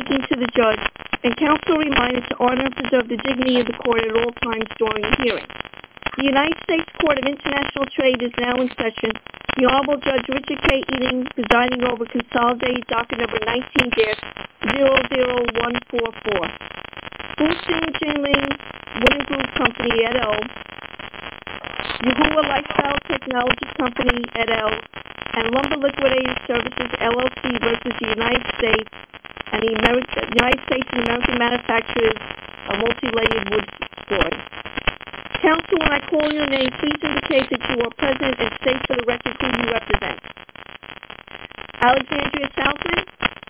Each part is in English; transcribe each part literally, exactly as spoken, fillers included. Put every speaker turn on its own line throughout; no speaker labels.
speaking to the judge, and counsel reminded to honor and preserve the dignity of the court at all times during the hearing. The United States Court of International Trade is now in session. The Honorable Judge Richard K. Eating presiding over consolidated docket number nineteen dash zero zero one four four. Boosting Jingling Wooden Group Company et al., Yahuwah Lifestyle Technology Company et al., and Lumber Liquidated Services L L C versus the United States and the American, United States and American manufacturers of multi-layered wood flooring. Counsel, when I call your name, please indicate that you are present and state for the record who you represent. Alexandria Townsend?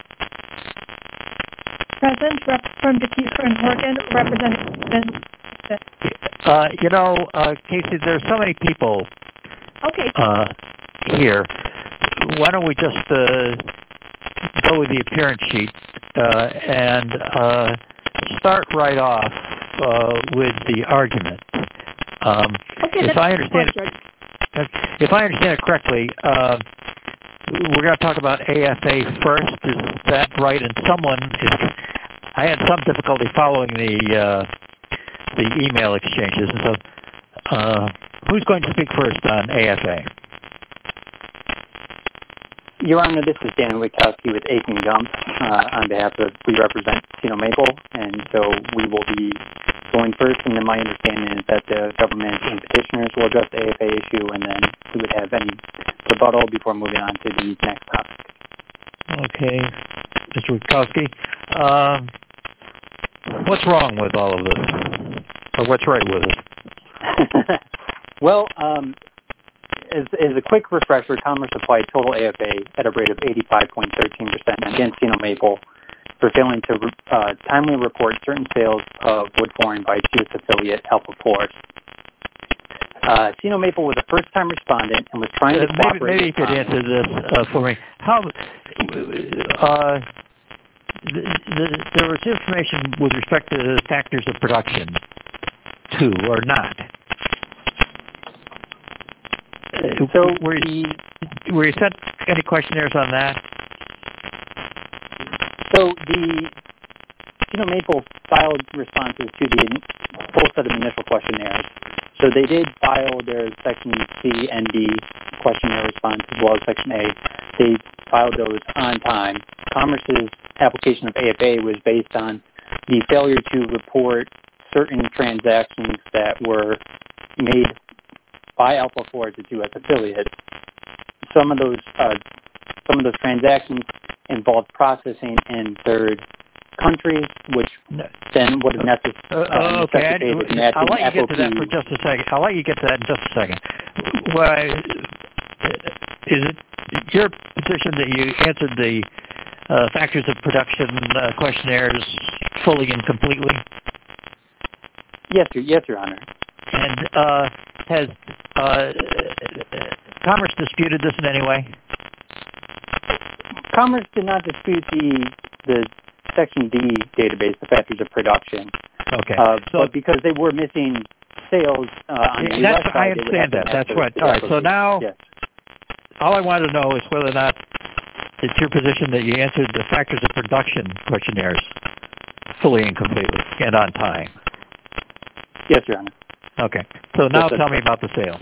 Present, rep from Decatur and Horgan, representing.
Uh, you know, uh, Casey, there's so many people
okay.
uh, here. Why don't we just uh, go with the appearance sheet uh, and uh, start right off uh, with the argument. Um,
okay,
if I understand it, if I understand it correctly, uh, we're going to talk about A F A first. Is that right? And someone is. I had some difficulty following the uh, the email exchanges. And so, uh, who's going to speak first on A F A?
Your Honor, this is Dan Witkowski with Aiken Gump uh, on behalf of, we represent Sino Maple, and so we will be going first, and then my understanding is that the government and petitioners will address the A F A issue, and then we would have any rebuttal before moving on to the next topic.
Okay. Mister Witkowski, um, what's wrong with all of this? Or what's right with it?
Well, um, As, as a quick refresher, Commerce applied total A F A at a rate of eighty-five point one three percent against Sino Maple for failing to uh, timely report certain sales of wood flooring by its U S affiliate, Alpha Floors. Uh, Sino Maple was a first-time respondent and was trying to
uh,
cooperate.
Maybe, maybe you could answer this uh, for me. How uh, the, the, there was information with respect to the factors of production, too, or not?
So
were you, were you sent any questionnaires on that?
So the Sino Maple filed responses to the full set of initial questionnaires. So they did file their Section C and D questionnaire response as well as Section A. They filed those on time. Commerce's application of A F A was based on the failure to report certain transactions that were made by Alpha Floors, its U S affiliate. Some of those uh, some of those transactions involved processing in third countries, which no. then would have necess- uh,
uh, okay.
necessitated
I'll let you
F O P.
get to that for just a second. I'll let you get to that in just a second. Why is it your position that you answered the uh, factors of production uh, questionnaires fully and completely?
Yes, your, yes, Your Honor.
And uh, has uh, Commerce disputed this in any way?
Commerce did not dispute the the Section D database, the factors of production.
Okay.
Uh,
so,
but because they were missing sales uh, on
yeah,
the
that's,
U S side,
I understand that. That's right.
The
All right. So now,
yes.
all I wanted to know is whether or not it's your position that you answered the factors of production questionnaires fully and completely and on time.
Yes, Your Honor.
Okay. So now
yes,
tell me about the sales.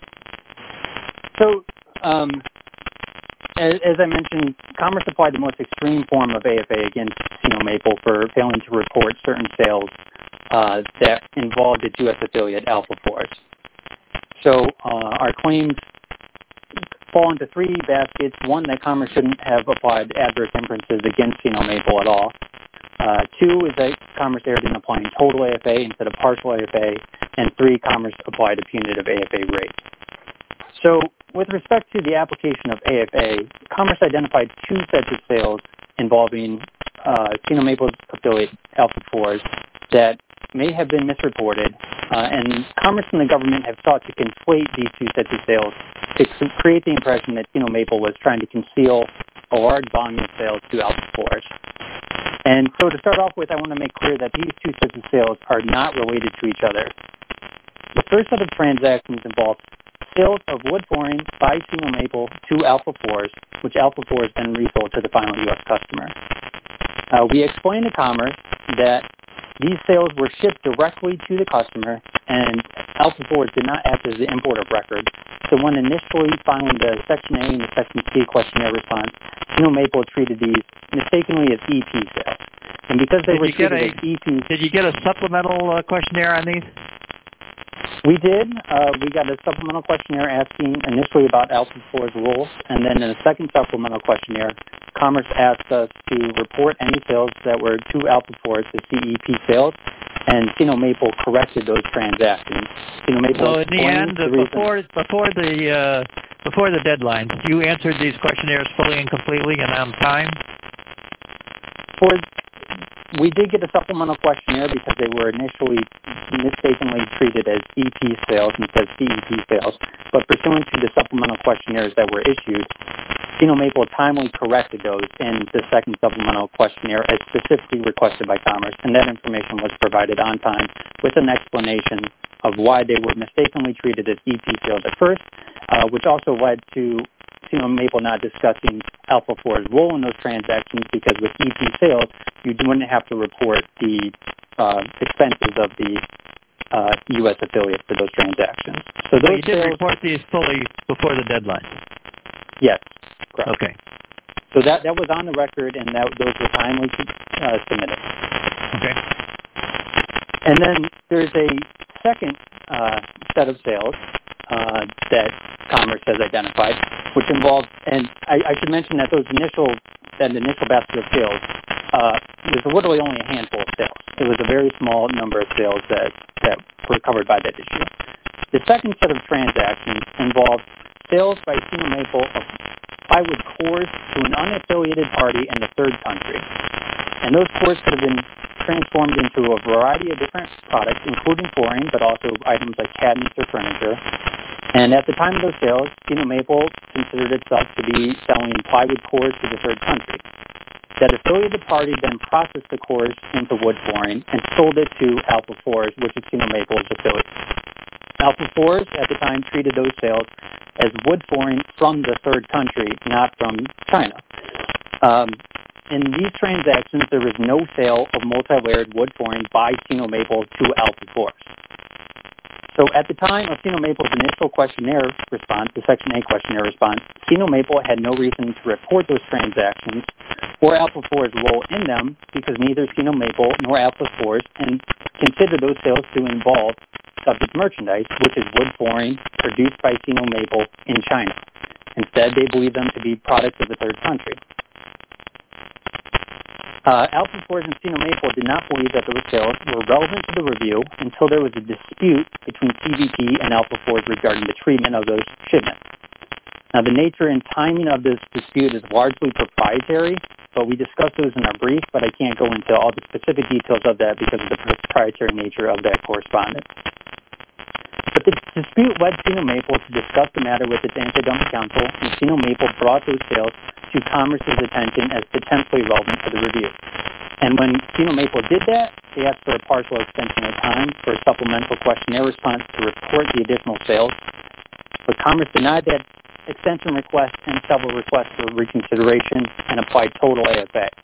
So, um, as, as I mentioned, Commerce applied the most extreme form of A F A against Sino Maple for failing to report certain sales uh, that involved its U S affiliate, Alpha Floors. So uh, our claims fall into three baskets. One, that Commerce shouldn't have applied adverse inferences against Sino Maple at all. Uh, two is that Commerce erred in applying total A F A instead of partial A F A. And three, Commerce applied a punitive A F A rate. So with respect to the application of A F A, Commerce identified two sets of sales involving uh, Sino Maple's affiliate, Alpha Floors, that may have been misreported, uh, and Commerce and the government have sought to conflate these two sets of sales to create the impression that Sino Maple was trying to conceal a large volume of sales to Alpha Floors. And so to start off with, I want to make clear that these two sets of sales are not related to each other. The first set of transactions involved sales of wood flooring by Sino Maple to Alpha Floors, which Alpha Floors then resold to the final U S customer. Uh, we explained to Commerce that these sales were shipped directly to the customer, and Alpha Floors did not act as the import of record. So when initially filing the Section A and the Section C questionnaire response, Sino Maple treated these mistakenly as E P sales. And because they
did
were
you get
treated
a,
as E P...
Did you get a supplemental uh, questionnaire on these?
We did. Uh, we got a supplemental questionnaire asking initially about Alpha Floors rules, and then in a second supplemental questionnaire, Commerce asked us to report any sales that were to Alpha Floors as C E P sales, and Sino Maple corrected those transactions. Sino Maple
so in the end,
the
before before the uh, before the deadline, you answered these questionnaires fully and completely and on time?
For We did get a supplemental questionnaire because they were initially mistakenly treated as E P sales instead of C E P sales, but pursuant to the supplemental questionnaires that were issued, Sino Maple timely corrected those in the second supplemental questionnaire as specifically requested by Commerce, and that information was provided on time with an explanation of why they were mistakenly treated as E P sales at first, uh, which also led to Sino Maple not discussing Alpha Floors' role in those transactions, because with E P sales, you wouldn't have to report the uh, expenses of the uh, U S affiliate for those transactions. So those
but you did
sales,
report these fully before the deadline?
Yes, correct.
Okay.
So that, that was on the record, and that those were timely uh, submitted.
Okay.
And then there's a second uh, set of sales uh, that Commerce has identified, which involves, and I, I should mention that those initial, that initial basket of sales uh, was literally only a handful of sales. It was a very small number of sales that, that were covered by that issue. The second set of transactions involved sales by Sino Maple of plywood cores to an unaffiliated party in the third country. And those cores could have been transformed into a variety of different products, including flooring, but also items like cabinets or furniture. And at the time of those sales, Sino Maple considered itself to be selling plywood cores to the third country. That affiliated party then processed the cores into wood flooring and sold it to Alpha Floors, which is Sino Maple's affiliate. Alpha Floors at the time treated those sales as wood flooring from the third country, not from China. Um, in these transactions, there was no sale of multi-layered wood flooring by Sino Maple to Alpha Floors. So at the time of Sino Maple's initial questionnaire response, the Section A questionnaire response, Sino Maple had no reason to report those transactions or Alpha Floors' role in them, because neither Sino Maple nor Alpha Floors and considered those sales to involve subject merchandise, which is wood flooring produced by Sino Maple in China. Instead, they believe them to be products of the third country. Uh, Alpha Floors and Sino Maple did not believe that those sales were relevant to the review until there was a dispute between C V P and Alpha Floors regarding the treatment of those shipments. Now, the nature and timing of this dispute is largely proprietary, but we discussed those in our brief, but I can't go into all the specific details of that because of the proprietary nature of that correspondence. But the dispute led Sino Maple to discuss the matter with its anti-dumping counsel, and Sino Maple brought those sales to Commerce's attention as potentially relevant to the review. And when Sino Maple did that, they asked for a partial extension of time for a supplemental questionnaire response to report the additional sales. But Commerce denied that extension request and several requests for reconsideration and applied total A F A.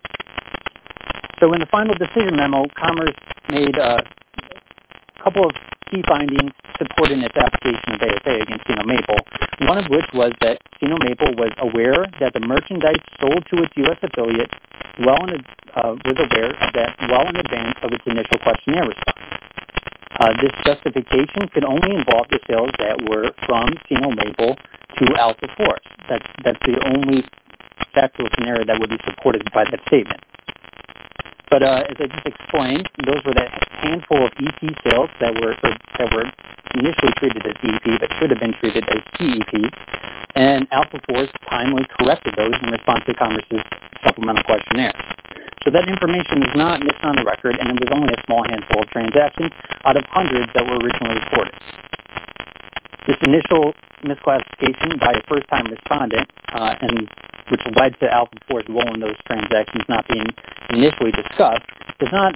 So in the final decision memo, Commerce made a couple of key findings supporting its application of A F A against Sino Maple, one of which was that Sino Maple was aware that the merchandise sold to its U S affiliate well in, uh, was aware of that well in advance of its initial questionnaire response. Uh, this justification could only involve the sales that were from Sino Maple to Alpha Floors. That's, that's the only factual scenario that would be supported by that statement. But uh, as I just explained, those were that handful of E P sales that were or, that were initially treated as E P but should have been treated as C E P, and Alpha Floors timely corrected those in response to Commerce's supplemental questionnaire. So that information is not missed on the record, and it was only a small handful of transactions out of hundreds that were originally reported. This initial misclassification by a first-time respondent, uh, and which led to Alpha Floors' role in those transactions not being initially discussed, does not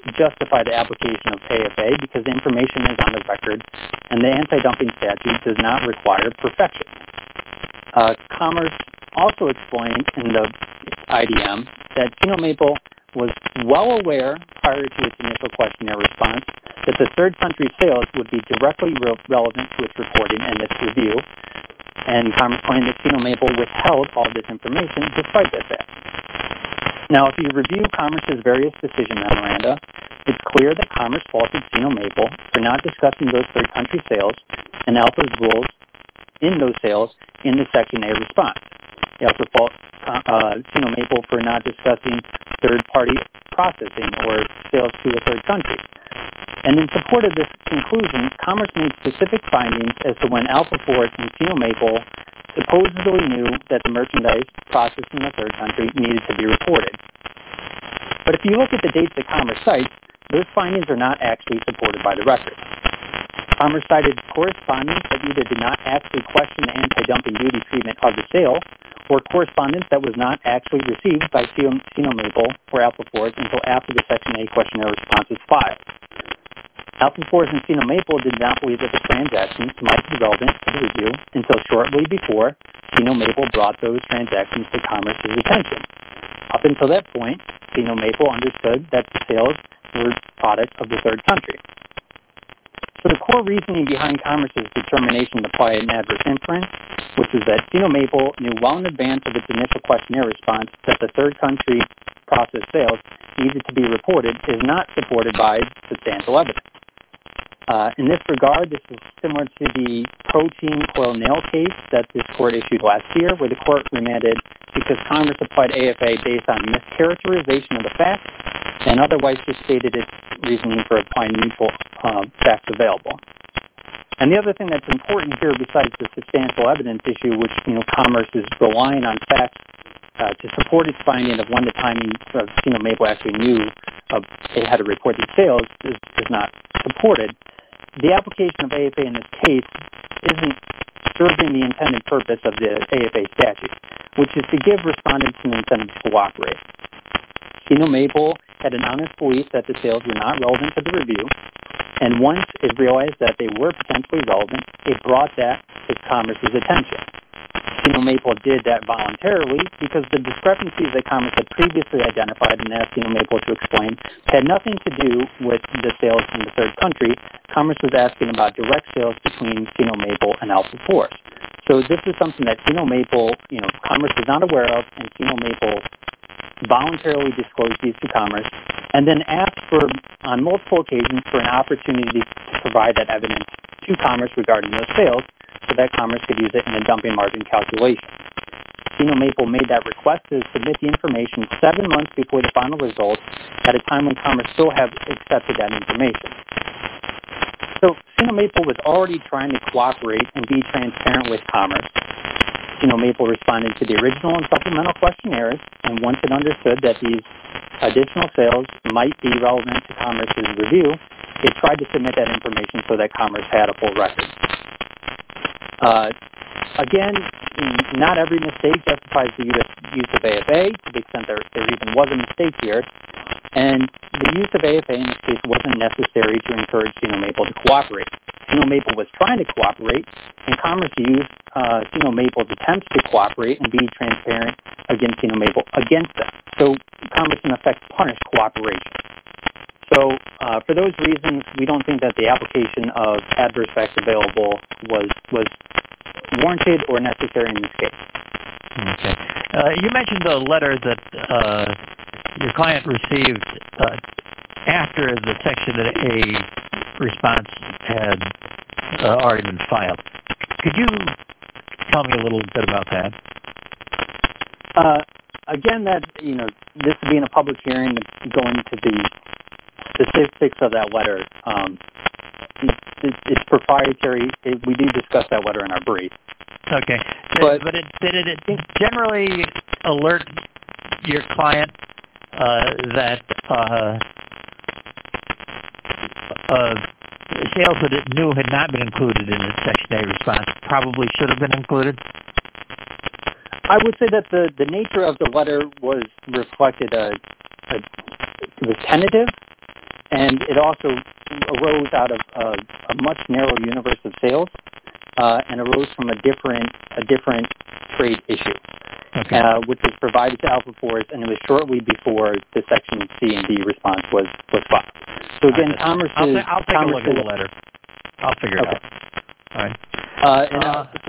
justify the application of A F A because the information is on the record, and the anti-dumping statute does not require perfection. Uh, Commerce also explained in the I D M that Keno Maple was well aware prior to its initial questionnaire response that the third country sales would be directly re- relevant to its reporting and its review, and Commerce claimed that Keno Maple withheld all this information despite that fact. Now, if you review Commerce's various decision memoranda, it's clear that Commerce faulted Keno Maple for not discussing those third country sales and Alpha's rules in those sales in the Section A response. They also fault uh, Keno Maple for not discussing third-party processing or sales to a third country. And in support of this conclusion, Commerce made specific findings as to when Alpha Force and Keno Maple supposedly knew that the merchandise processed in the third country needed to be reported. But if you look at the dates that Commerce cites, those findings are not actually supported by the record. Commerce cited correspondence that either did not actually question the anti-dumping duty treatment of the sale, or correspondence that was not actually received by Keno Maple or Alpha Force until after the Section A questionnaire response was filed. Alpha Force and Keno Maple did not believe that the transactions might be relevant to the review until shortly before Keno Maple brought those transactions to Commerce's attention. Up until that point, Keno Maple understood that the sales were product of the third country. So the core reasoning behind Commerce's determination to apply an adverse inference, which is that Keno Maple knew well in advance of its initial questionnaire response that the third country processed sales needed to be reported, is not supported by substantial evidence. Uh, in this regard, this is similar to the protein coil nail case that this court issued last year, where the court remanded because Commerce applied A F A based on mischaracterization of the facts and otherwise just stated its reasoning for applying neutral uh, facts available. And the other thing that's important here, besides the substantial evidence issue, which you know Commerce is relying on facts uh, to support its finding of when the timing of Keno Maple actually knew of it had to report these sales, is, is not supported. The application of A F A in this case isn't serving the intended purpose of the A F A statute, which is to give respondents an incentive to cooperate. Keno Maple had an honest belief that the sales were not relevant to the review, and once it realized that they were potentially relevant, it brought that to Commerce's attention. Keno Maple did that voluntarily because the discrepancies that Commerce had previously identified and asked Keno Maple to explain had nothing to do with the sales in the third country. Commerce was asking about direct sales between Keno Maple and Alpha Force. So this is something that Keno Maple, you know, Commerce was not aware of, and Keno Maple voluntarily disclosed these to Commerce, and then asked for, on multiple occasions, for an opportunity to provide that evidence to Commerce regarding those sales, so that Commerce could use it in a dumping margin calculation. Keno Maple made that request to submit the information seven months before the final results, at a time when Commerce still had accepted that information. So Keno Maple was already trying to cooperate and be transparent with Commerce. Keno Maple responded to the original and supplemental questionnaires, and once it understood that these additional sales might be relevant to Commerce's review, it tried to submit that information so that Commerce had a full record. Uh, again, not every mistake justifies the use of A F A, to the extent there, there even was a mistake here, and the use of A F A in this case wasn't necessary to encourage Keno Maple to cooperate. Keno Maple was trying to cooperate, and Commerce used uh, Keno Maple's attempts to cooperate and be transparent against Keno Maple against them. So Commerce, in effect, punished cooperation. So uh, for those reasons, we don't think that the application of adverse facts available was was warranted or necessary in this case.
Okay. Uh, you mentioned the letter that uh, your client received uh, after the Section A response had uh, already been filed. Could you tell me a little bit about that?
Uh, again, that you know, this being a public hearing, going to the specifics of that letter, um, it, it's proprietary. It, we do discuss that letter in our brief.
Okay,
but,
but it, did it generally alert your client uh, that uh, uh, sales that it knew had not been included in its Section A response probably should have been included?
I would say that the, the nature of the letter was reflected a, a it was tentative, and it also arose out of a, a much narrower universe of sales uh, and arose from a different a different trade issue, okay. uh, which was provided to Alpha Force, and it was shortly before the Section C and D response was, was filed. So again,
right,
Commerce
I'll,
is...
ta- I'll take
Commerce
a look at the letter. I'll figure it
okay.
out. All right.
Uh, and,
uh,
so,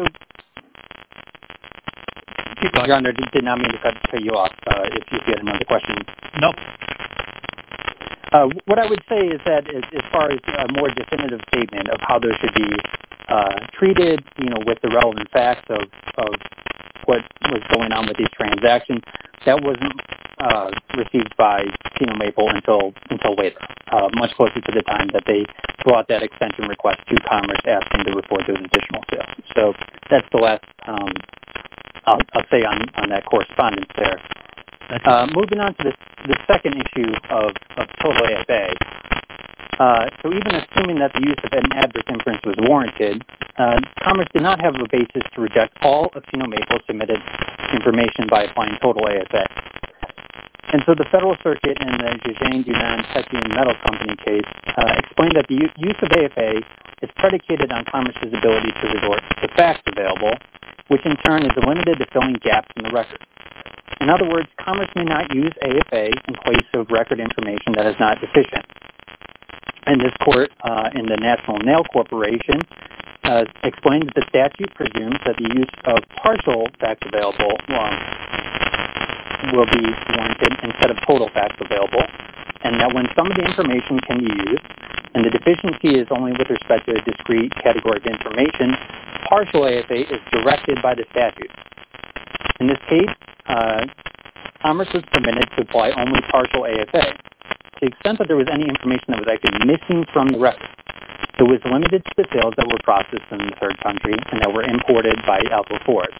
keep going.
Your Honor, did not mean to cut, cut you off uh, if, if you had another question.
Nope.
Uh, what I would say is that as, as far as a more definitive statement of how those should be uh, treated, you know, with the relevant facts of, of what was going on with these transactions, that wasn't uh, received by Keno Maple until until later, uh, much closer to the time that they brought that extension request to Commerce asking to report those additional sales. So that's the last um, I'll, I'll say on, on that correspondence there. Uh, moving on to the, the second issue of, of total A F A. Uh, so even assuming that the use of an adverse inference was warranted, uh, Commerce did not have a basis to reject all of Keno Maple's submitted information by applying total A F A. And so the Federal Circuit in the Zhejiang Yunnan Tessian Metal Company case uh, explained that the u- use of A F A is predicated on Commerce's ability to resort to facts available, which in turn is limited to filling gaps in the record. In other words, Commerce may not use A F A in place of record information that is not deficient. And this court uh, in the National Nail Corporation uh, explained that the statute presumes that the use of partial facts available um, will be warranted instead of total facts available, and that when some of the information can be used, and the deficiency is only with respect to a discrete category of information, partial A F A is directed by the statute. In this case, uh, Commerce was permitted to apply only partial A F A. To the extent that there was any information that was actually missing from the record, it was limited to the sales that were processed in the third country and that were imported by Alpha Force.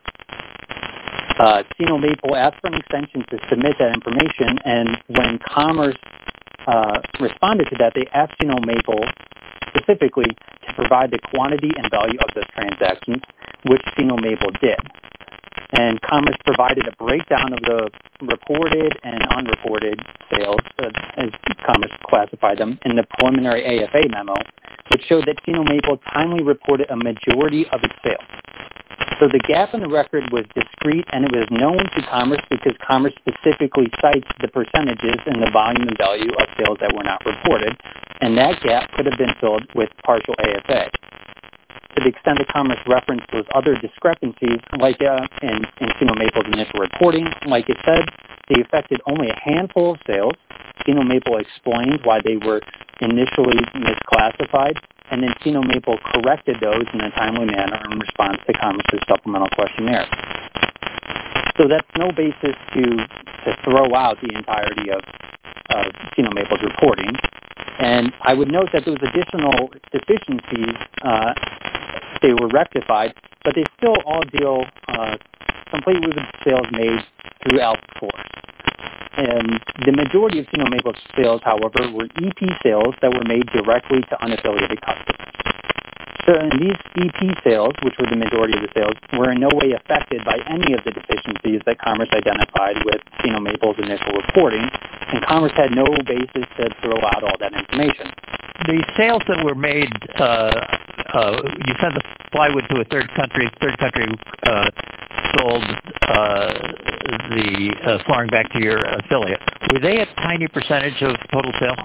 Uh, Keno Maple asked for an extension to submit that information, and when Commerce uh, responded to that, they asked Keno Maple specifically to provide the quantity and value of those transactions, which Keno Maple did. And Commerce provided a breakdown of the reported and unreported sales, uh, as Commerce classified them, in the preliminary A F A memo, which showed that Keno Maple timely reported a majority of its sales. So the gap in the record was discrete, and it was known to Commerce because Commerce specifically cites the percentages and the volume and value of sales that were not reported, and that gap could have been filled with partial A F A. To the extent that Commerce referenced those other discrepancies, like uh, in, in Keno Maple's initial reporting, like it said, they affected only a handful of sales. Keno Maple explained why they were initially misclassified, and then Keno Maple corrected those in a timely manner in response to Commerce's supplemental questionnaire. So that's no basis to to throw out the entirety of uh, Keno Maple's reporting. And I would note that those additional deficiencies, uh, they were rectified, but they still all deal uh, completely with sales made through Alpha Force. And the majority of Keno Maple's sales, however, were E P sales that were made directly to unaffiliated customers. So and these E P sales, which were the majority of the sales, were in no way affected by any of the deficiencies that Commerce identified with Keno Maple's initial reporting, and Commerce had no basis to throw out all that information.
The sales that were made, uh, uh, you sent the plywood to a third country, third country uh, sold uh, the uh, flooring back to your affiliate. Were they a tiny percentage of total sales?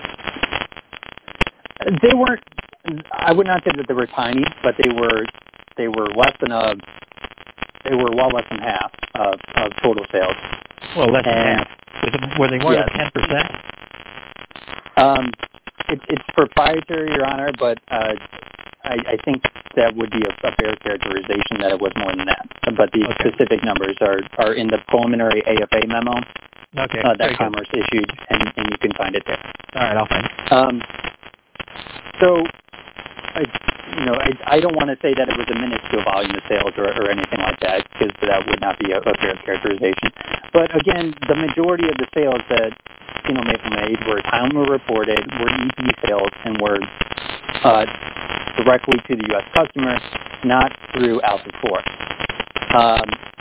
They weren't. I would not say that they were tiny, but they were. They were less than a. They were well less than half of, of total sales.
Well, less than
and,
half. Were they more
yes.
than ten percent?
Um, it, it's proprietary, Your Honor, but uh, I, I think that would be a, a fair characterization that it was more than that. But the okay. specific numbers are, are in the preliminary A F A memo
okay.
uh, that Commerce good. issued, and, and you can find it there.
All right, I'll find it.
Um, so, I, you know, I, I don't want to say that it was a minuscule volume of sales or, or anything like that, because that would not be a, a fair characterization. But again, the majority of the sales that Keno Maple made were timely reported, were E P sales, and were uh, directly to the U S customer, not through Alpha Force. Um,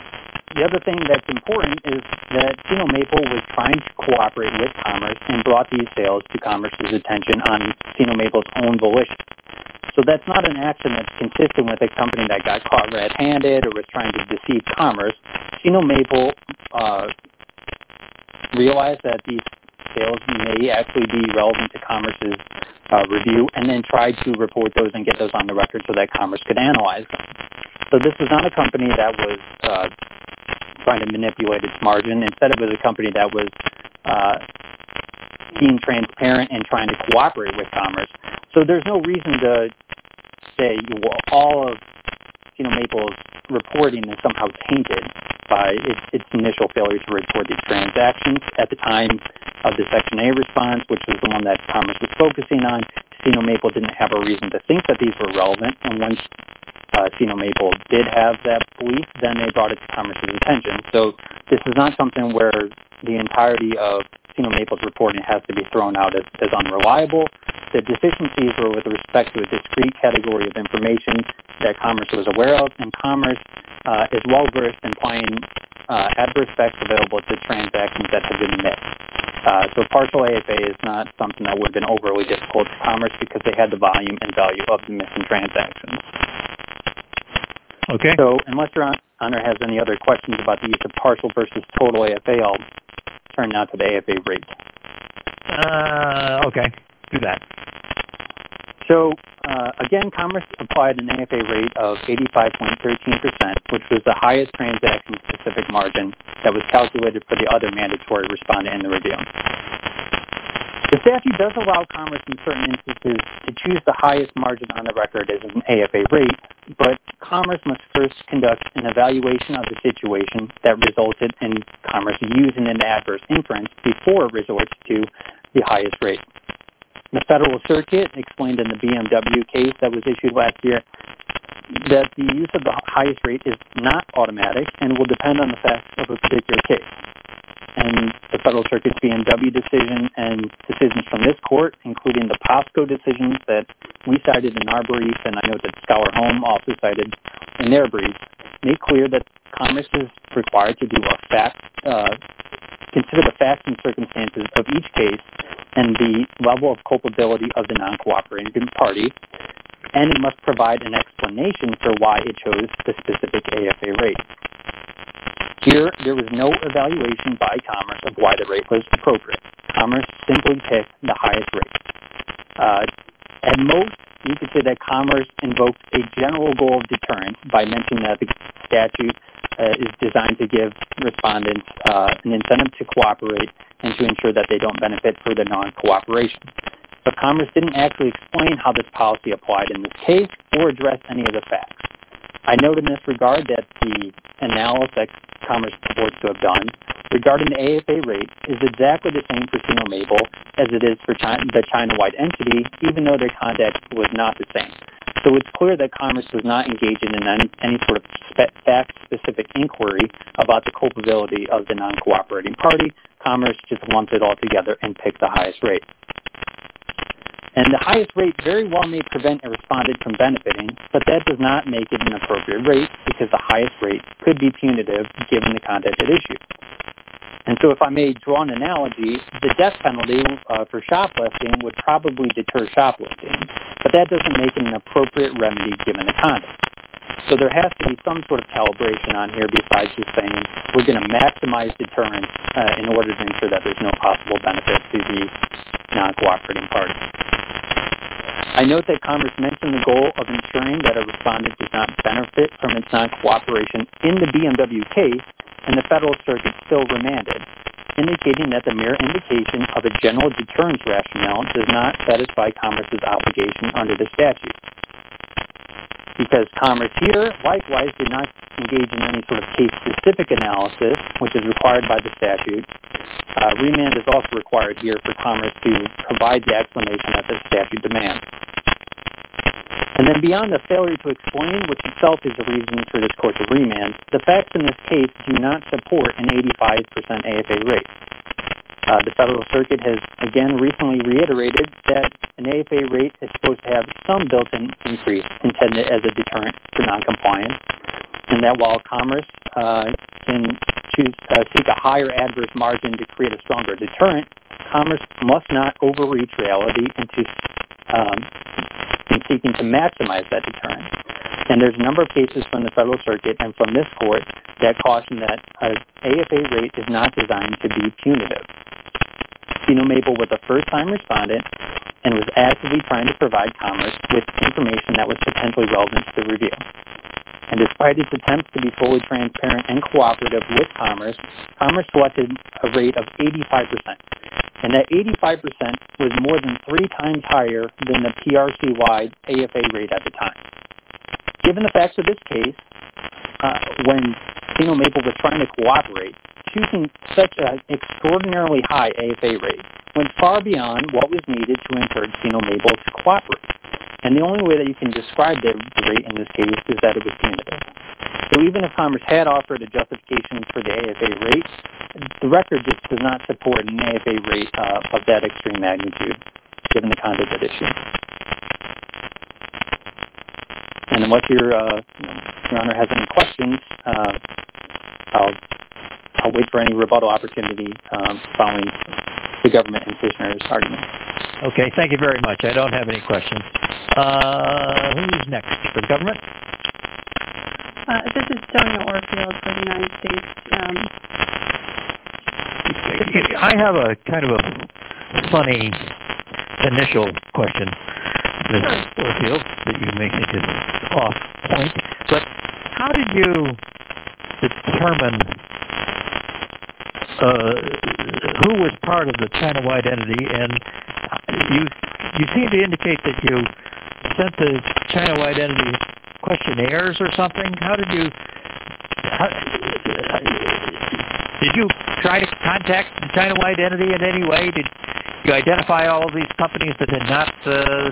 the other thing that's important is that Sino Maple was trying to cooperate with Commerce and brought these sales to Commerce's attention on Sino Maple's own volition. So that's not an action that's consistent with a company that got caught red-handed or was trying to deceive Commerce. Sino Maple uh, realized that these sales may actually be relevant to Commerce's uh, review and then tried to report those and get those on the record so that Commerce could analyze them. So this was not a company that was uh, trying to manipulate its margin. Instead, it was a company that was uh, being transparent and trying to cooperate with Commerce. So there's no reason to say, well, all of Sino Maple's reporting is somehow tainted by its, its initial failure to report these transactions. At the time of the Section A response, which was the one that Commerce was focusing on, Sino Maple didn't have a reason to think that these were relevant. And once uh, Sino Maple did have that belief, then they brought it to Commerce's attention. So this is not something where the entirety of Sino Maple's reporting has to be thrown out as, as unreliable. The deficiencies were with respect to a discrete category of information that Commerce was aware of, and Commerce uh, is well-versed in applying uh, adverse facts available to transactions that have been missed. Uh, so partial A F A is not something that would have been overly difficult to Commerce because they had the volume and value of the missing transactions.
Okay.
So unless Your Honor has any other questions about the use of partial versus total A F A, I'll turn now to the A F A rate.
Uh, okay. Do that.
So, uh, again, Commerce applied an A F A rate of eighty-five point one three percent, which was the highest transaction-specific margin that was calculated for the other mandatory respondent in the review. The statute does allow Commerce in certain instances to choose the highest margin on the record as an A F A rate, but Commerce must first conduct an evaluation of the situation that resulted in Commerce using an adverse inference before it resorts to the highest rate. The Federal Circuit explained in the B M W case that was issued last year that the use of the highest rate is not automatic and will depend on the facts of a particular case. And the Federal Circuit's B M W decision and decisions from this court, including the POSCO decisions that we cited in our brief, and I know that Scholar Home also cited in their brief, make clear that Commerce is required to do a fact, uh, consider the facts and circumstances of each case and the level of culpability of the non-cooperating party, and it must provide an explanation for why it chose the specific A F A rate. Here, there was no evaluation by Commerce of why the rate was appropriate. Commerce simply picked the highest rate. Uh, at most, you could say that Commerce invoked a general goal of deterrence by mentioning that the statute uh, is designed to give respondents uh, an incentive to cooperate and to ensure that they don't benefit for the non-cooperation. But Commerce didn't actually explain how this policy applied in this case or address any of the facts. I note in this regard that the analysis that Commerce purports to have done regarding the A F A rate is exactly the same for Sino Maple as it is for China, the China-wide entity, even though their conduct was not the same. So it's clear that Commerce was not engaging in any, any sort of fact-specific inquiry about the culpability of the non-cooperating party. Commerce just lumped it all together and picked the highest rate. And the highest rate very well may prevent a respondent from benefiting, but that does not make it an appropriate rate because the highest rate could be punitive given the conduct at issue. And so if I may draw an analogy, the death penalty uh, for shoplifting would probably deter shoplifting, but that doesn't make it an appropriate remedy given the conduct. So there has to be some sort of calibration on here besides just saying we're going to maximize deterrence uh, in order to ensure that there's no possible benefit to the non-cooperating party. I note that Commerce mentioned the goal of ensuring that a respondent does not benefit from its non-cooperation in the B M W case, and the Federal Circuit still remanded, indicating that the mere indication of a general deterrence rationale does not satisfy Commerce's obligation under the statute. Because Commerce here, likewise, did not engage in any sort of case-specific analysis, which is required by the statute, uh, remand is also required here for Commerce to provide the explanation that the statute demands. And then beyond the failure to explain, which itself is a reason for this court to remand, the facts in this case do not support an eighty-five percent A F A rate. Uh, the Federal Circuit has, again, recently reiterated that an A F A rate is supposed to have some built-in increase intended as a deterrent for noncompliance. and that while Commerce uh, can choose uh, seek a higher adverse margin to create a stronger deterrent, Commerce must not overreach reality into um, in seeking to maximize that deterrent. And there's a number of cases from the Federal Circuit and from this court that caution that an A F A rate is not designed to be punitive. Sino Maple was a first-time respondent and was actively trying to provide Commerce with information that was potentially relevant to the review. And despite its attempts to be fully transparent and cooperative with Commerce, Commerce selected a rate of eighty-five percent. And that eighty-five percent was more than three times higher than the P R C-wide A F A rate at the time. Given the facts of this case, uh, when Sino Maple was trying to cooperate, choosing such an extraordinarily high A F A rate went far beyond what was needed to encourage Sino Maple to cooperate. And the only way that you can describe the rate in this case is that it was punitive. So even if Commerce had offered a justification for the A F A rate, the record just does not support an A F A rate uh, of that extreme magnitude, given the conduct at issue. And unless your, uh, your Honor has any questions, uh, I'll, I'll wait for any rebuttal opportunity um, following the government and petitioner's argument.
Okay, thank you very much. I don't have any questions. Uh, who's next for the government?
Uh, this is Sonia Orfield for the United States. Um,
I have a kind of a funny initial question, Miz Orfield, that you may think is off point. But how did you determine uh, who was part of the China-wide entity? And you you seem to indicate that you sent the China-wide entity questionnaires or something. How did you? How, did you try to contact the China-wide entity in any way? Did you identify all of these companies that had not uh,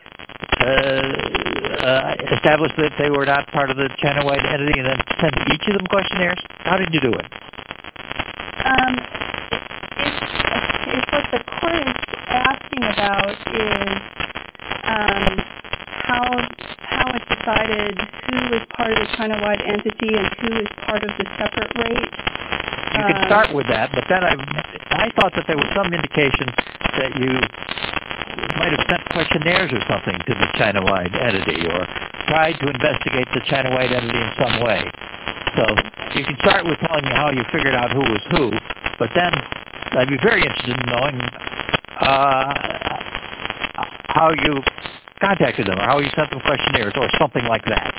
uh, uh, established that they were not part of the China-wide entity, and then send each of them questionnaires? How did you do it?
Um, if, if what the court is asking about is um, how how it decided who was part of the China-wide entity and who is part of the separate rate.
You could start with that, but then I I thought that there was some indication that you might have sent questionnaires or something to the China-wide entity or tried to investigate the China-wide entity in some way. So you can start with telling me how you figured out who was who, but then I'd be very interested in knowing uh, how you contacted them or how you sent them questionnaires or something like that.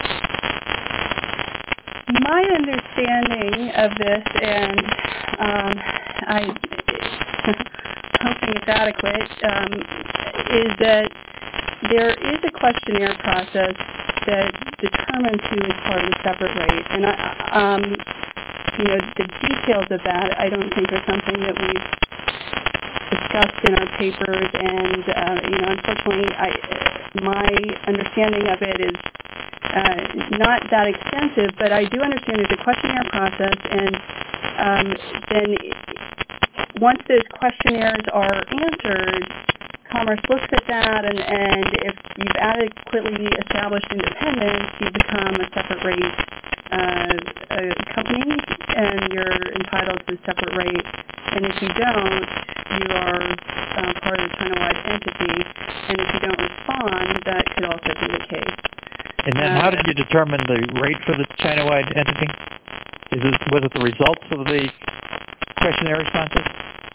My understanding of this, and um, I hoping it's adequate, um, is that there is a questionnaire process that determines who is part of the separate rate. And, I, um, you know, the details of that I don't think are something that we've discussed in our papers. And, uh, you know, unfortunately, I, my understanding of it is uh, not that extensive, but I do understand there's a questionnaire process. And um, then once those questionnaires are answered, Commerce looks at that, and, and if you've adequately established independence, you become a separate rate uh, a company, and you're entitled to a separate rate. And if you don't, you are uh, part of the China-wide entity, and if you don't respond, that could also be the case.
And then uh, how did you determine the rate for the China-wide entity? Is it, was it the results of the questionnaire responses?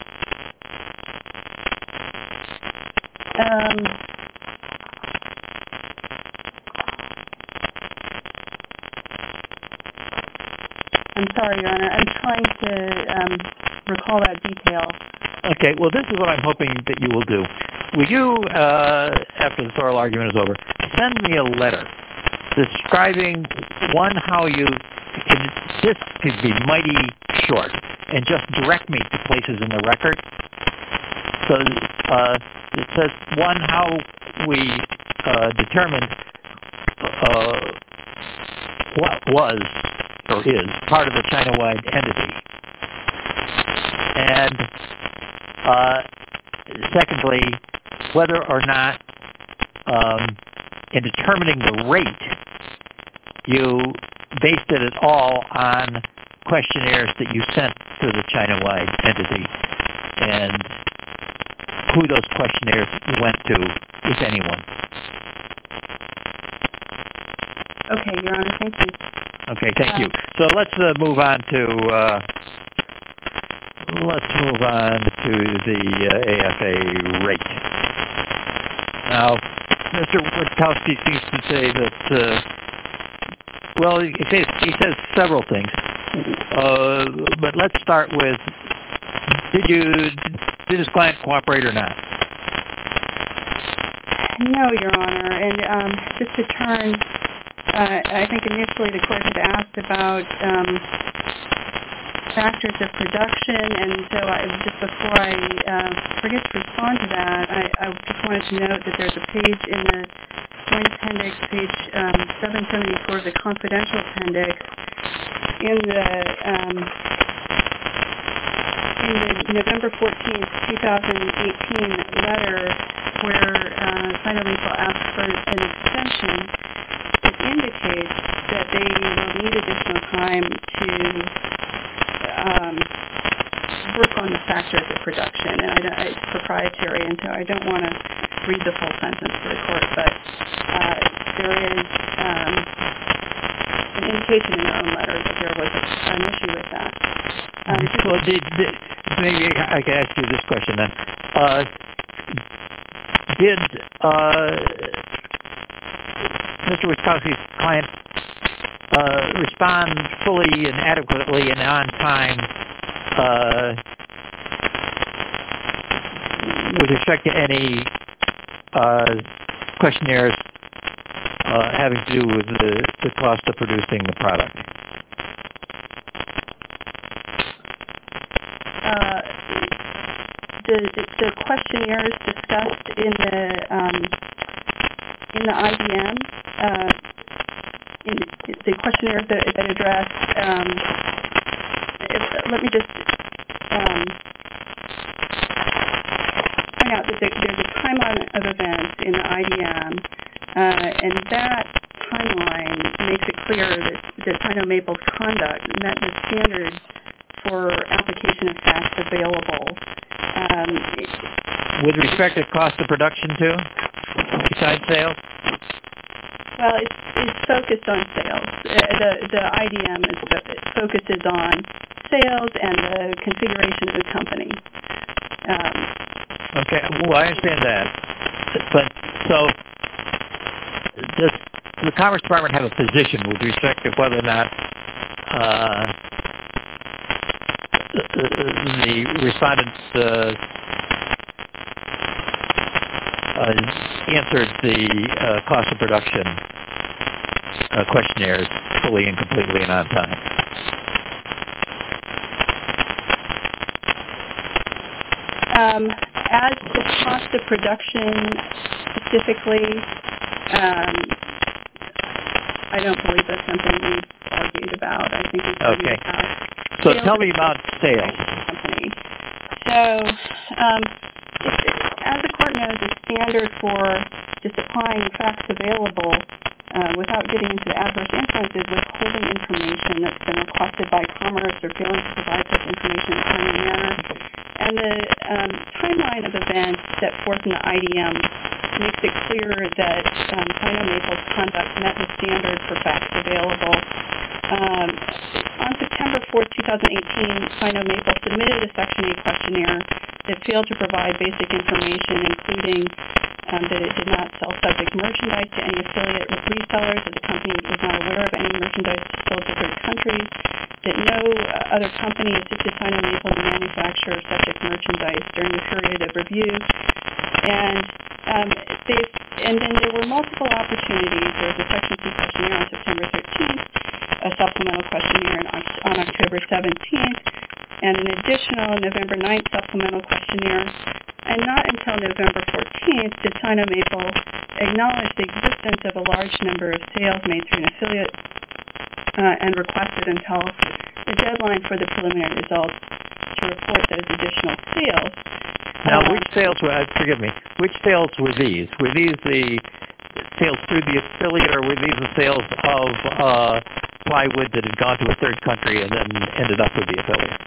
Um, I'm sorry, Your Honor. I'm trying to um, recall that detail.
Okay. Well, this is what I'm hoping that you will do. Will you, uh, after this oral argument is over, send me a letter describing, one, how you, this could be mighty short, and just direct me to places in the record. So uh, it says, one, how we uh, determined uh, what was or is part of the China-wide entity. And uh, secondly, whether or not um, in determining the rate, you based it at all on questionnaires that you sent to the China-wide entity and who those questionnaires went to, if anyone.
Okay, Your Honor, thank you.
Okay, thank you. So let's uh, move on to uh, let's move on to the uh, A F A rate. Now, Mister Witkowski seems to say that. Uh, well, he says, he says several things, uh, but let's start with: Did you did his client cooperate or not?
No, Your Honor, and um, just to turn. Uh, I think initially the court had asked about um, factors of production, and so I, just before I uh, forget to respond to that, I, I just wanted to note that there's a page in the joint appendix, page um, seven seventy-four of the confidential appendix, in the um, in the November fourteenth, twenty eighteen letter where uh, Sino-Lethal asked for an extension. Indicates that they will need additional time to um, work on the factors of production, and I don't, it's proprietary, and so I don't want to read the full sentence to the court, but uh, there is um, an indication in their own letter that there was a, an issue with that. Um,
so did, did, maybe I can ask you this question then. Uh, did uh, Mister Witkowski's client uh, respond fully and adequately and on time uh, with respect to any uh, questionnaires uh, having to do with the, the cost of producing the product?
Uh, the, the questionnaires discussed in the um, in the I B M. Uh, in the questionnaires that, that address, um, if, let me just um, point out that there's a timeline of events in the I B M, uh, and that timeline makes it clear that, that Sino-Maple's conduct met the standards for application of facts available. Um,
With respect to cost of production, too, besides sales?
Well, it's, it's focused on sales. Uh, the the I D M is, it focuses on sales and the configuration of the company. Um,
okay, well, I understand that. But so, does the Commerce Department have a position with respect to whether or not uh, the, the respondents uh, uh, answered the uh, cost of production uh, questionnaires fully and completely and on time?
Um, as to cost of production specifically, um, I don't believe that's something we've argued about. I think we've argued
okay.
about
So tell me about sales.
Company. So, um, as the court knows, the standard for just applying facts available uh, without getting into the adverse influences withholding information that's been requested by Commerce or failing to provide such information in a timely manner. And the um, timeline of events set forth in the I D M makes it clear that um, Sino-Maple's conduct met the standard for facts available. Um, on September fourth, twenty eighteen, Sino-Maple submitted a Section eight questionnaire that failed to provide basic information, including um, that it did not sell subject merchandise to any affiliate or resellers, that the company was not aware of any merchandise sold to third countries, that no uh, other company assisted Sino-Maple to manufacture subject merchandise during the period of review. And um, they, and then there were multiple opportunities. There was a Section two questionnaire on September thirteenth, a supplemental questionnaire on October seventeenth, and an additional November ninth supplemental questionnaire. And not until November fourteenth did Sino-Maple acknowledge the existence of a large number of sales made through an affiliate uh, and requested until the deadline for the preliminary results to report those additional sales.
Now,
um,
which sales were, uh, forgive me, which sales were these? Were these the sales through the affiliate, or were these the sales of uh, plywood that had gone to a third country and then ended up with the affiliate?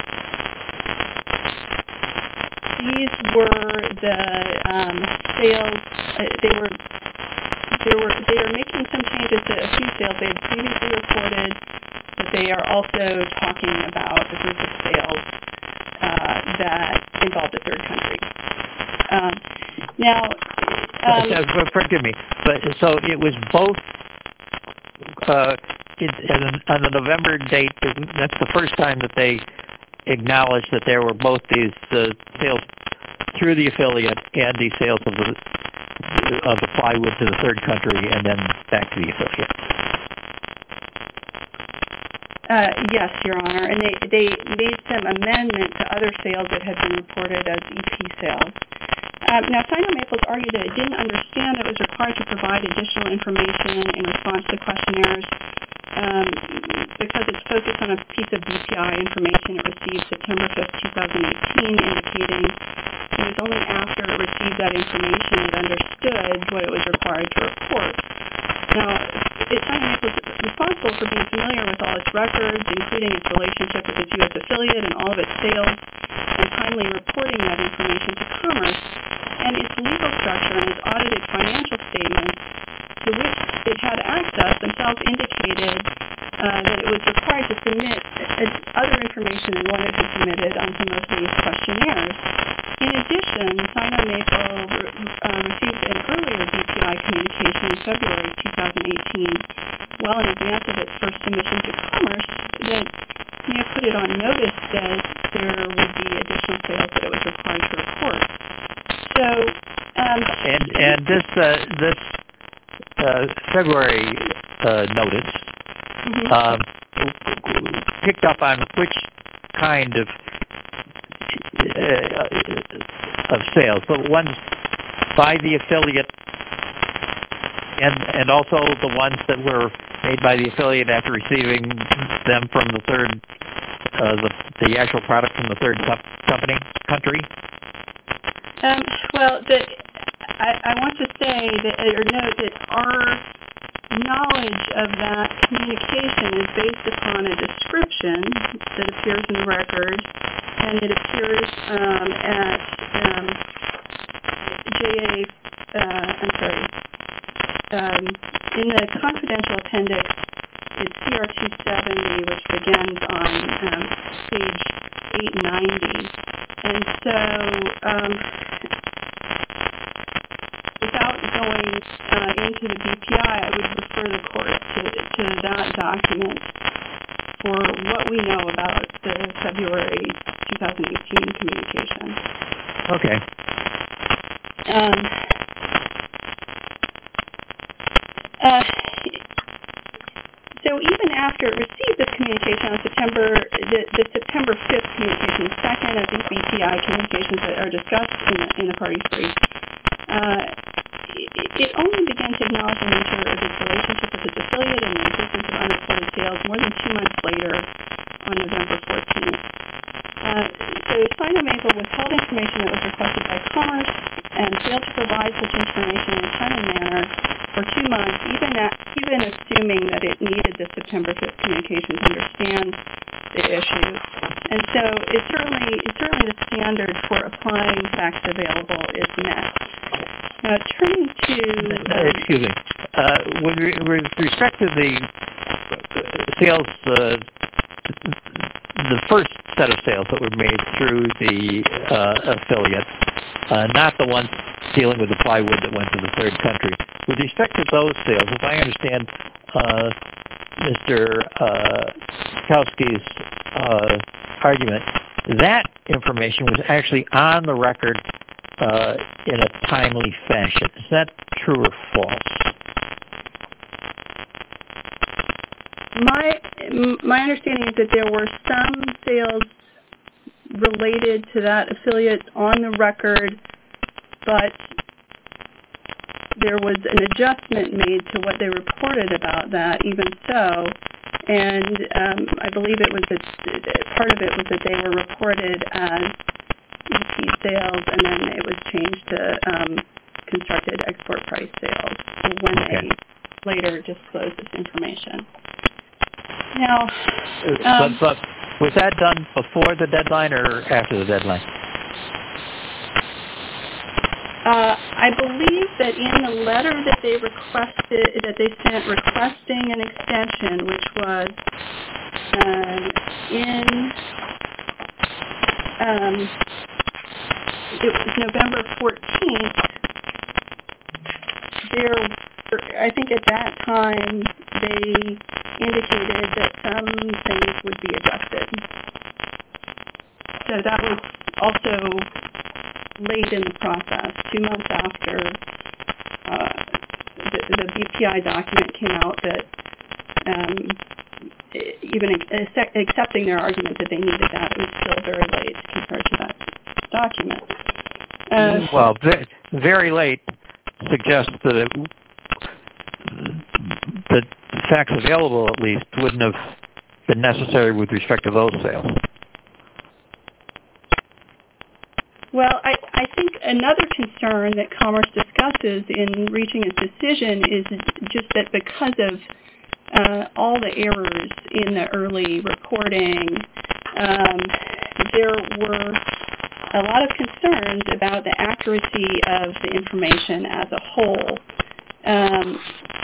These were the um, sales. Uh, they were they were they were making some changes to a few sales they had previously reported, but they are also talking about a group of sales uh, that involved a third country. Um, now, um,
uh, forgive me, but so it was both. Uh, it, on the November date, that's the first time that they acknowledged that there were both these uh, sales through the affiliate and these sales of the of the plywood to the third country and then back to the affiliate.
Uh, yes, Your Honor, and they, they made some amendment to other sales that had been reported as E P sales. Um, now, Sino-Maples argued that it didn't understand that it was required to provide additional information in response to questionnaires um, because it's focused on a piece of B P I information it received September fifth, twenty eighteen, indicating it was only after it received that information it understood what it was required to report. Now, it's Sino-Maples responsible for being familiar with all its records, including its relationship with its U S affiliate and all of its sales, and timely reporting that information to Commerce, and its legal structure and its audited financial statements to which it had access themselves indicated uh, that it was required to submit other information than what had been submitted onto most of these questionnaires. In addition, Sino-Maple uh, received an earlier B P I communication in February twenty eighteen, well in advance of its first submission to Commerce, that may have put it on notice that there would be additional sales that it was required to report. So, um,
and and this uh, this uh, February uh, notice mm-hmm. um, picked up on which kind of uh, of sales, the ones by the affiliate, and and also the ones that were made by the affiliate after receiving them from the third, uh, the the actual product from the third company country.
Um, well, the, I, I want to say that, or note that our knowledge of that communication is based upon a description that appears in the record, and it appears um, at um, J A, uh, I'm sorry, um, in the confidential appendix, it's C R two seventy, which begins on um, page eight ninety. And so, um, without going uh, into the B P I, I would refer the court to, to that document for what we know about the February twenty eighteen communication.
Okay.
Um, uh, so even after it received this communication on September, the, the September fifth communication, the second of these B P I communications that are discussed in the, in the parties' brief, uh, it, it only began to acknowledge the nature of its relationship with its affiliate and the existence of unreported sales more than two months later on November fourteenth. Uh, so Sino-Maple withheld information that was requested by Commerce and failed to provide such information in a timely manner for two months, even at, even assuming that it needed the September fifth communication to understand the issue. And so it certainly, it certainly the standard for applying facts available is met. Now, turning to...
Uh, excuse me. Uh, with, re- with respect to the sales, uh, the first set of sales that were made through the uh, affiliate, uh, not the ones dealing with the plywood that went to the third country. With respect to those sales, if I understand uh, Mister Uh, Kowski's uh, argument, that information was actually on the record uh, in a timely fashion. Is that true or false?
My my understanding is that there were some sales related to that affiliate on the record, but there was an adjustment made to what they reported about that, even so, and um, I believe it was that part of it was that they were reported as E P sales, and then it was changed to um, constructed export price sales when okay. they later disclosed this information. Now,
um, but, but was that done before the deadline or after the deadline?
Uh, I believe that in the letter that they requested, that they sent requesting an extension, which was um, in, um, it was November fourteenth, there were, I think at that time they indicated that some things would be adjusted. So that was also late in the process, two months after uh, the, the B P I document came out, that um, even ac- accepting their argument that they needed that, it was still very late compared to that document. Uh,
well, very, very late suggests that it, the facts available, at least, wouldn't have been necessary with respect to those sales.
Well, I, I think another concern that Commerce discusses in reaching its decision is just that because of uh, all the errors in the early reporting, um, there were a lot of concerns about the accuracy of the information as a whole. Um,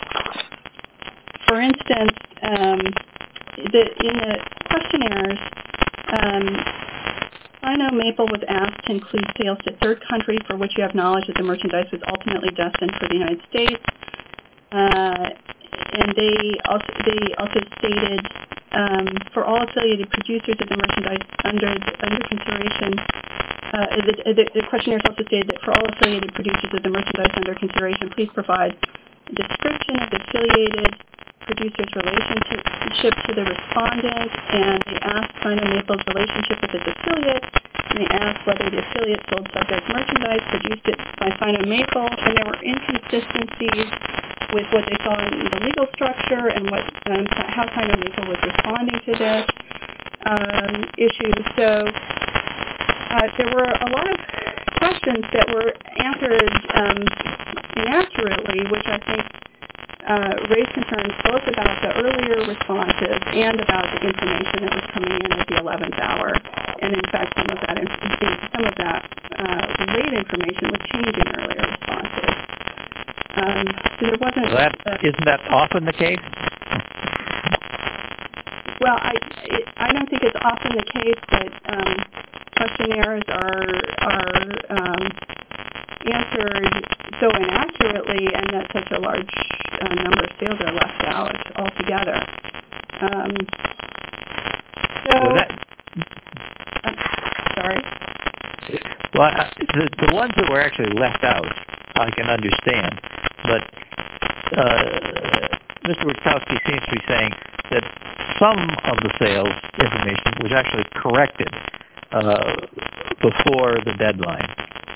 for instance, um, the, in the questionnaires, um, Sino Maple was asked to include sales to third country for which you have knowledge that the merchandise was ultimately destined for the United States. Uh, and they also they also stated um, for all affiliated producers of the merchandise under under consideration. Uh, the, the, the questionnaires also stated that for all affiliated producers of the merchandise under consideration, please provide a description of the affiliated producer's relationship to the respondent, and they asked Sino Maple's relationship with its affiliate, and they asked whether the affiliate sold subject merchandise produced it by Sino Maple, and there were inconsistencies with what they saw in the legal structure and what um, how Sino Maple was responding to this um, issue. So uh, there were a lot of questions that were answered um, inaccurately, which I think Uh, raised concerns both about the earlier responses and about the information that was coming in at the eleventh hour. And in fact, some of that some of that uh, late information was changing earlier responses. Um, so there wasn't.
Well, that,
uh,
isn't that often the case?
Well, I it, I don't think it's often the case that um, questionnaires are are um, answered so inaccurately, and that such a large uh, number of sales are left out altogether. Um, so,
well, that,
uh, sorry.
Well, I, the, the ones that were actually left out, I can understand, but uh, Mister Witkowski seems to be saying that some of the sales information was actually corrected uh, before the deadline.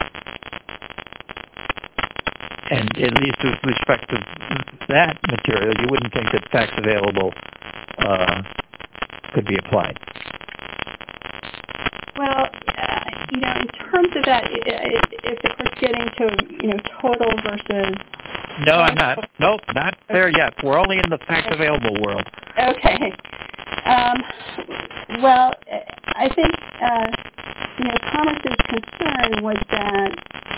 And at least with respect to that material, you wouldn't think that facts available uh, could be applied.
Well, uh, you know, in terms of that, if the court's getting to, you know, total versus...
No, I'm not. Nope, not there yet. We're only in the facts available world.
Okay. Um, well, I think, uh, you know, Commerce's concern was that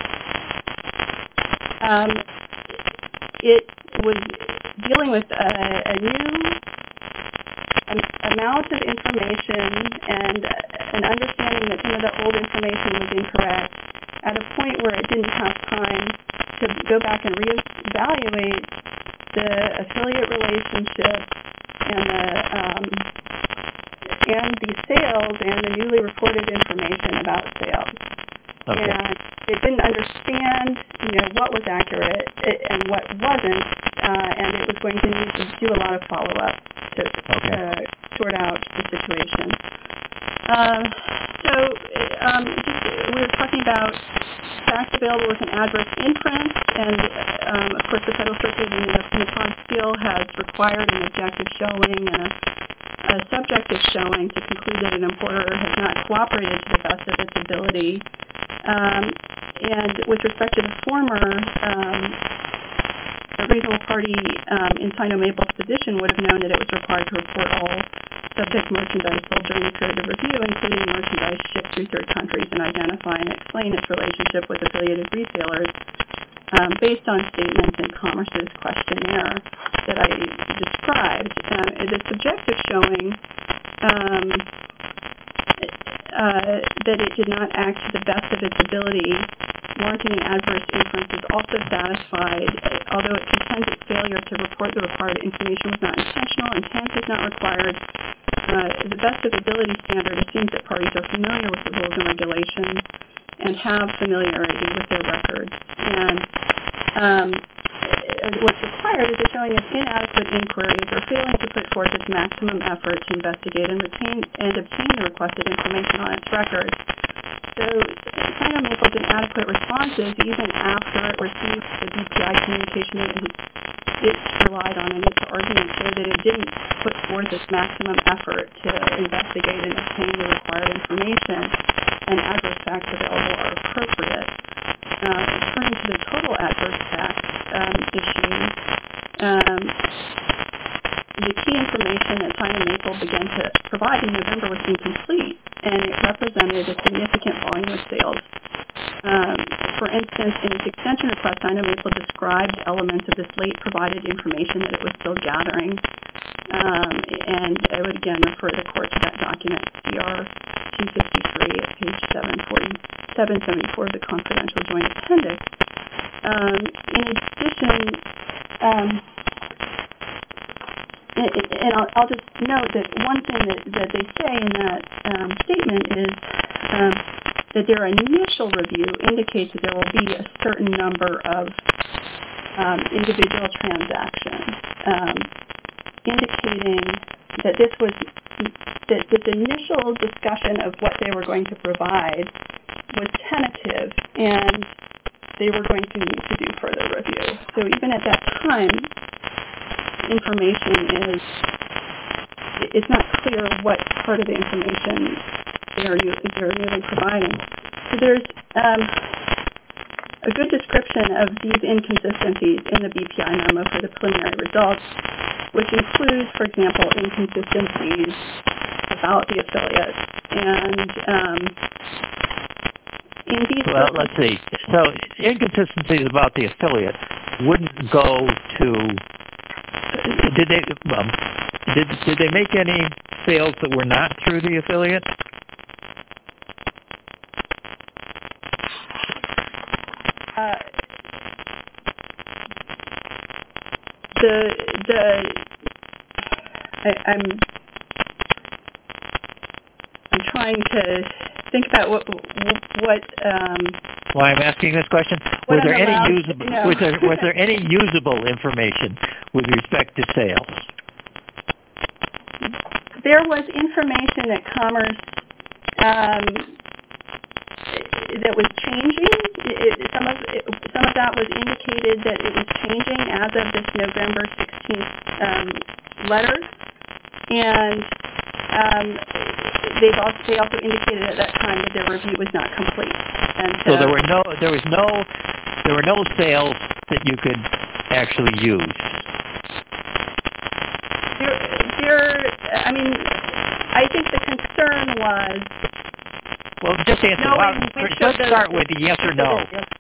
Um, it was dealing with a, a new um, amount of information and an understanding that some of the old information was incorrect at a point where it didn't have time to go back and reevaluate the affiliate relationship and the um, and the sales and the newly reported information about sales.
Okay.
And it didn't understand, you know, what was accurate and what wasn't, uh, and it was going to need to do a lot of follow-up to
Okay.
uh, sort out the situation. Uh, so um, just, we were talking about facts available with an adverse inference, and um, of course the Federal Circuit in the Nippon Steel has required an objective showing and a, a subjective showing to conclude that an importer has not cooperated to the best of its ability. Um, and with respect to the former, um, a reasonable party um, in Sino-Maple's position would have known that it was required to report all subject merchandise sold during the period of review, including merchandise shipped through third countries, and identify and explain its relationship with affiliated retailers um, based on statements in Commerce's questionnaire that I described. Um, the subjective showing um, uh, that it did not act to the best of its ability, warranting an adverse inference, is also satisfied, although it contends its failure to report the required information was not intentional. Intent is not required. Uh, the best of ability standard assumes that parties are familiar with the rules and regulations and have familiarity with their records. And um, what's required is a showing of inadequate inquiries or failing to put forth its maximum effort to investigate and retain and obtain the requested information on its records. So Sino-Maple's inadequate responses, even after it received the B P I communication that it, it relied on in its argument, show that it didn't put forth its maximum effort to investigate and obtain the required information, and adverse facts available are appropriate. Uh, turning to the total adverse facts um, issue, um, the key information that Sino-Maple began to provide in November was incomplete, and it represented a significant volume of sales. Um, for instance, in its extension request, Sino-Maple described elements of this late provided information that it was still gathering, um, and I would again refer the court to that document, C R two fifty-three at page seven seventy-four of the confidential joint appendix. Um, in addition, um, and, and I'll, I'll just note that one thing that, that they say in that um, statement is um, that their initial review indicates that there will be a certain number of um, individual transactions, um, indicating that this was that this initial discussion of what they were going to provide was tentative, and they were going to need to do further review. So even at that time, information is, it's not clear what part of the information they're, they're really providing. So there's um, a good description of these inconsistencies in the B P I memo for the preliminary results, which includes, for example, inconsistencies about the affiliates. And um, in these
well, let's see. So inconsistencies about the affiliate wouldn't go to. Did they? Well, did did they make any sales that were not through the affiliate?
Uh, the the I, I'm I'm trying to think about what what. Um,
Why I'm asking this question? Was there any usable? No. Was there was there any usable information with respect to sales?
There was information that Commerce um, that was changing. It, some of it, some of that was indicated that it was changing as of this November sixteenth um, letter, and um, they've also, they also indicated at that time that their review was not complete. And
so, so there were no there was no there were no sales that you could actually use.
There, there. I mean, I think the concern was.
Well, just answer.
No,
well,
we, we
let's
the,
start with the yes or no.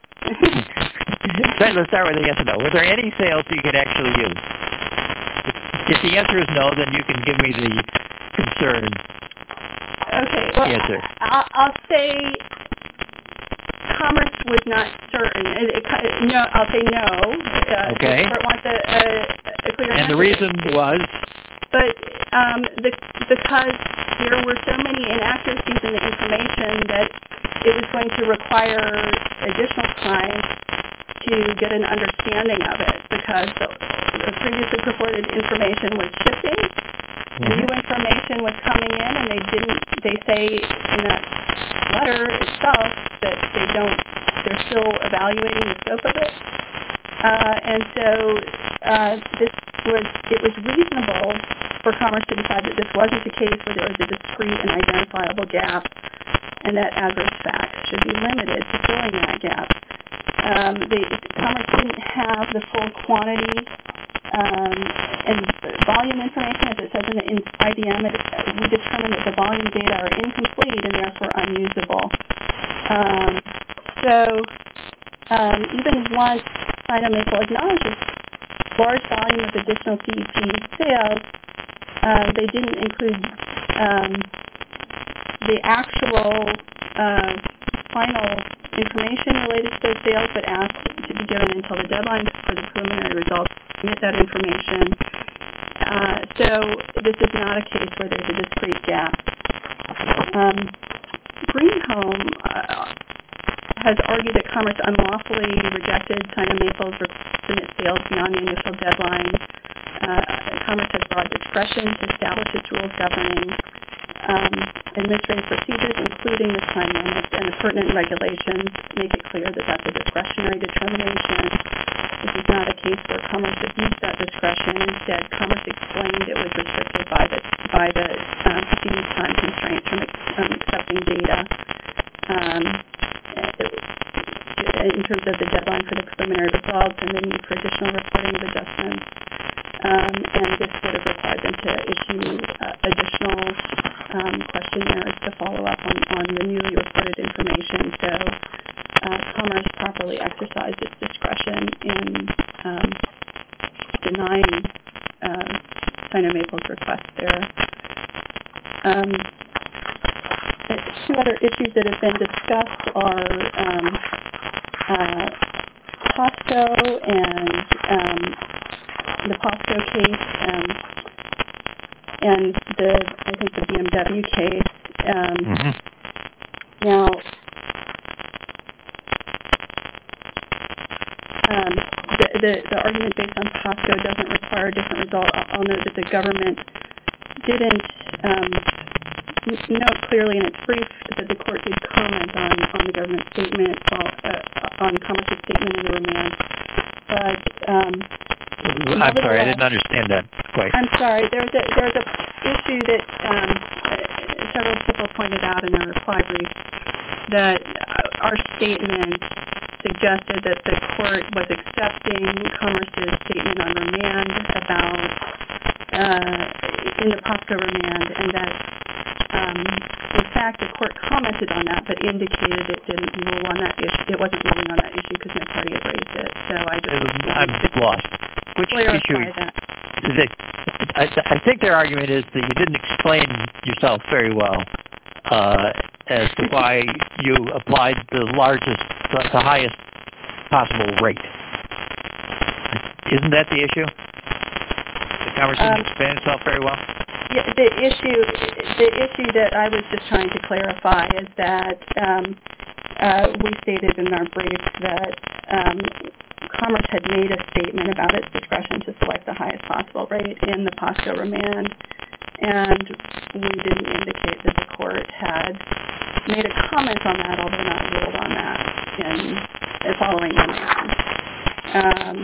Let's start with the yes or no. Were there any sales you could actually use? If the answer is no, then you can give me the concern
okay, well,
answer.
I'll, I'll say Commerce was not certain. It, it, no, I'll say no. Uh,
okay.
The court wants a, a, a clear
and
answer.
the reason was?
But um, the, because there were so many inaccuracies in the information that it was going to require additional time to get an understanding of it, because the, the previously purported information was shifting, mm-hmm. new information was coming in, and they didn't. They say in that letter itself that they don't. They're still evaluating the scope of it, uh, and so uh, this was. It was reasonable for Commerce to decide that this wasn't the case, where there was a discrete and identifiable gap, and that adverse facts should be limited to filling that gap. Um, they, Commerce didn't have the full quantity um, and volume information, as it says in the in I B M. It, we determined that the volume data are incomplete and therefore unusable. Um, so um, even once Sino-Maple acknowledges large volume of additional C E P sales, uh, they didn't include um, the actual uh, final information related to those sales, but asked to be given until the deadline for the preliminary results to submit that information. Uh, so this is not a case where there's a discrete gap. Um, Greenhome uh, has argued that Commerce unlawfully rejected Sino-Maple's request to submit sales beyond the initial deadline. Uh, Commerce has broad discretion to establish its rules governing um, administrative procedures, including the time limits, and the pertinent regulations make it clear that that's a discretionary determination. This is not a case where Commerce abused that discretion. Instead, Commerce explained it was restricted by the by the um, perceived time constraints from um, accepting data. Um, in terms of the deadline for the preliminary results and the need for additional reporting of adjustments. Um, and this would have required them to issue uh, additional um, questionnaires to follow up on, on the newly reported information. So uh, Commerce properly exercised its discretion in um, denying uh, Sino-Maple's request there. Um, two other issues that have been discussed are um, Uh, POSCO and um, the POSCO case um, and the, I think, the B M W case. Um,
mm-hmm.
Now, um, the, the, the argument based on POSCO doesn't require a different result. I'll note that the government didn't um, note clearly in its brief that the court did comment on, on the government statement, well, uh, on Commerce's statement in the remand. But um,
I'm sorry, I didn't understand that quite.
I'm sorry. There's a there's a issue that um, several people pointed out in their reply brief that our statement suggested that the court was accepting Commerce's statement on remand about uh, in the POSCO remand, and that Um, in fact, the court commented on that, but indicated it didn't rule on that issue. It wasn't ruling on that issue because no party had raised it. So I just
I'm lost. Which issue?
That.
Is it, I, I think their argument is that you didn't explain yourself very well uh, as to why you applied the largest, the, the highest possible rate. Isn't that the issue? The Commerce didn't um, explain itself very well.
Yeah, the issue, the issue that I was just trying to clarify is that um, uh, we stated in our brief that um, Commerce had made a statement about its discretion to select the highest possible rate in the POSCO remand, and we didn't indicate that the court had made a comment on that, although not ruled on that in the following remand. Um,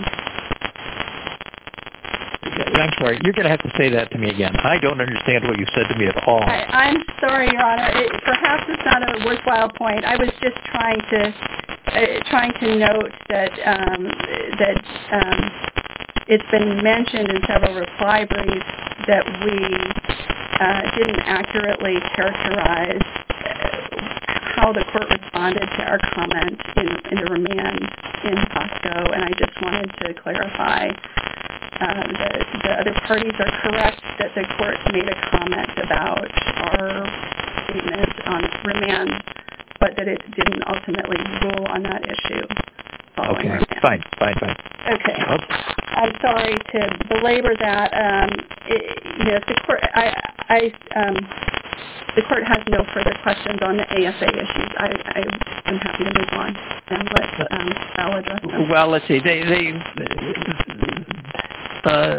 I'm sorry, you're going to have to say that to me again. I don't understand what you said to me at all.
I, I'm sorry, Your Honor. It, perhaps it's not a worthwhile point. I was just trying to uh, trying to note that um, that um, it's been mentioned in several reply briefs that we uh, didn't accurately characterize how the court responded to our comment in, in the remand in POSCO, and I just wanted to clarify. Uh, the, the other parties are correct that the court made a comment about our statement on remand, but that it didn't ultimately rule on that issue.
Okay,
remand.
fine, fine, fine.
Okay. Oops. I'm sorry to belabor that. Um, it, you know, if the court, I, I, um, the court has no further questions on the A F A issues. I, I am happy to move on and let um, Al address them.
Well, let's see. They, they. Uh,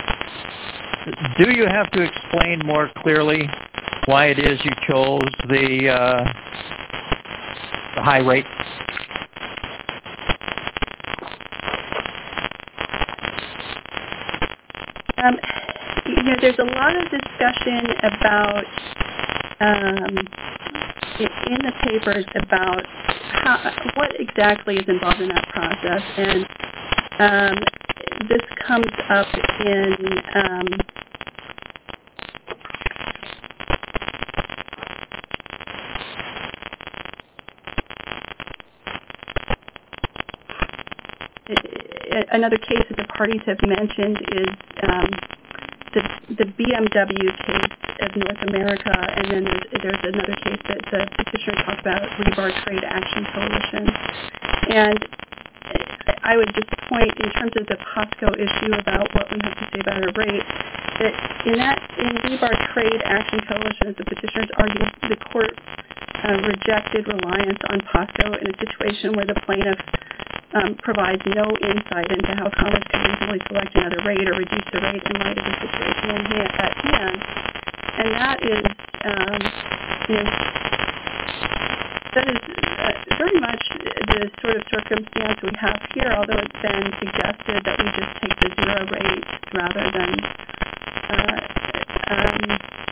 do you have to explain more clearly why it is you chose the, uh, the high rate?
Um, you know, there's a lot of discussion about um, in the papers about how, what exactly is involved in that process. And um, this comes up in um, another case that the parties have mentioned is um, the, the B M W case of North America, and then there's, there's another case that the petitioner talked about, Rebar Trade Action Coalition. And I would just point, in terms of the POSCO issue about what we have to say about our rate, that in that in Rebar Trade Action Coalition, as the petitioners argued, the court uh, rejected reliance on POSCO in a situation where the plaintiff Um, provides no insight into how Commerce can reasonably select another rate or reduce the rate in light of the situation in hand, at hand. And that is, um, you know, that is uh, very much the sort of circumstance we have here, although it's been suggested that we just take the zero rate rather than uh, um,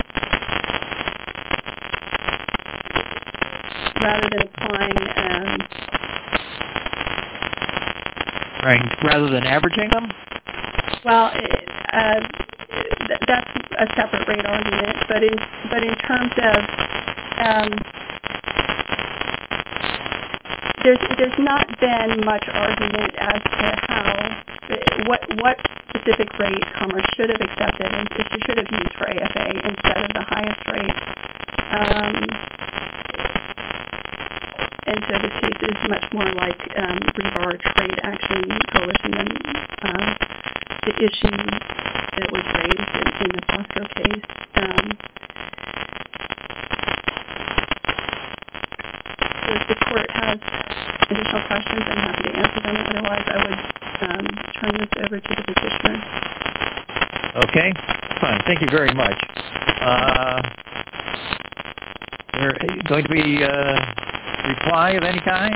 rather than applying um,
Right, rather than averaging them?
Well, uh, th- that's a separate rate argument, but in but in terms of um, there's there's not been much argument as to how what what specific rate Commerce should have accepted and if she should have used for A F A instead of the highest rate. Um, And so this case is much more like um, Rebar Trade Action Coalition than um, the issue that was raised in, in the POSCO case. Um, if the court has additional questions, I'm happy to answer them. Otherwise, I would um, turn this over to the petitioner.
Okay, fine. Thank you very much. Uh, there going to be uh, reply of any kind?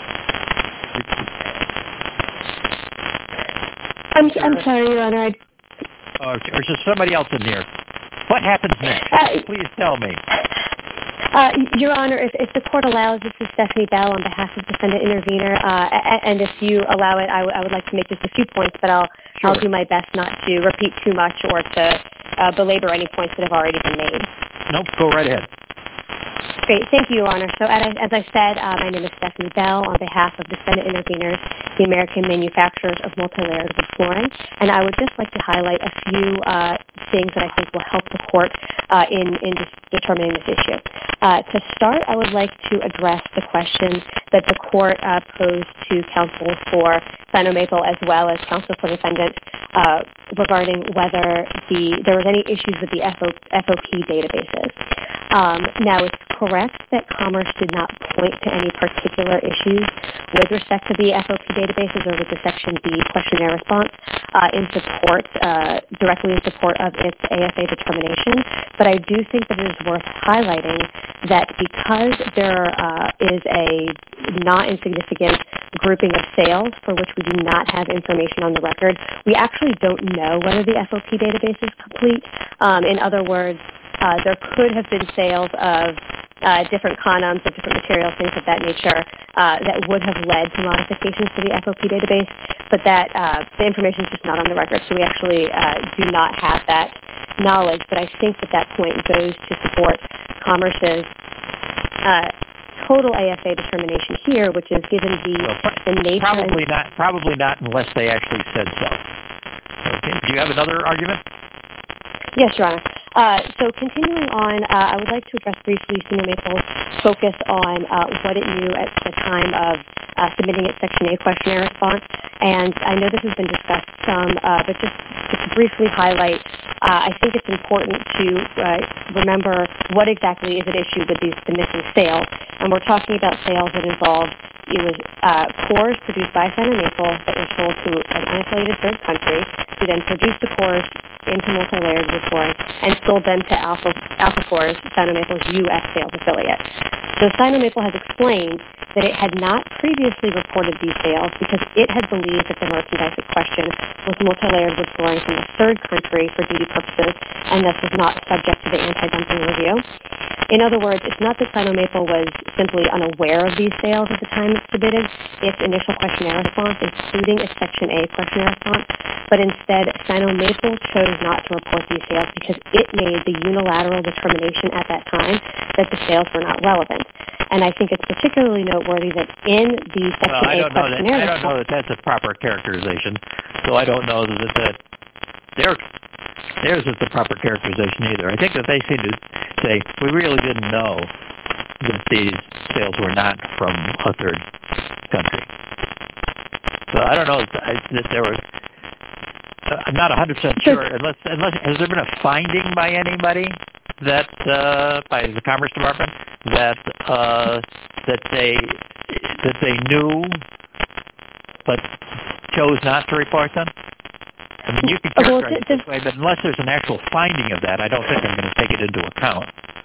I'm I'm sorry, Your Honor. I'd...
Or, or is there somebody else in here? What happens next?
Uh,
Please tell me.
Uh, Your Honor, if, if the court allows, this is Stephanie Bell on behalf of defendant intervener, uh, and if you allow it, I, w- I would like to make just a few points, but I'll sure. I'll do my best not to repeat too much or to uh, belabor any points that have already been made.
Nope, go right ahead.
Great. Thank you, Your Honor. So as, as I said, uh, my name is Stephanie Bell on behalf of defendant interveners, the American manufacturers of multi-layered wood flooring, and I would just like to highlight a few uh, things that I think will help the court uh, in, in just determining this issue. Uh, to start, I would like to address the question that the court uh, posed to counsel for Sino-Maple as well as counsel for defendant uh, regarding whether the there was any issues with the F O P databases. Um, now, it's correct that Commerce did not point to any particular issues with respect to the F O P databases or with the Section B questionnaire response uh, in support, uh, directly in support of its A F A determination. But I do think that it is worth highlighting that because there uh, is a not insignificant grouping of sales for which we do not have information on the record, we actually don't know whether the F O P database is complete. Um, in other words, uh, there could have been sales of uh, different condoms, of different materials, things of that nature, uh, that would have led to modifications to the F O P database, but that uh, the information is just not on the record, so we actually uh, do not have that knowledge. But I think that that point goes to support Commerce's uh, total A F A determination here, which is given the,
well, pr-
the nature...
Probably not, probably not unless they actually said so. Okay. Do you have another argument?
Yes, Your Honor. Uh, so continuing on, uh, I would like to address briefly Sino-Maple's focus on uh, what it knew at the time of uh, submitting its Section A questionnaire response. And I know this has been discussed some, uh, but just, just to briefly highlight, uh, I think it's important to uh, remember what exactly is at issue with these the missing sales. And we're talking about sales that involve it was uh, cores produced by Sino-Maple that were sold to an unaffiliated third country, who then produced the cores into multi-layered wood flooring and sold them to Alpha, Alpha Cores, Sino-Maple's U S sales affiliate. So Sino-Maple has explained that it had not previously reported these sales because it had believed that the merchandise in question was multi-layered wood flooring from a third country for duty purposes and thus was not subject to the anti-dumping review. In other words, it's not that Sino-Maple was simply unaware of these sales at the time it submitted its initial questionnaire response, including its Section A questionnaire response, but instead Sino-Maple chose not to report these sales because it made the unilateral determination at that time that the sales were not relevant. And I think it's particularly noteworthy that in the Section
well, I
A
don't know that,
questionnaire
I don't know that that's a proper characterization, so I don't know that, that their, theirs is the proper characterization either. I think that they seem to say, we really didn't know that these sales were not from a third country. So I don't know that, that there were, I'm not one hundred percent sure, unless, unless, has there been a finding by anybody that, uh, by the Commerce Department, that, uh, that they, that they knew, but chose not to report them? I mean, you can characterize it this way, but unless there's an actual finding of that, I don't think I'm going to take it into account.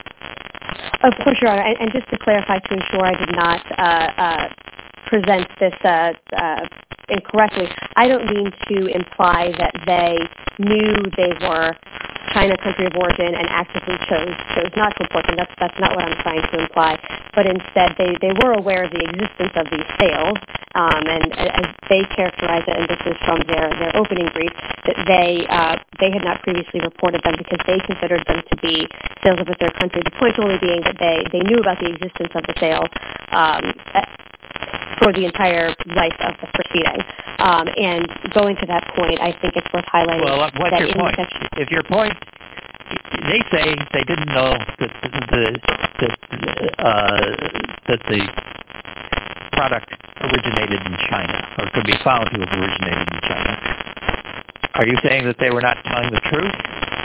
Of course, Your Honor, and, and just to clarify to ensure I did not uh, uh, present this uh, uh, incorrectly, I don't mean to imply that they knew they were China country of origin and actively chose chose not to report them. That's that's not what I'm trying to imply. But instead, they, they were aware of the existence of these sales, um, and as they characterize it, and this is from their, their opening brief, that they uh, they had not previously reported them because they considered them to be sales of a third country. The point only being that they, they knew about the existence of the sales um, for the entire life of the proceeding. Um, and going to that point, I think it's worth highlighting.
Well, what's
that
your point?
Section-
if your point, they say they didn't know that the that uh, that the product originated in China or could be found to have originated in China. Are you saying that they were not telling the truth?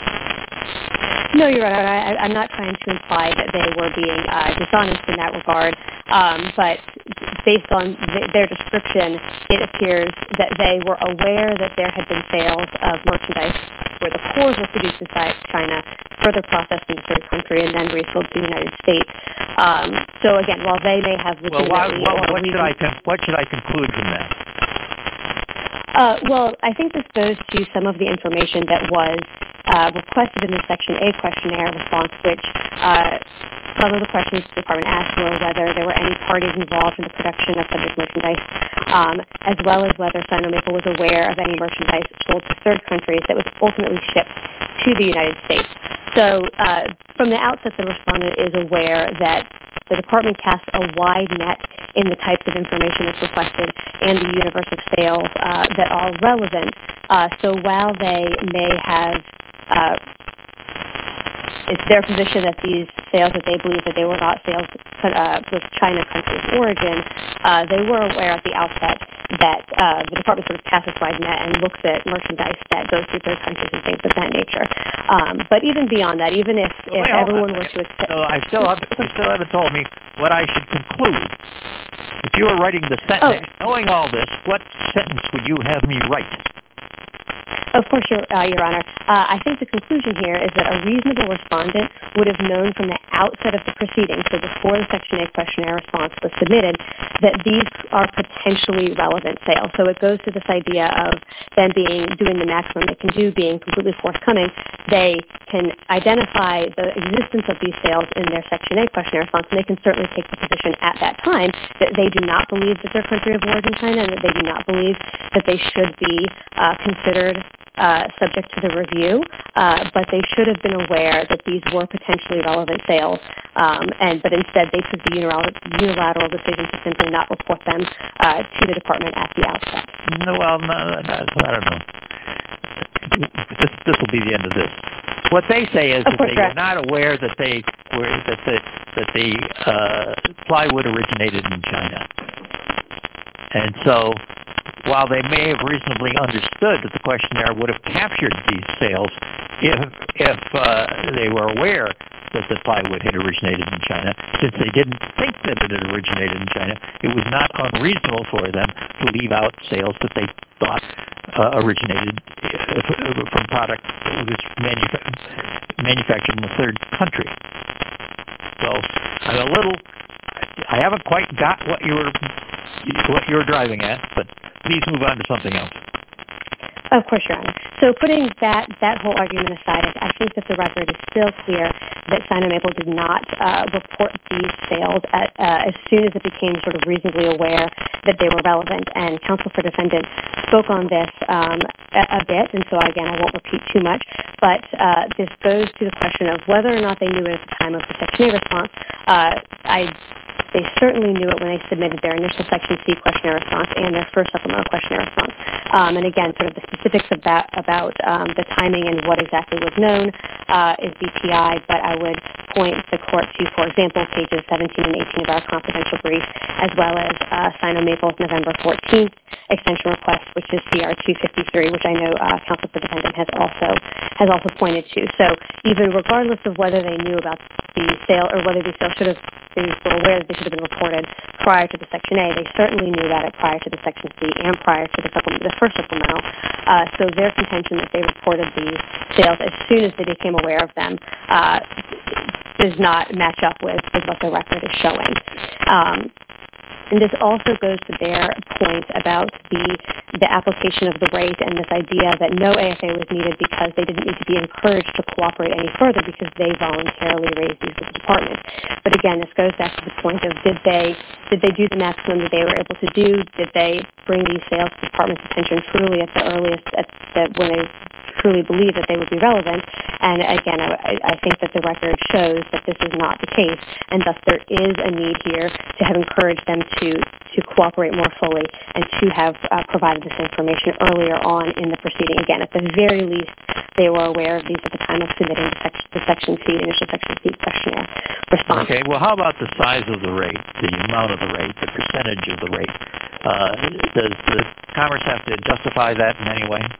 No, Your Honor. I, I'm not trying to imply that they were being uh, dishonest in that regard, um, but based on th- their description, it appears that they were aware that there had been sales of merchandise where the cores were produced inside China, further processed in a third country, and then resold to the United States. Um, so again, while they may have legitimately...
Well, why,
or
what, should I con- what should I conclude from that?
Uh, well, I think this goes to some of the information that was uh, requested in the Section A questionnaire response, which uh, some of the questions the department asked were whether there were any parties involved in the production of subject merchandise, um, as well as whether Sino-Maple was aware of any merchandise sold to third countries that was ultimately shipped to the United States. So uh, from the outset, the respondent is aware that the department casts a wide net in the types of information that's requested and the universe of sales uh, that are relevant. Uh, so while they may have, uh, it's their position that these sales, that they believe that they were not sales uh, with China country of origin, uh, they were aware at the outset that uh, the department sort of casts a wide net and looks at merchandise that goes to third countries and things of that nature. Um, but even beyond that, even if, if
well,
everyone were to accept...
So I still, have, you still haven't told me what I should conclude. If you were writing the sentence, oh. knowing all this, what sentence would you have me write?
Of course, Your, uh, Your Honor. Uh, I think the conclusion here is that a reasonable respondent would have known from the outset of the proceeding, so before the Section A questionnaire response was submitted, that these are potentially relevant sales. So it goes to this idea of them being doing the maximum they can do, being completely forthcoming. They can identify the existence of these sales in their Section A questionnaire response, and they can certainly take the position at that time that they do not believe that their country of origin China, and that they do not believe that they should be uh, considered Uh, subject to the review, uh, but they should have been aware that these were potentially relevant sales, um, and but instead they took the unilateral, unilateral decision to simply not report them uh, to the department at the outset.
No, well, no, no, I don't know. This, this will be the end of this. What they say is
of
that
course,
they
correct.
were not aware that they were that the that the uh, plywood originated in China, and so. While they may have reasonably understood that the questionnaire would have captured these sales if if uh, they were aware that the plywood had originated in China, since they didn't think that it had originated in China, it was not unreasonable for them to leave out sales that they thought uh, originated from product that was manufa- manufactured in a third country. So I'm a little I haven't quite got what you were what you were driving at, but please move on to something else.
Of course, Your Honor. So putting that, that whole argument aside, I think that the record is still clear that Sino Maple did not uh, report these sales at, uh, as soon as it became sort of reasonably aware that they were relevant. And counsel for defendant spoke on this um, a, a bit, and so again, I won't repeat too much, but uh, this goes to the question of whether or not they knew it at the time of the Section A response. Uh, I They certainly knew it when they submitted their initial Section C questionnaire response and their first supplemental questionnaire response. Um, and again, sort of the specifics of that about um, the timing and what exactly was known uh, is B P I, but I would point the court to, for example, pages seventeen and eighteen of our confidential brief, as well as uh, Sino Maple's November fourteenth extension request, which is C R two fifty-three, which I know uh, counsel for defendant has also has also pointed to. So even regardless of whether they knew about the sale or whether the sale should have they were aware that they should have been reported prior to the Section A, they certainly knew about it prior to the Section C and prior to the, supplement, the first supplemental. Uh, so their contention that they reported these sales as soon as they became aware of them uh, does not match up with, with what the record is showing. Um, And this also goes to their point about the the application of the rate and this idea that no A F A was needed because they didn't need to be encouraged to cooperate any further because they voluntarily raised these with the department. But again, this goes back to the point of did they did they do the maximum that they were able to do? Did they bring these sales to the department's attention truly at the earliest at, at when they truly believe that they would be relevant? And again, I, I think that the record shows that this is not the case, and thus there is a need here to have encouraged them to to cooperate more fully and to have uh, provided this information earlier on in the proceeding. Again, at the very least, they were aware of these at the time of submitting the Section, the section C, the initial Section C questionnaire response.
Okay, well, how about the size of the rate, the amount of the rate, the percentage of the rate? Uh, does the Commerce have to justify that in any way?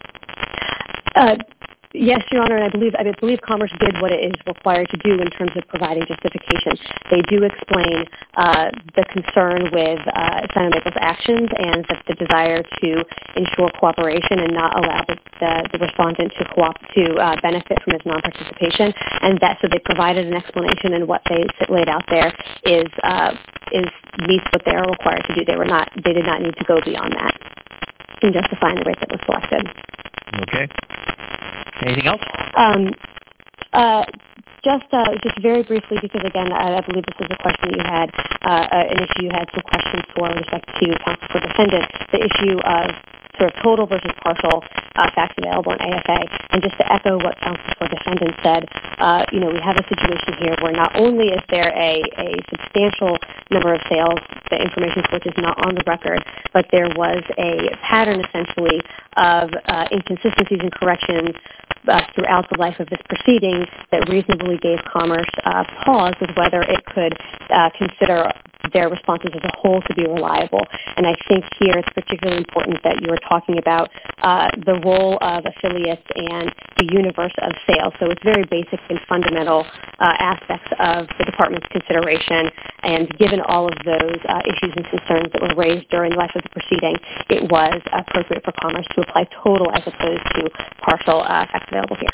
Uh, yes, Your Honor, and I believe I believe Commerce did what it is required to do in terms of providing justification. They do explain uh, the concern with uh, Sino Maple's actions and the, the desire to ensure cooperation and not allow the, the, the respondent to co-op, to uh, benefit from his non-participation. And that so they provided an explanation, and what they laid out there is uh, is meets what they are required to do. They were not they did not need to go beyond that in justifying the rate that was selected.
Okay. Anything else?
Um, uh, just, uh, just very briefly, because again, I, I believe this is a question you had, uh, an issue you had some questions for with respect to counsel for defendant, the issue of sort of total versus partial uh, facts available in A F A. And just to echo what counsel for defendant said, uh, you know, we have a situation here where not only is there a, a substantial number of sales, the information for which is not on the record, but there was a pattern essentially of uh, inconsistencies and corrections uh, throughout the life of this proceeding that reasonably gave Commerce uh, pause with whether it could uh, consider their responses as a whole to be reliable. And I think here it's particularly important that you were talking about uh, the role of affiliates and the universe of sales. So it's very basic and fundamental uh, aspects of the department's consideration. And given all of those uh, issues and concerns that were raised during the life of the proceeding, it was appropriate for Commerce to apply total as opposed to partial uh, facts available here.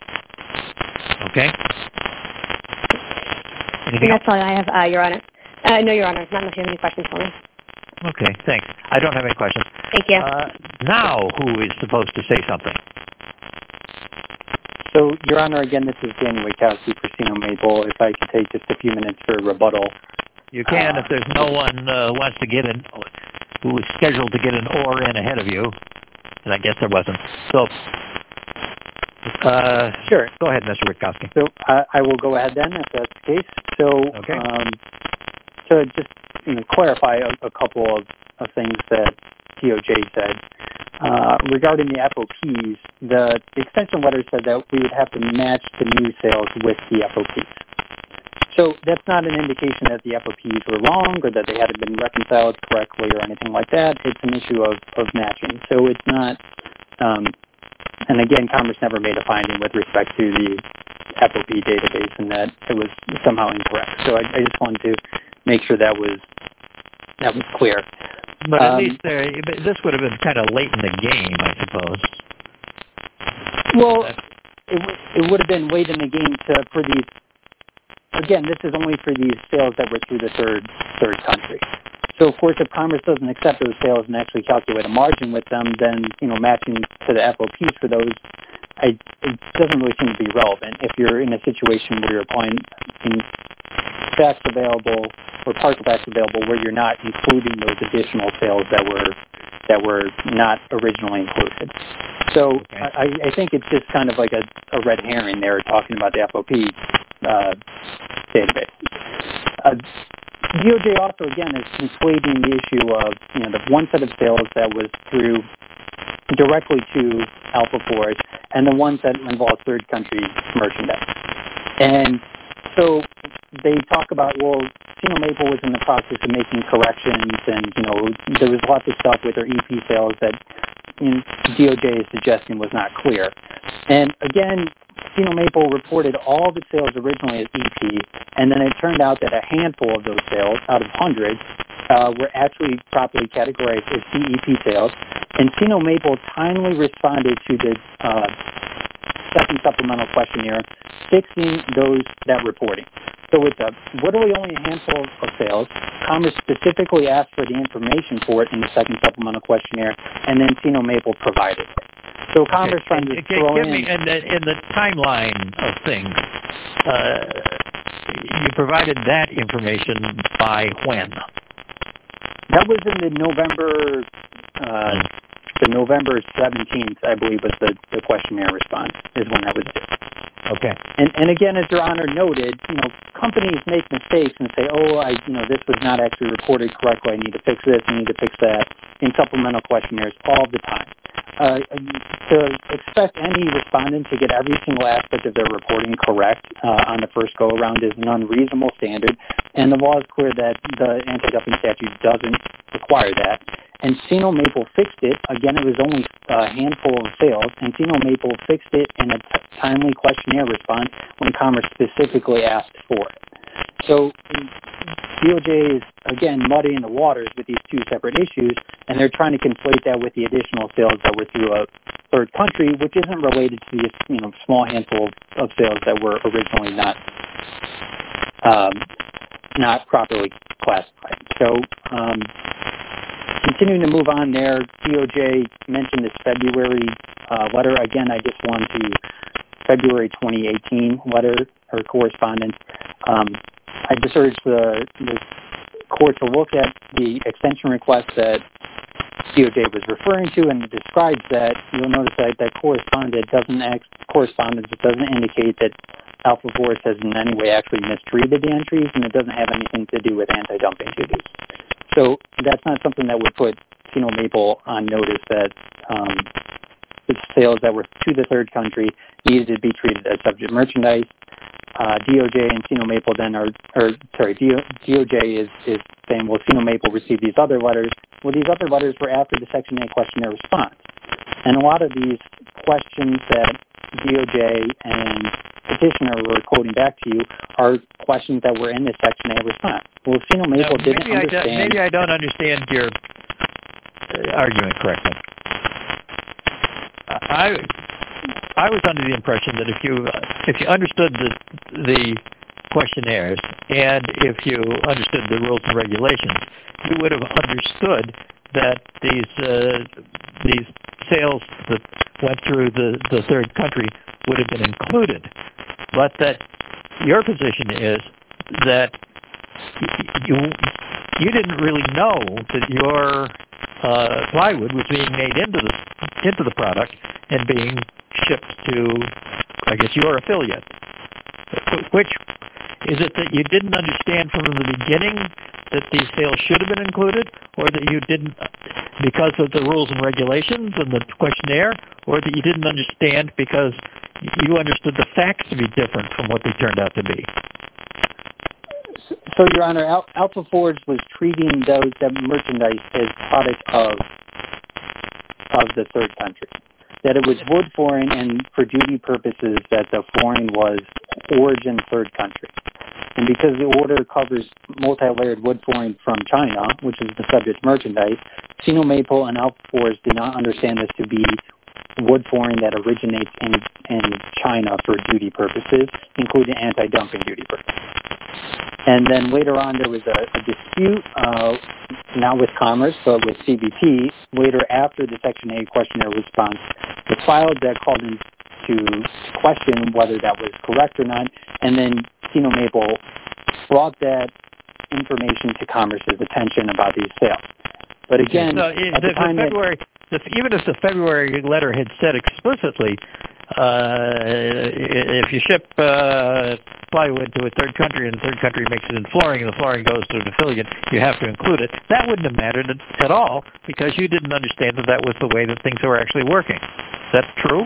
Okay.
Anything and that's else? all I have, uh, Your Honor. Uh, no, Your Honor. Not unless you have any questions for me.
Okay, thanks. I don't have any questions.
Thank you.
Uh, now, who is supposed to say something?
So, Your Honor, again, this is Danny Wachowski for Sino Maple. If I could take just a few minutes for rebuttal.
You can uh, if there's no one uh, who wants to get in, who is scheduled to get an or in ahead of you, and I guess there wasn't. So, uh,
sure.
Go ahead, Mister Witkowski.
So uh, I will go ahead then, if that's the case. So,
okay.
um, to just you know, clarify a, a couple of, of things that T O J said. Uh, regarding the F O Ps, the, the extension letter said that we would have to match the new sales with the F O Ps. So that's not an indication that the F O Ps were wrong or that they hadn't been reconciled correctly or anything like that. It's an issue of, of matching. So it's not, um, and again, Commerce never made a finding with respect to the F O P database and that it was somehow incorrect. So I, I just wanted to make sure that was that was clear.
But at
um,
least there, this would have been kind of late in the game, I suppose.
Well, it, w- it would have been late in the game to, for the again, this is only for these sales that were through the third third country. So, of course, if Commerce doesn't accept those sales and actually calculate a margin with them, then, you know, matching to the F O Ps for those, I, it doesn't really seem to be relevant if you're in a situation where you're applying facts available or parts of facts available where you're not including those additional sales that were that were not originally included. So okay. I, I think it's just kind of like a, a red herring there talking about the F O P uh, database. Uh, D O J also, again, is conflating the issue of, you know, the one set of sales that was through directly to Alpha Forge and the ones that involve third country merchandise. And so they talk about, well, Sino Maple was in the process of making corrections and, you know, there was lots of stuff with their E P sales that, you know, D O J is suggesting was not clear. And again, Sino Maple reported all the sales originally as E P, and then it turned out that a handful of those sales, out of hundreds, uh, were actually properly categorized as C E P sales. And Sino Maple timely responded to the uh, second supplemental questionnaire, fixing those that reporting. So it's a literally only a handful of sales. Commerce specifically asked for the information for it in the second supplemental questionnaire, and then Sino Maple provided it. So Commerce
okay.
trying to
okay,
throw
give
in...
me, in the, in the timeline of things, uh, you provided that information by when?
That was in the November, uh, the November seventeenth, I believe, was the, the questionnaire response, is when that was due.
Okay.
And and again, as Your Honor noted, you know, companies make mistakes and say, oh, I, you know, this was not actually reported correctly. I need to fix this. I need to fix that in supplemental questionnaires all the time. Uh, to expect any respondent to get every single aspect of their reporting correct uh, on the first go-around is an unreasonable standard, and the law is clear that the anti-dumping statute doesn't require that. And Sino Maple fixed it. Again, it was only a handful of sales, and Sino Maple fixed it in a t- timely questionnaire response when Commerce specifically asked for it. So D O J is, again, muddying the waters with these two separate issues, and they're trying to conflate that with the additional sales that were through a third country, which isn't related to this, you know, small handful of, of sales that were originally not um, not properly classified. So um, continuing to move on there, D O J mentioned this February uh, letter. Again, I just want to February twenty eighteen letter or correspondence. Um, I just urge the, the court to look at the extension request that D O J was referring to, and it describes that. You'll notice that that correspondence doesn't act, correspondence doesn't indicate that Alpha Force has in any way actually mistreated the entries, and it doesn't have anything to do with anti-dumping duties. So that's not something that would put Sino Maple on notice that um, the sales that were to the third country needed to be treated as subject merchandise. Uh, D O J and Sino Maple then are, or sorry, D O J is, is saying, well, Sino Maple received these other letters. Well, these other letters were after the Section eight questionnaire response. And a lot of these questions that D O J and petitioner were quoting back to you are questions that were in the Section eight response. Well, Sino Maple
no,
didn't
maybe
understand.
I do, maybe I don't understand your argument correctly. I I was under the impression that if you if you understood the the questionnaires and if you understood the rules and regulations, you would have understood that these uh, these sales that went through the, the third country would have been included, but that your position is that you you didn't really know that your uh, plywood was being made into the into the product and being shipped to, I guess, your affiliate. Which is it that you didn't understand from the beginning that these sales should have been included, or that you didn't because of the rules and regulations and the questionnaire, or that you didn't understand because you understood the facts to be different from what they turned out to be?
So, Your Honor, Al- Alpha Forge was treating those that merchandise as product of of the third country. That it was wood flooring, and for duty purposes, that the flooring was origin third country. And because the order covers multi-layered wood flooring from China, which is the subject merchandise, Sino Maple and Alpha Forge did not understand this to be wood flooring that originates in, in China for duty purposes, including anti-dumping duty purposes. And then later on, there was a, a dispute, uh, not with Commerce, but with C B P. Later, after the Section A questionnaire response was filed, that called into question whether that was correct or not. And then Sino Maple brought that information to Commerce's attention about these sales. But again,
so,
at the,
the
time
February,
that,
the, even if the February letter had said explicitly, uh, if you ship uh, plywood to a third country and the third country makes it in flooring and the flooring goes to an affiliate, you have to include it. That wouldn't have mattered at all because you didn't understand that that was the way that things were actually working. Is that true?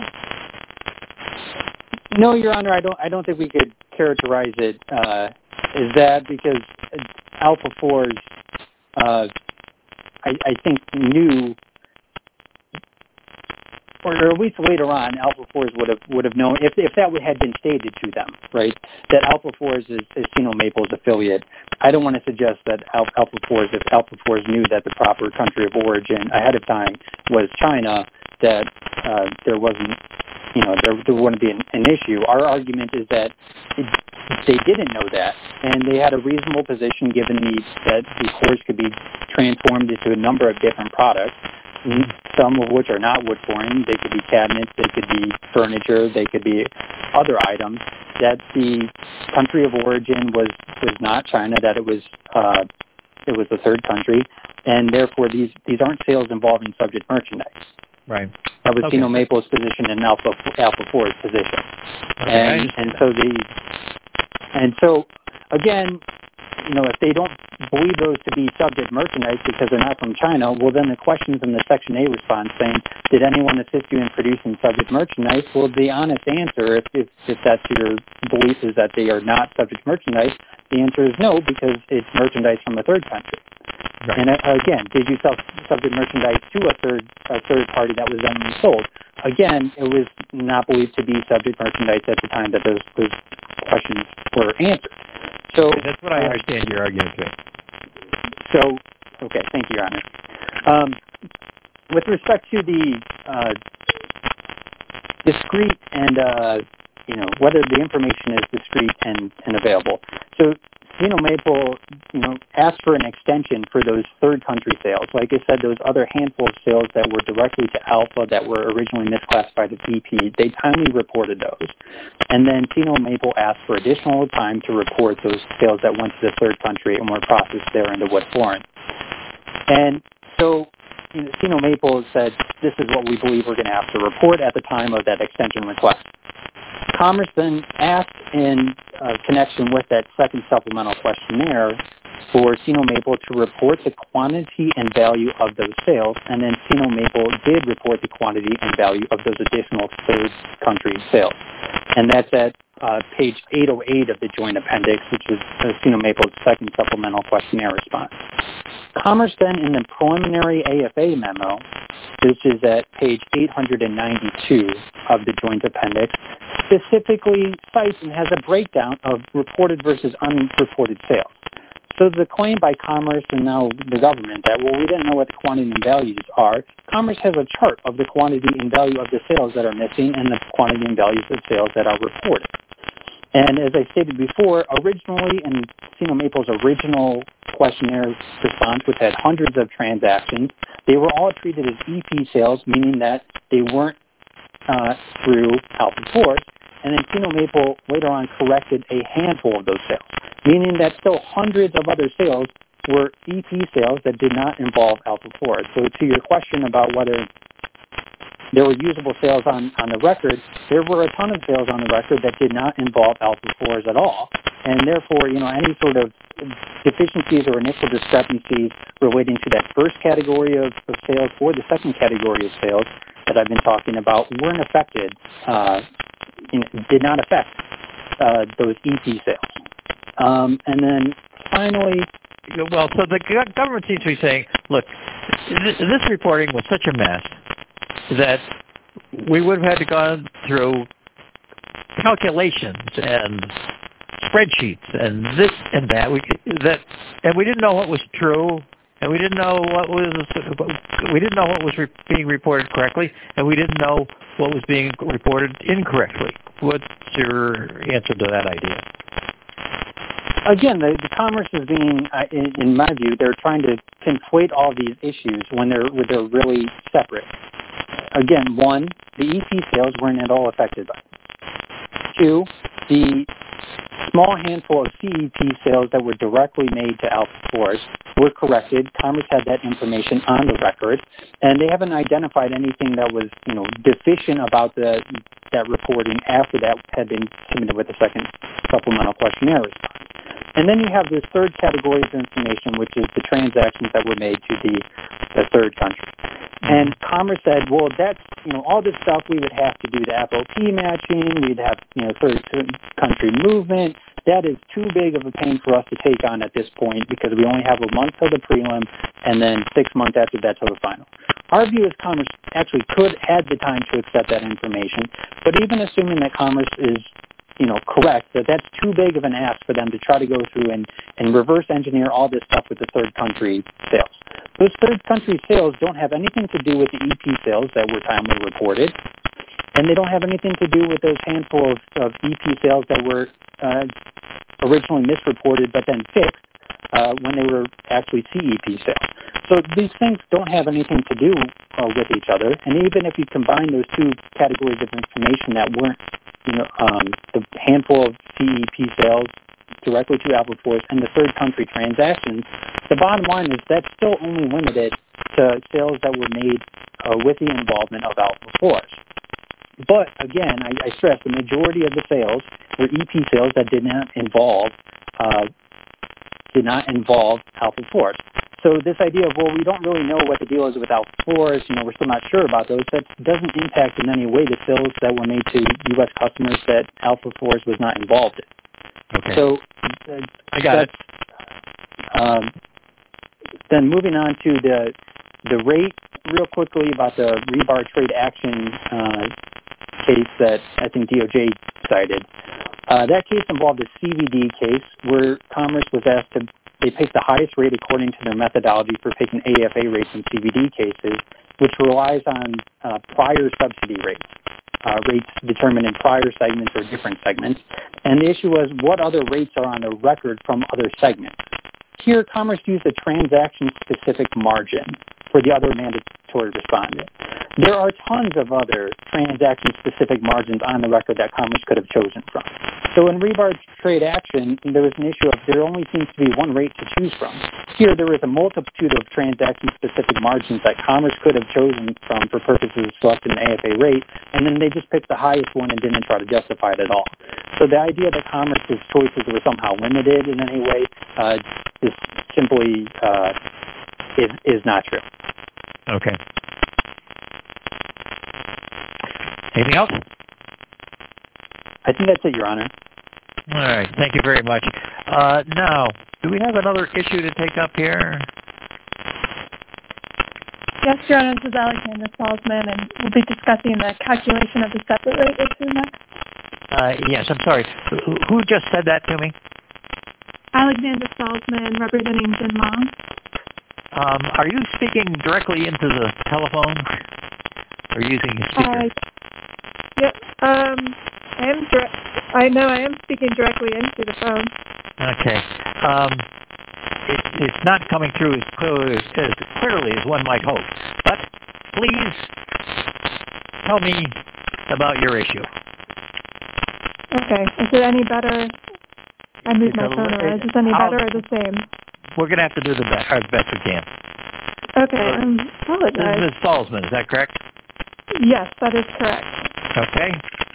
No, Your Honor, I don't. I don't think we could characterize it uh, as that because Alpha Fours, uh, I, I think, knew. Or, or at least later on, Alpha Fours would have would have known if if that had been stated to them, right? That Alpha Fours is, is Sino Maple's affiliate. I don't want to suggest that Alpha Fours, if Alpha Fours knew that the proper country of origin ahead of time was China, that uh, there wasn't, you know, there, there wouldn't be an, an issue. Our argument is that it, they didn't know that, and they had a reasonable position given the, that the cores could be transformed into a number of different products. Some of which are not wood flooring. They could be cabinets, they could be furniture, they could be other items. That the country of origin was, was not China, that it was uh, it was a third country, and therefore these, these aren't sales involving subject merchandise.
Right.
That was
Okay.
Sino Maple's position and Alpha Alpha Four's position.
Okay,
and and so the and so again, you know, if they don't believe those to be subject merchandise because they're not from China, well, then the questions in the Section A response saying, did anyone assist you in producing subject merchandise? Well, the honest answer, if, if, if that's your belief, is that they are not subject merchandise, the answer is no, because it's merchandise from a third country. Right. And uh, again, did you sell subject merchandise to a third a third party that was then sold? Again, it was not believed to be subject merchandise at the time that those, those questions were answered. So
that's what I understand your argument to be.
So, okay, thank you, Your Honor. Um, with respect to the uh, discrete and, uh, you know, whether the information is discrete and, and available. So, Sino Maple, you know, asked for an extension for those third country sales. Like I said, those other handful of sales that were directly to Alpha that were originally misclassified as E P, they timely reported those. And then Sino Maple asked for additional time to report those sales that went to the third country and were processed there into wood flooring. And so, you know, Sino Maple said, this is what we believe we're going to have to report at the time of that extension request. Commerce then asked in uh, connection with that second supplemental questionnaire for Sino Maple to report the quantity and value of those sales, and then Sino Maple did report the quantity and value of those additional third country sales. And that's at uh, page eight oh eight of the joint appendix, which is uh, Sino Maple's second supplemental questionnaire response. Commerce then, in the preliminary A F A memo, this is at page eight hundred ninety-two of the joint appendix, specifically cites and has a breakdown of reported versus unreported sales. So the claim by Commerce and now the government that, well, we didn't know what the quantity and values are, Commerce has a chart of the quantity and value of the sales that are missing and the quantity and values of sales that are reported. And as I stated before, originally in Sino Maple's original questionnaire response, which had hundreds of transactions, they were all treated as E P sales, meaning that they weren't uh, through Alpha Fours. And then Sino Maple later on corrected a handful of those sales, meaning that still hundreds of other sales were E P sales that did not involve Alpha Fours. So to your question about whether there were usable sales on, on the record, there were a ton of sales on the record that did not involve Alpha Fours at all. And therefore, you know, any sort of deficiencies or initial discrepancies relating to that first category of, of sales or the second category of sales that I've been talking about weren't affected, uh, you know, did not affect uh, those E P sales. Um, and then finally...
Well, so the government seems to be saying, look, this reporting was such a mess that we would have had to go through calculations and spreadsheets and this and that. We that and we didn't know what was true, and we didn't know what was we didn't know what was re- being reported correctly, and we didn't know what was being reported incorrectly. What's your answer to that idea?
Again, the, the Commerce is being, uh, in, in my view, they're trying to conflate all these issues when they're when they're really separate. Again, one, the E P sales weren't at all affected by it. Two, the small handful of C E P sales that were directly made to Alpha Force were corrected. Commerce had that information on the record, and they haven't identified anything that was, you know, deficient about the that reporting after that had been submitted with the second supplemental questionnaire response. And then you have this third category of information, which is the transactions that were made to the, the third country. And Commerce said, well, that's, you know, all this stuff we would have to do the F O P matching, we'd have, you know, third country movement. That is too big of a pain for us to take on at this point because we only have a month till the prelim and then six months after that till the final. Our view is Commerce actually could add the time to accept that information, but even assuming that Commerce is, you know, correct, that that's too big of an ask for them to try to go through and, and reverse engineer all this stuff with the third country sales. Those third country sales don't have anything to do with the E P sales that were timely reported, and they don't have anything to do with those handful of, of E P sales that were uh, originally misreported but then fixed uh, when they were actually C E P sales. So these things don't have anything to do uh, with each other, and even if you combine those two categories of information that weren't, you know, um, the handful of C E P sales directly to Alpha Force and the third country transactions, the bottom line is that's still only limited to sales that were made uh, with the involvement of Alpha Force. But again, I, I stress the majority of the sales were E P sales that did not involve uh, did not involve Alpha Force. So this idea of, well, we don't really know what the deal is with Alpha Force, you know, we're still not sure about those, that doesn't impact in any way the sales that were made to U S customers that Alpha Force was not involved in.
Okay.
So uh,
I got it.
Um, then moving on to the the rate, real quickly about the rebar trade action uh, case that I think D O J cited. Uh, that case involved a C V D case where Commerce was asked to they pick the highest rate according to their methodology for picking A F A rates in C V D cases, which relies on uh, prior subsidy rates, uh, rates determined in prior segments or different segments. And the issue was what other rates are on the record from other segments. Here, Commerce used a transaction-specific margin for the other mandatory respondent. There are tons of other transaction-specific margins on the record that Commerce could have chosen from. So in rebar trade action, there was an issue of there only seems to be one rate to choose from. Here, there is a multitude of transaction-specific margins that Commerce could have chosen from for purposes of selecting an A F A rate, and then they just picked the highest one and didn't try to justify it at all. So the idea that Commerce's choices were somehow limited in any way uh, is simply uh, is, is not true.
Okay. Anything else?
I think that's it, Your Honor.
All right. Thank you very much. Uh, now, do we have another issue to take up here?
Yes, Your Honor, this is Alexander Salzman, and we'll be discussing the calculation of the separate rate issue next.
Uh, yes, I'm sorry. Who, who just said that to me?
Alexander Salzman, representing Jin Long.
Um, are you speaking directly into the telephone or using a speaker?
Uh, yep. Um, I am direct. I know I am speaking directly into the phone.
Okay. Um, it, it's not coming through as clearly as, as clearly as one might hope. But please tell me about your issue.
Okay. Is it any better? I moved
It's
my
a
phone
li-
around. Is this any
I'll-
better or the same?
We're going to have to do the best, our best we can.
Okay. I
This is
apologize.
Miz Salzman, is that correct?
Yes, that is correct.
Okay.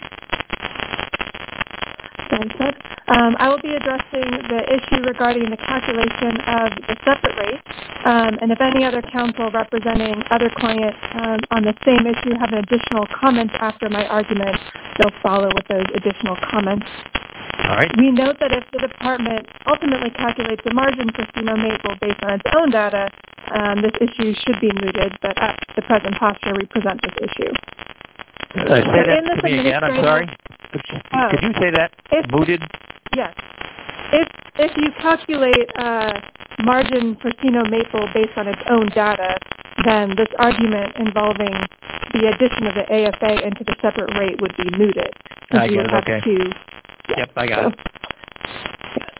Sounds good. Um, I will be addressing the issue regarding the calculation of the separate rate, um, and if any other counsel representing other clients um, on the same issue have an additional comment after my argument, they'll follow with those additional comments.
All right.
We note that if the department ultimately calculates a margin for C M O Maple based on its own data, um, this issue should be mooted, but at the present posture, we present this issue.
Uh, say
So
that
in this
to me again, I'm sorry.
Oh.
Could you say that?
If,
Mooted?
Yes. If if you calculate uh, margin for C M O Maple based on its own data, then this argument involving the addition of the A F A into the separate rate would be mooted.
I
you
get it,
have
okay.
to, yeah.
Yep, I got
so,
it.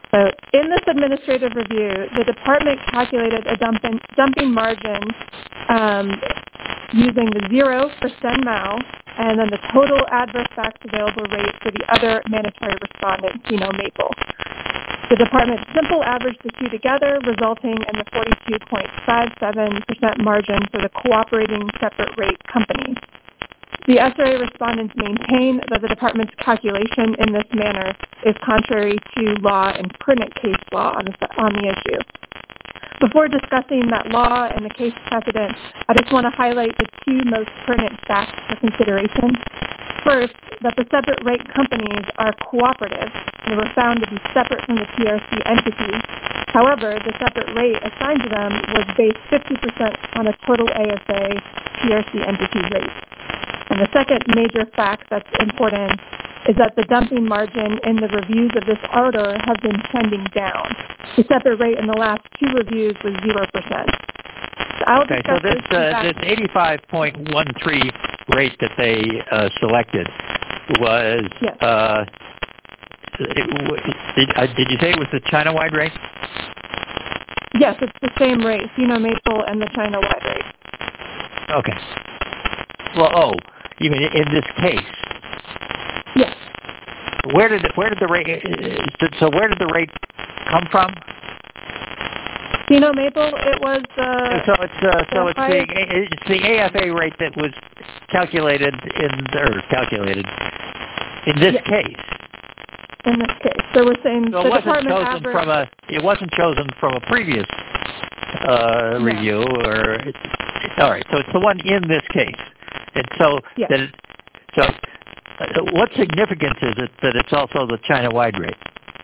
So in this administrative review, the department calculated a dumping, dumping margin um, using the zero for StenMal and then the total adverse facts available rate for the other mandatory respondent, Pheno Maple. The department simple averaged the two together, resulting in the forty-two point five seven percent margin for the cooperating separate rate companies. The S R A respondents maintain that the department's calculation in this manner is contrary to law and pertinent case law on the, on the issue. Before discussing that law and the case precedent, I just want to highlight the two most pertinent facts for consideration. First, that the separate rate companies are cooperative and were found to be separate from the P R C entity. However, the separate rate assigned to them was based fifty percent on a total A S A P R C entity rate. And the second major fact that's important is that the dumping margin in the reviews of this order has been trending down. The separate rate in the last two reviews was zero percent. So
okay, so this, uh, this eighty-five point one three rate that they uh, selected was,
yes.
uh, it, did, uh, did you say it was the China-wide rate?
Yes, it's the same rate, Pheno Maple and the China-wide rate.
Okay. Well, oh, you mean in this case?
Yes.
Where did where did the rate? So where did the rate come from?
Pheno Maple. It was. Uh,
so it's uh, so it's
the,
the it's the A F A rate that was calculated in or calculated in this
yes.
case.
In this case, so we're saying
so
the
it wasn't
department
chosen
average,
from a. It wasn't chosen from a previous uh,
no.
review, or it's, all right. So it's the one in this case, and so
yes.
that it, so. What significance is it that it's also the China-wide rate?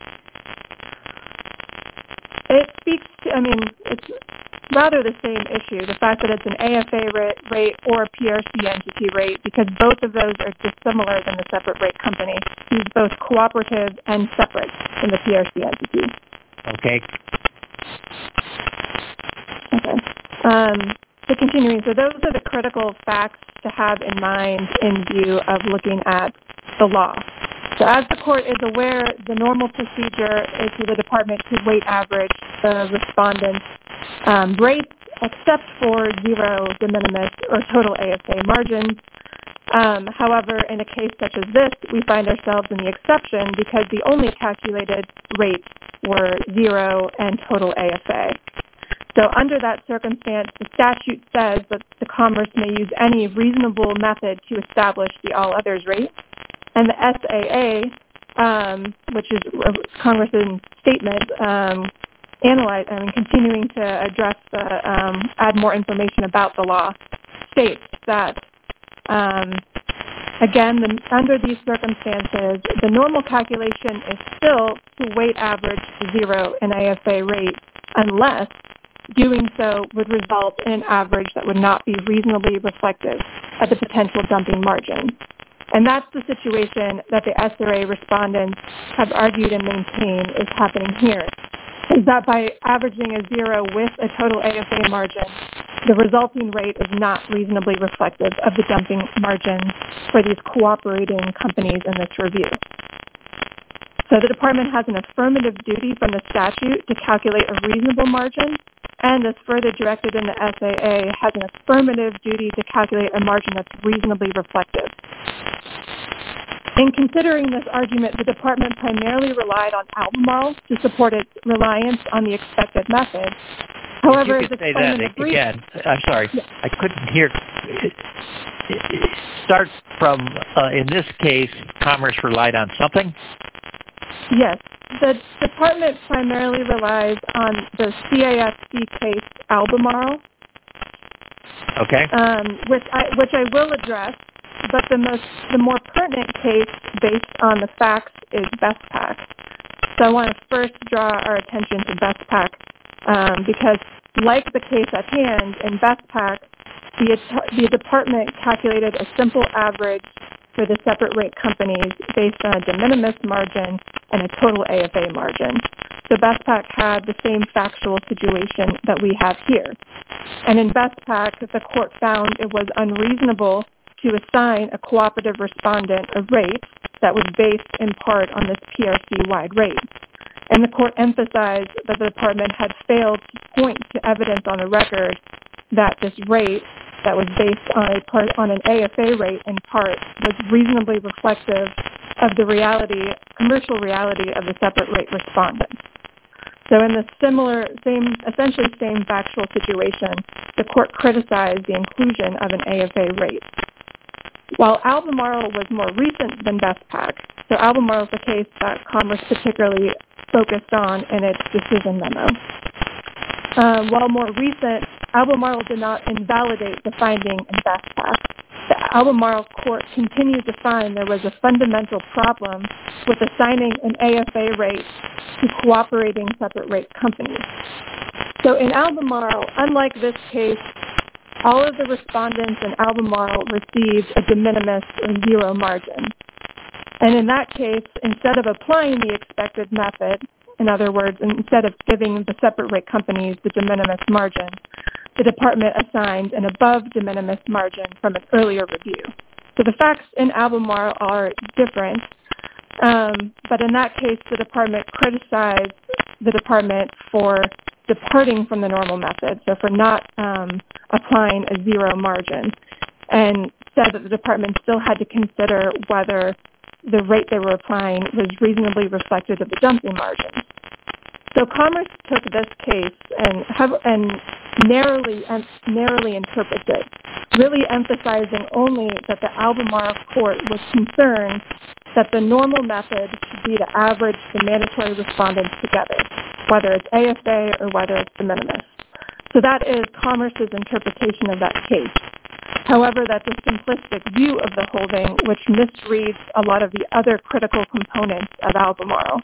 It speaks to, I mean, it's rather the same issue, the fact that it's an A F A rate, rate or a P R C entity rate, because both of those are dissimilar than the separate rate company. He's both cooperative and separate from the P R C entity.
Okay.
Okay. Um, so continuing, so those are the critical facts to have in mind in view of looking at the law. So as the court is aware, the normal procedure is for the department to weight average the respondent's um, rates except for zero, de minimis, or total A S A margins. Um, however, in a case such as this, we find ourselves in the exception because the only calculated rates were zero and total A S A. So under that circumstance, the statute says that the Commerce may use any reasonable method to establish the all others rate. And the S A A, um, which is Congress's statement, um, analyze, I mean, continuing to address, the, um, add more information about the law, states that, um, again, the, under these circumstances, the normal calculation is still to weight average zero an A F A rate unless doing so would result in an average that would not be reasonably reflective of the potential dumping margin. And that's the situation that the S R A respondents have argued and maintained is happening here, is that by averaging a zero with a total A F A margin, the resulting rate is not reasonably reflective of the dumping margin for these cooperating companies in this review. So the department has an affirmative duty from the statute to calculate a reasonable margin, and as further directed in the S A A, has an affirmative duty to calculate a margin that's reasonably reflective. In considering this argument, the department primarily relied on Albemarle to support its reliance on the expected method. However,
if you could say that
brief,
again, I'm sorry,
yes.
I couldn't hear. Start from, uh, in this case, Commerce relied on something?
Yes. The department primarily relies on the C A S C case Albemarle,
okay,
um, which I which I will address. But the most the more pertinent case based on the facts is BestPak. So I want to first draw our attention to BestPak um, because, like the case at hand in BestPak, the the department calculated a simple average for the separate rate companies based on a de minimis margin and a total A F A margin. So BestPak had the same factual situation that we have here. And in BestPak, the court found it was unreasonable to assign a cooperative respondent a rate that was based in part on this P R C-wide rate. And the court emphasized that the department had failed to point to evidence on the record that this rate that was based on a part on an A F A rate in part was reasonably reflective of the reality, commercial reality of the separate rate respondents. So in the similar, same, essentially same factual situation, the court criticized the inclusion of an A F A rate. While Albemarle was more recent than BestPak, so Albemarle is the case that Commerce particularly focused on in its decision memo. Uh, while more recent, Albemarle did not invalidate the finding in BestPak. The Albemarle court continued to find there was a fundamental problem with assigning an A F A rate to cooperating separate rate companies. So in Albemarle, unlike this case, all of the respondents in Albemarle received a de minimis or zero margin. And in that case, instead of applying the expected method, in other words, instead of giving the separate rate companies the de minimis margin, the department assigned an above de minimis margin from an earlier review. So the facts in Albemarle are different, um, but in that case, the department criticized the department for departing from the normal method, so for not um, applying a zero margin, and said that the department still had to consider whether the rate they were applying was reasonably reflective of the dumping margin. So Commerce took this case and, have, and narrowly and narrowly interpreted it, really emphasizing only that the Albemarle court was concerned that the normal method should be to average the mandatory respondents together, whether it's A F A or whether it's de minimis. So that is Commerce's interpretation of that case. However, that's a simplistic view of the holding, which misreads a lot of the other critical components of Albemarle.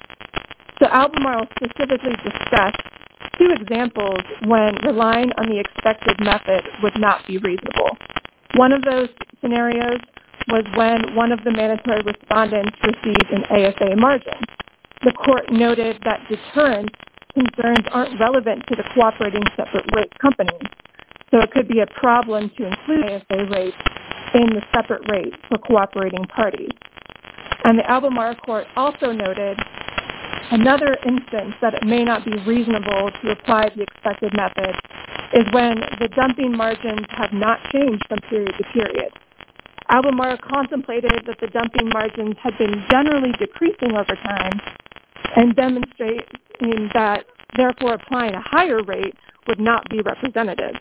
So Albemarle specifically discussed two examples when relying on the expected method would not be reasonable. One of those scenarios was when one of the mandatory respondents received an A F A margin. The court noted that deterrence concerns aren't relevant to the cooperating separate rate companies, so it could be a problem to include A F A rates in the separate rate for cooperating parties. And the Albemarle court also noted another instance that it may not be reasonable to apply the expected method is when the dumping margins have not changed from period to period. Albemarle contemplated that the dumping margins had been generally decreasing over time and demonstrating that, therefore, applying a higher rate would not be representative.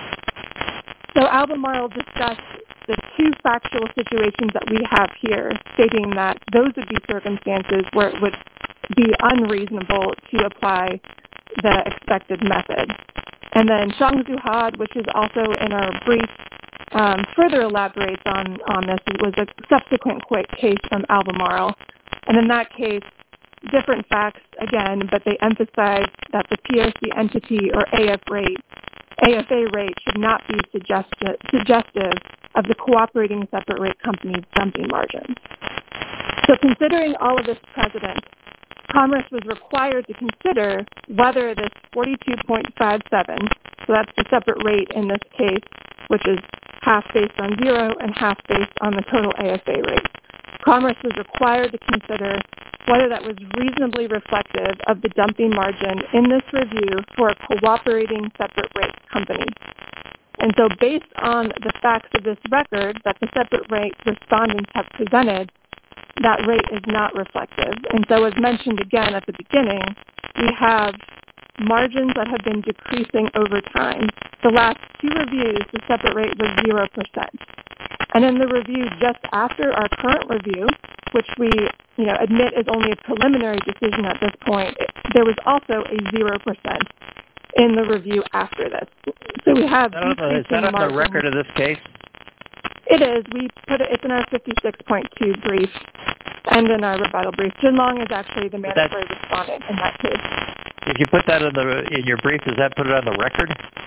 So Albemarle discussed the two factual situations that we have here, stating that those would be circumstances where it would be unreasonable to apply the expected method. And then Zhangzhu Had, which is also in our brief, um, further elaborates on, on this. It was a subsequent case from Albemarle. And in that case, different facts again, but they emphasized that the P O C entity or A F rate, A F A rate should not be suggestive, suggestive of the cooperating separate rate company's dumping margins. So considering all of this precedent, Commerce was required to consider whether this forty-two point five seven, so that's the separate rate in this case, which is half based on zero and half based on the total A F A rate. Commerce was required to consider whether that was reasonably reflective of the dumping margin in this review for a cooperating separate rate company. And so based on the facts of this record that the separate rate respondents have presented, that rate is not reflective. And so as mentioned again at the beginning, we have margins that have been decreasing over time. The last two reviews, the separate rate was zero percent. And in the review just after our current review, which we you know, admit is only a preliminary decision at this point, there was also a zero percent in the review after this. So we have
Is that on the, is that on the record of this case?
It is. We put it, it's in our fifty-six point two brief and in our rebuttal brief. Jinlong is actually the mandatory respondent in that case.
If you put that in the in your brief, does that put it on the record?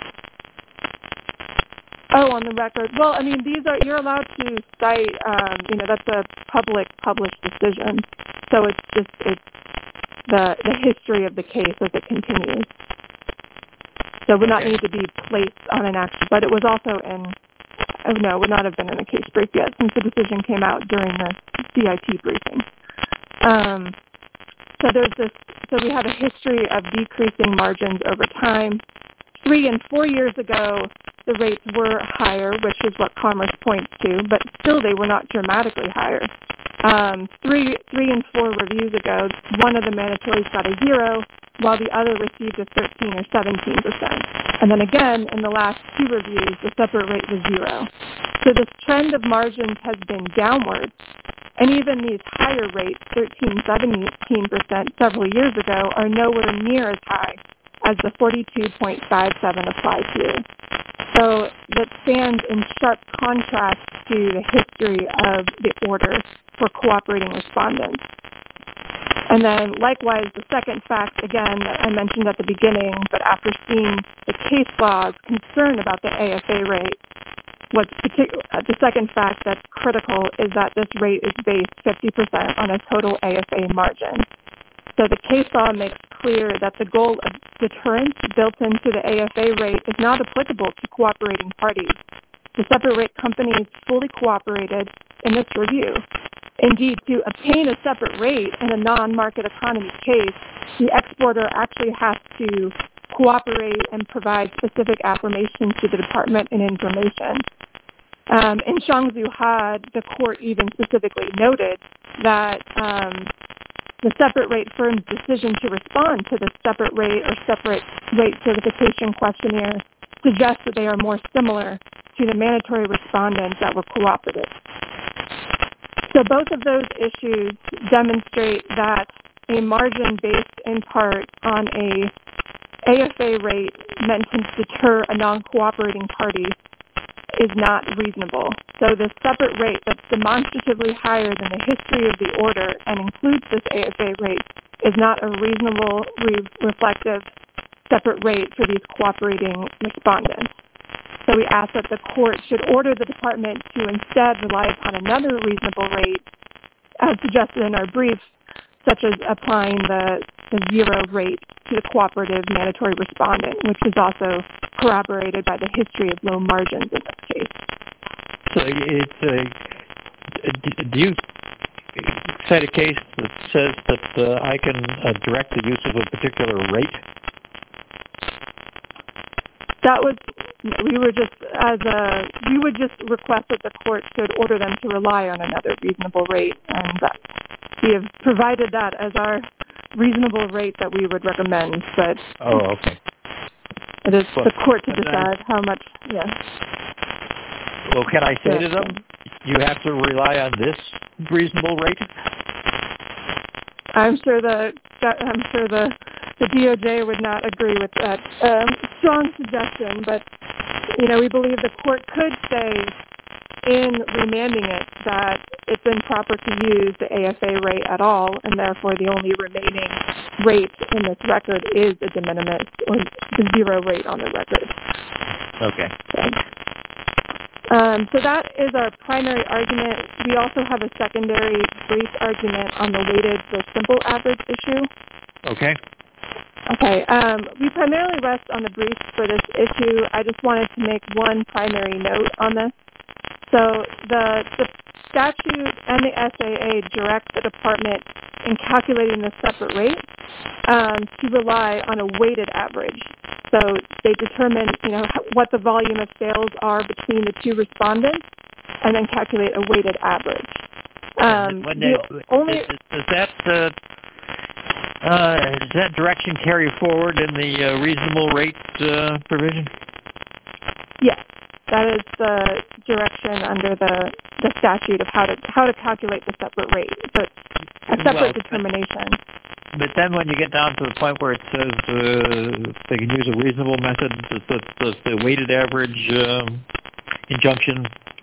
Oh, on the record. Well, I mean, these are you're allowed to cite. Um, you know, that's a public published decision, so it's just it's the the history of the case as it continues. So it would not
Okay.
need to be placed on an action, but it was also in. Oh no, it would not have been in the case brief yet, since the decision came out during the C I T briefing. Um, so there's this, so we have a history of decreasing margins over time. Three and four years ago, the rates were higher, which is what Commerce points to, but still they were not dramatically higher. Um, three, three and four reviews ago, one of the mandatories got a zero, while the other received a thirteen or seventeen percent. And then again, in the last two reviews, the separate rate was zero. So this trend of margins has been downward. And even these higher rates, thirteen, seventeen percent several years ago, are nowhere near as high as the forty-two point five seven applies here. So that stands in sharp contrast to the history of the order for cooperating respondents. And then likewise, the second fact, again, that I mentioned at the beginning, but after seeing the case law's concern about the A F A rate, what's particular, the second fact that's critical is that this rate is based fifty percent on a total A F A margin. So the case law makes clear that the goal of deterrence built into the A F A rate is not applicable to cooperating parties. The separate rate companies fully cooperated in this review. Indeed, to obtain a separate rate in a non-market economy case, the exporter actually has to cooperate and provide specific affirmations to the Department and information. Um, in Zhangzhu Had, the court even specifically noted that um, the separate rate firm's decision to respond to the separate rate or separate rate certification questionnaire suggests that they are more similar to the mandatory respondents that were cooperative. So both of those issues demonstrate that a margin based in part on a A F A rate meant to deter a non-cooperating party is not reasonable. So the separate rate that's demonstratively higher than the history of the order and includes this A F A rate is not a reasonable, re- reflective separate rate for these cooperating respondents. So we ask that the court should order the department to instead rely upon another reasonable rate, as suggested in our brief, such as applying the, the zero rate to the cooperative mandatory respondent, which is also corroborated by the history of low margins in this case.
So it's a, do you cite a case that says that uh, I can uh, direct the use of a particular rate?
That was, we were just, as a, we would just request that the court should order them to rely on another reasonable rate, and that we have provided that as our reasonable rate that we would recommend, but
oh, okay.
It is
well,
the court to decide how much, yeah.
Well, can I say
yeah.
to them, you have to rely on this reasonable rate?
I'm sure the, I'm sure the, the D O J would not agree with that um, strong suggestion, but, you know, we believe the court could say in remanding it that it's improper to use the A F A rate at all, and therefore the only remaining rate in this record is a de minimis, or the zero rate on the record.
Okay.
So, um, so that is our primary argument. We also have a secondary brief argument on the weighted versus simple average issue.
Okay.
Okay. Um, we primarily rest on the brief for this issue. I just wanted to make one primary note on this. So the, the statute and the S A A direct the department in calculating the separate rate um, to rely on a weighted average. So they determine, you know, what the volume of sales are between the two respondents, and then calculate a weighted average. Um,
when they,
only
does, does that uh, uh, does that direction carry forward in the uh, reasonable rate uh, provision?
Yes. That is the direction under the, the statute of how to how to calculate the separate rate. So it's a separate
well,
determination.
But, but then when you get down to the point where it says uh, they can use a reasonable method, does the, does the weighted average um, injunction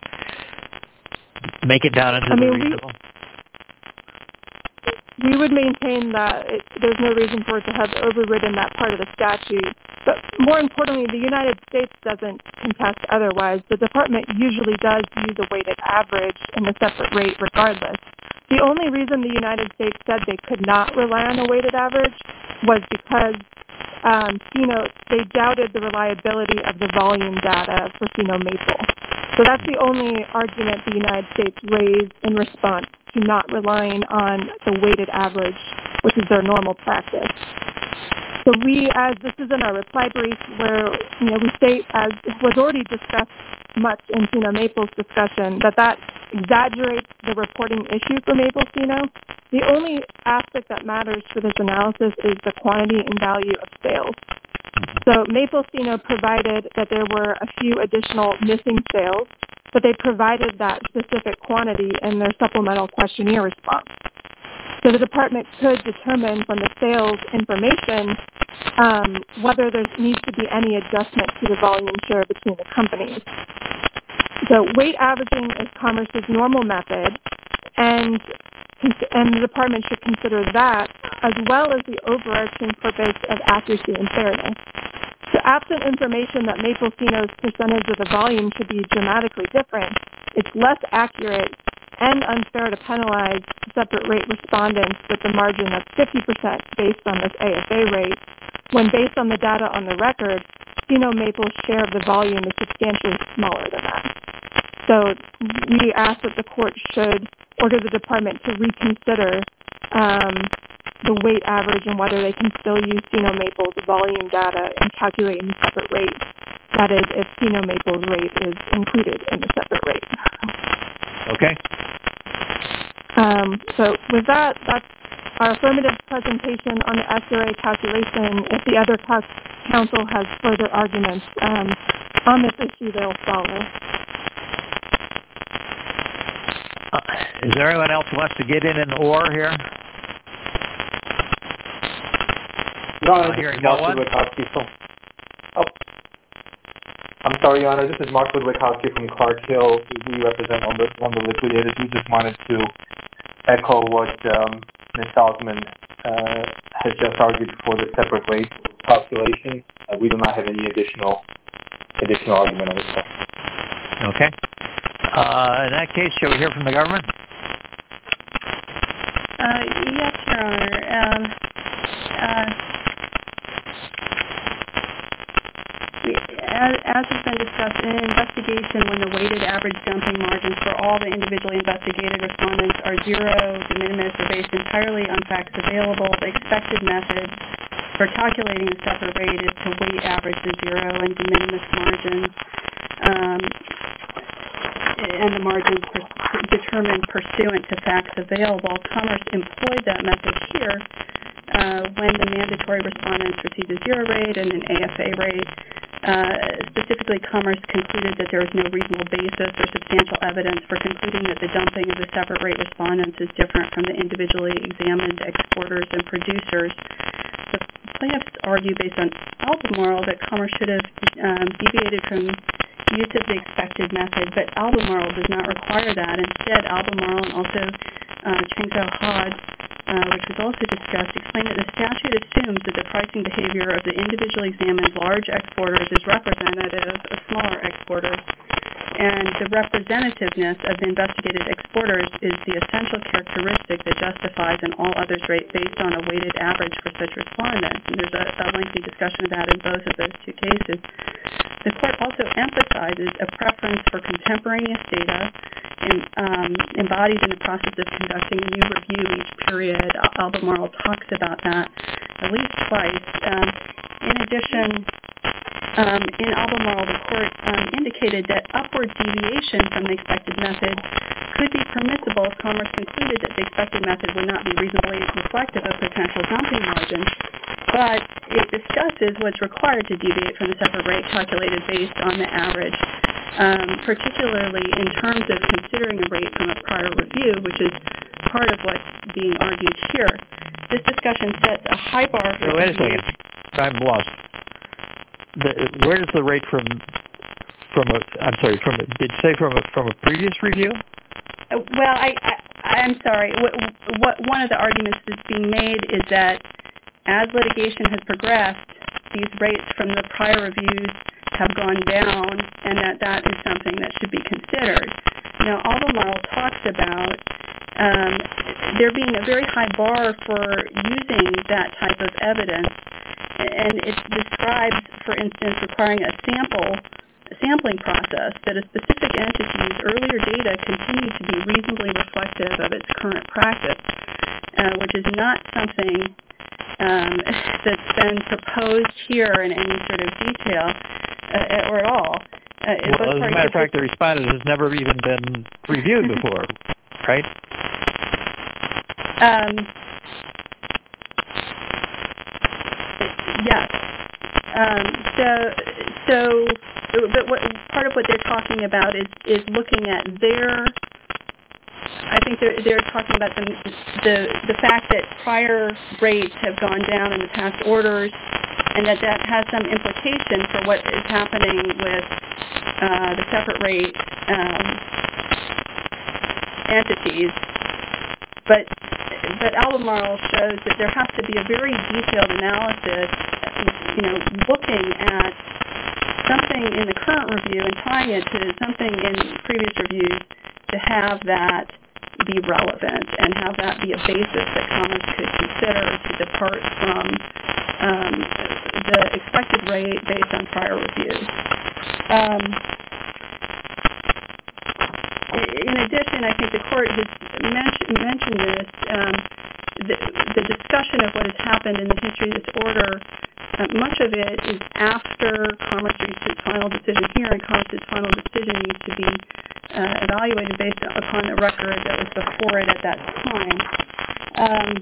make it down into
I mean,
the reasonable?
We, we would maintain that it, there's no reason for it to have overridden that part of the statute. But more importantly, the United States doesn't contest otherwise. The department usually does use a weighted average in the separate rate regardless. The only reason the United States said they could not rely on a weighted average was because um, Sino, they doubted the reliability of the volume data for Sino Maple. So that's the only argument the United States raised in response to not relying on the weighted average which is their normal practice. So we, as this is in our reply brief, where you know we state, as was already discussed much in Pheno Maple's discussion, that that exaggerates the reporting issue for Maple Pheno. The only aspect that matters for this analysis is the quantity and value of sales. So Maple Pheno provided that there were a few additional missing sales, but they provided that specific quantity in their supplemental questionnaire response. So the department could determine from the sales information um, whether there needs to be any adjustment to the volume share between the companies. So weight averaging is Commerce's normal method, and, and the department should consider that as well as the overarching purpose of accuracy and fairness. So absent information that Maple Pheno's percentage of the volume should be dramatically different, it's less accurate and unfair to penalize separate rate respondents with the margin of fifty percent based on this A F A rate, when based on the data on the record, Pheno Maple's share of the volume is substantially smaller than that. So we ask that the court should order the department to reconsider um, the weight average and whether they can still use Pheno Maple's volume data in calculating the separate rate. That is, if Pheno Maple's rate is included in the separate rate.
Okay.
Um, so with that, that's our affirmative presentation on the S R A calculation. If the other counsel has further arguments um, on this issue, they'll follow.
Uh, is there anyone else who wants to get in an or here?
No,
uh,
this
here,
is
no
Mark
one?
Ludwikowski from. Oh, I'm sorry, Your Honor. This is Mark Ludwikowski from Clark Hill. We represent on the on the liquidators. We just wanted to echo what um, Miz Salzman uh, has just argued for the separate rate calculation. Uh, we do not have any additional additional argument on this question.
Okay. Uh, in that case, shall we hear from the government?
Uh, yes, Your Honor. Um, uh, as, as has been discussed, in an investigation when the weighted average dumping margins for all the individually investigated respondents are zero, de minimis, or based entirely on facts available, the expected method for calculating the separate rate is to weight average the zero and de minimis margins. Um, and the margins per, determined pursuant to facts available. Commerce employed that method here uh, when the mandatory respondents received a zero rate and an A F A rate. Uh, specifically, Commerce concluded that there was no reasonable basis or substantial evidence for concluding that the dumping of the separate rate respondents is different from the individually examined exporters and producers. The plaintiffs argue based on Albemarle that Commerce should have um, deviated from use of the expected method, but Albemarle does not require that. Instead, Albemarle and also uh, Chengzhou Hod, uh, which was also discussed, explained that the statute assumes that the pricing behavior of the individually examined large exporters is representative of smaller exporters, and the representativeness of the investigated exporters is the essential characteristic that justifies an all others rate based on a weighted average for such respondents. And there's a, a lengthy discussion of that in both of those two cases. The court also emphasizes a preference for contemporaneous data and, um, embodied in the process of conducting a new review each period. Albemarle talks about that at least twice. Um, in addition, um, in Albemarle, the court um, indicated that upward deviation from the expected method could be permissible if Commerce concluded that the expected method would not be reasonably reflective of potential dumping margins. But it discusses what's required to deviate from the separate rate calculated based on the average, um, particularly in terms of considering a rate from a prior review, which is part of what's being argued here. This discussion sets a high bar for...
So wait a second. I'm lost. The, where does the rate from, from a, I'm sorry, from a, did you say from a, from a previous review?
Uh, well, I, I, I'm sorry. What, what one of the arguments that's being made is that as litigation has progressed, these rates from the prior reviews have gone down, and that that is something that should be considered. Now, Albemarle talks about um, there being a very high bar for using that type of evidence, and it describes, for instance, requiring a sample a sampling process that a specific entity's earlier data continue to be reasonably reflective of its current practice. uh, which is not something um, that's been proposed here in any sort of detail uh, or at all. Uh,
well, as a matter of fact, the respondent has never even been reviewed before, right?
Um, yes. Um, so, so, but what, part of what they're talking about is, is looking at their. I think they're they're talking about the the the fact that prior rates have gone down in the past orders, and that that has some implication for what is happening with uh, the separate rate um, entities. But but Albemarle shows that there has to be a very detailed analysis, you know, looking at something in the current review and tying it to something in previous reviews to have that be relevant and have that be a basis that Commerce could consider to depart from um, the expected rate based on prior reviews. Um, in addition, I think the court has mentioned, mentioned this, um, the, the discussion of what has happened in the history of this order, uh, much of it is after Commerce reached its final decision here, and Commerce's final decision needs to be uh, evaluated based upon the record that was before it at that time. Um,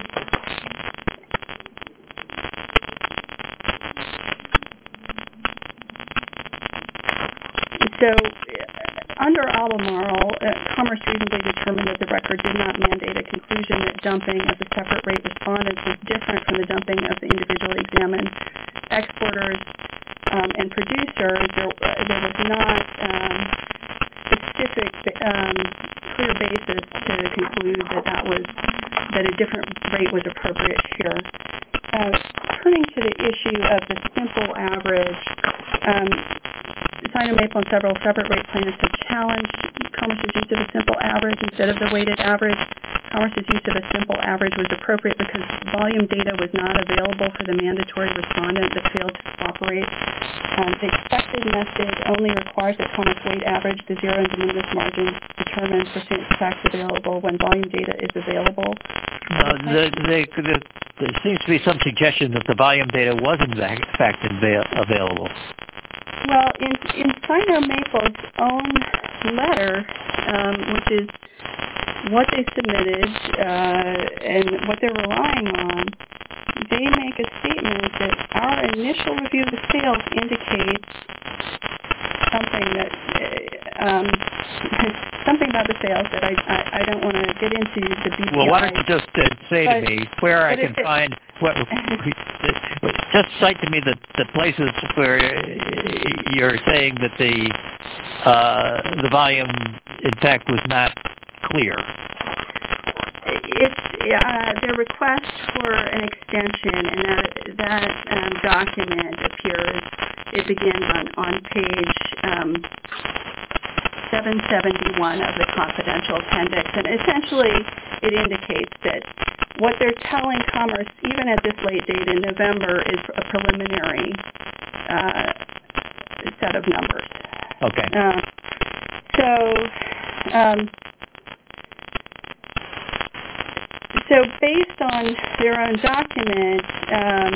so, under Albemarle, uh, Commerce reasonably determined that the record did not mandate a conclusion that dumping of the separate rate respondents was different from the dumping of the individually examined exporters um, and producers. There, uh, there was not um, specific, um, clear basis to conclude that that was that a different rate was appropriate here. Uh, turning to the issue of the simple average. Um, Sino-Maple and several separate rate plaintiffs have challenged Commerce's use of a simple average instead of the weighted average. Commerce's use of a simple average was appropriate because volume data was not available for the mandatory respondent that failed to cooperate. Um, the expected method only requires that Commerce weight average the zero and de minimis margins determined pursuant to facts available when volume data is available.
Uh, the, the, the, there seems to be some suggestion that the volume data was in fact available.
Well, in, in Sino-Maple's own letter, um, which is what they submitted uh, and what they're relying on, they make a statement that our initial review of the sales indicates something that um, something about the sales that I I, I don't want to get into the B P I.
Well, why don't you just uh, say
but,
to me where I can
it,
find what? Just cite to me the, the places where you're saying that the uh, the volume, in fact, was not clear.
It's uh, their request for an extension, and that that um, document appears. It begins on on page um, seven seventy-one of the confidential appendix, and essentially it indicates that what they're telling Commerce, even at this late date in November, is a preliminary uh, set of numbers.
Okay.
Uh, so, um, so based on their own document, um,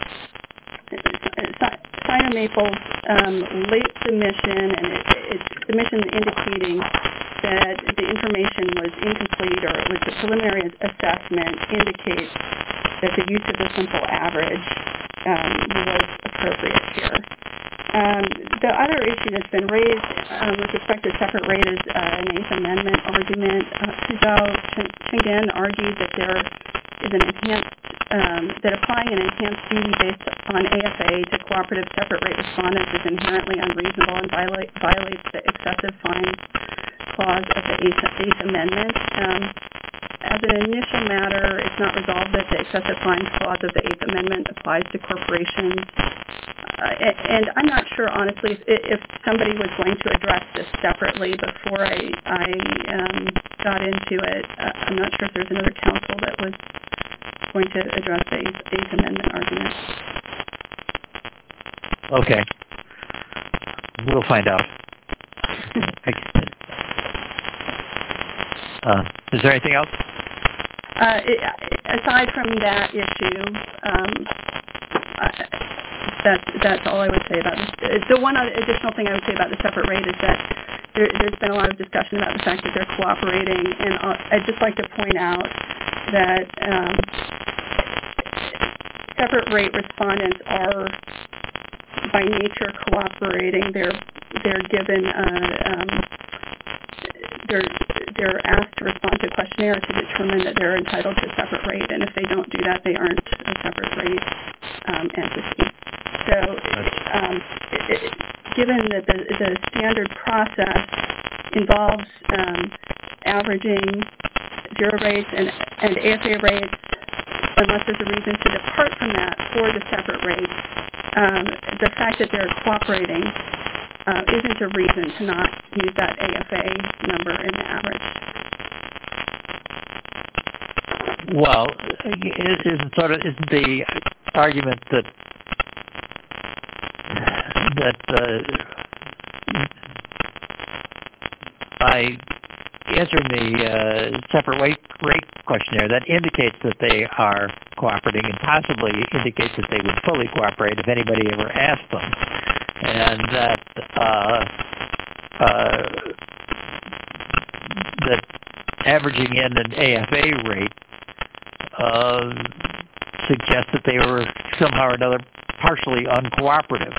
Sino-Maple's um, late submission and it, its submission indicating that the information was incomplete or it was a preliminary assessment indicates that the use of the simple average um, was appropriate here. Um, the other issue that's been raised um, with respect to separate rate is uh, an Eighth Amendment argument. Uh, Suzhou Chingen argued that there is an enhanced, um, that applying an enhanced duty based on A F A to cooperative separate rate respondents is inherently unreasonable and violate, violates the excessive fines clause of the Eighth, Eighth Amendment. Um, as an initial matter, it's not resolved that the excessive fines clause of the Eighth Amendment applies to corporations. Uh, and I'm not sure, honestly, if, if somebody was going to address this separately before I, I um, got into it. Uh, I'm not sure if there's another counsel that was going to address the Eighth, Eighth Amendment argument.
Okay. We'll find out. Uh, is there anything else?
uh, it, aside from that issue, um, I, that's that's all I would say about this. The one additional thing I would say about the separate rate is that there, there's been a lot of discussion about the fact that they're cooperating, and I'd just like to point out that um, separate rate respondents are, by nature, cooperating. They're they're given uh, um, they're they're asked to respond to a questionnaire to determine that they're entitled to a separate rate, and if they don't do that, they aren't a separate rate um, entity. So, um, it, it, given that the, the standard process involves um, averaging zero rates and, and A F A rates, unless there's a reason to depart from that for the separate rate, um, the fact that they're cooperating uh, isn't a reason to not use that A F A number in the average.
Well, isn't sort of isn't the argument that that uh, by answering the uh, separate rate, rate questionnaire, that indicates that they are cooperating and possibly indicates that they would fully cooperate if anybody ever asked them, and that uh, uh, that averaging in an A F A rate uh, suggests that they were somehow or another partially uncooperative.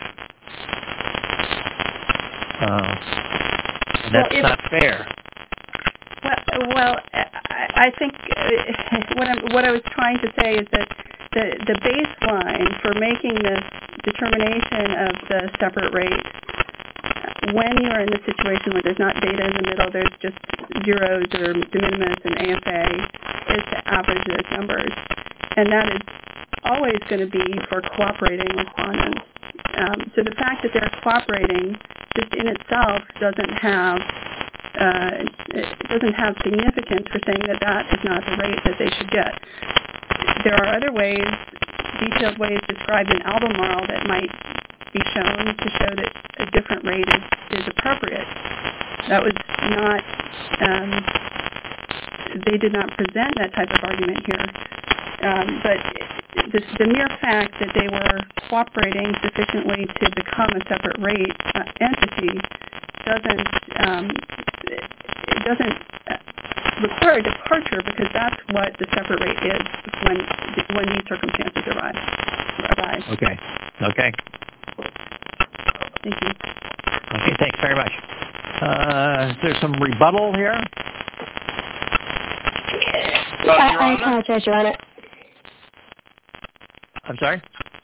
Uh, and that's well, not fair.
Well, well, I think what, I'm, what I was trying to say is that the, the baseline for making this determination of the separate rate, when you're in the situation where there's not data in the middle, there's just zeros or de minimis and A F A, is to average those numbers. And that is always going to be for cooperating respondents. Um, so the fact that they're cooperating just in itself doesn't have uh, it doesn't have significance for saying that that is not the rate that they should get. There are other ways, detailed ways described in Albemarle that might be shown to show that a different rate is, is appropriate. That was not, um, they did not present that type of argument here. Um, but the, the mere fact that they were cooperating sufficiently to become a separate rate uh, entity doesn't um, it doesn't require a departure, because that's what the separate rate is when when these circumstances arise. arise.
Okay. Okay.
Thank you.
Okay. Thanks very much. Uh, is there some rebuttal here?
Uh, I apologize, Your Honor.
I'm sorry?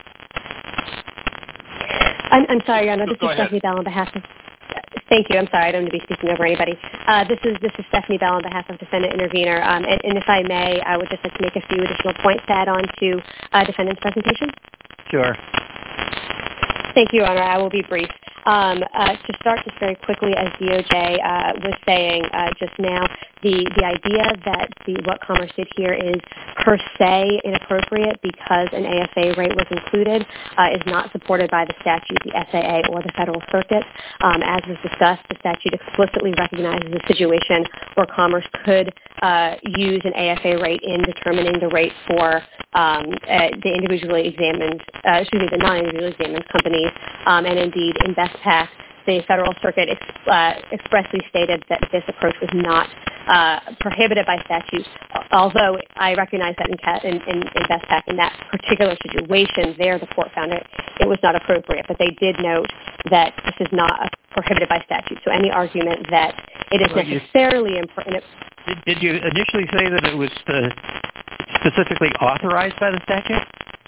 I'm, I'm sorry, Your Honor.
So
this is Stephanie Bell on behalf of... Thank you. I'm sorry. I don't need to be speaking over anybody. Uh, this is this is Stephanie Bell on behalf of Defendant Intervenor. Um, and, and if I may, I would just like to make a few additional points to add on to uh, Defendant's presentation.
Sure.
Thank you, Your Honor. I will be brief. Um, uh, to start just very quickly, as D O J uh, was saying uh, just now, the, the idea that the what Commerce did here is per se inappropriate because an A F A rate was included uh, is not supported by the statute, the S A A, or the Federal Circuit. Um, as was discussed, the statute explicitly recognizes a situation where Commerce could uh, use an A F A rate in determining the rate for um, uh, the individually examined, uh, excuse me, the non-individually examined companies, um, and indeed in BestPac, the Federal Circuit ex uh, expressly stated that this approach was not uh, prohibited by statute, although I recognize that in, in, in, in BestPac, in that particular situation there, the court found it, it was not appropriate. But they did note that this is not prohibited by statute. So any argument that it is well, necessarily...
You, did, did you initially say that it was uh, specifically authorized by the statute?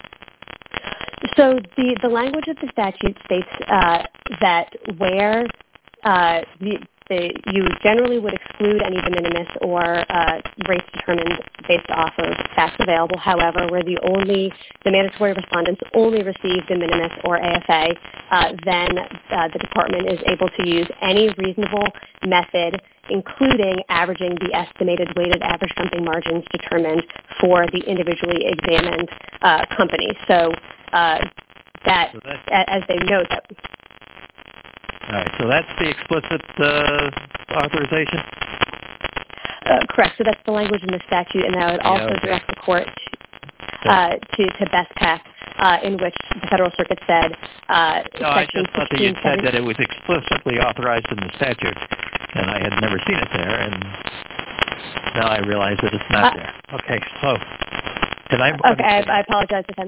So the, the language of the statute states uh, that where uh, the, the, you generally would exclude any de minimis or uh, rates determined based off of facts available. However, where the only the mandatory respondents only receive de minimis or A F A, uh, then uh, the department is able to use any reasonable method, including averaging the estimated weighted average dumping margins determined for the individually examined uh, company. So uh, that, so as they note, that.
All right. So that's the explicit uh, authorization.
Uh, correct. So that's the language in the statute, and I would also
yeah, okay.
direct the court uh, to, to BestPac, uh, in which the Federal Circuit said uh,
no, I
Section
just thought that you said that it was explicitly authorized in the statute, and I had never seen it there, and now I realize that it's not uh, there. Okay, so did I?
Okay, I, I apologize if I'm.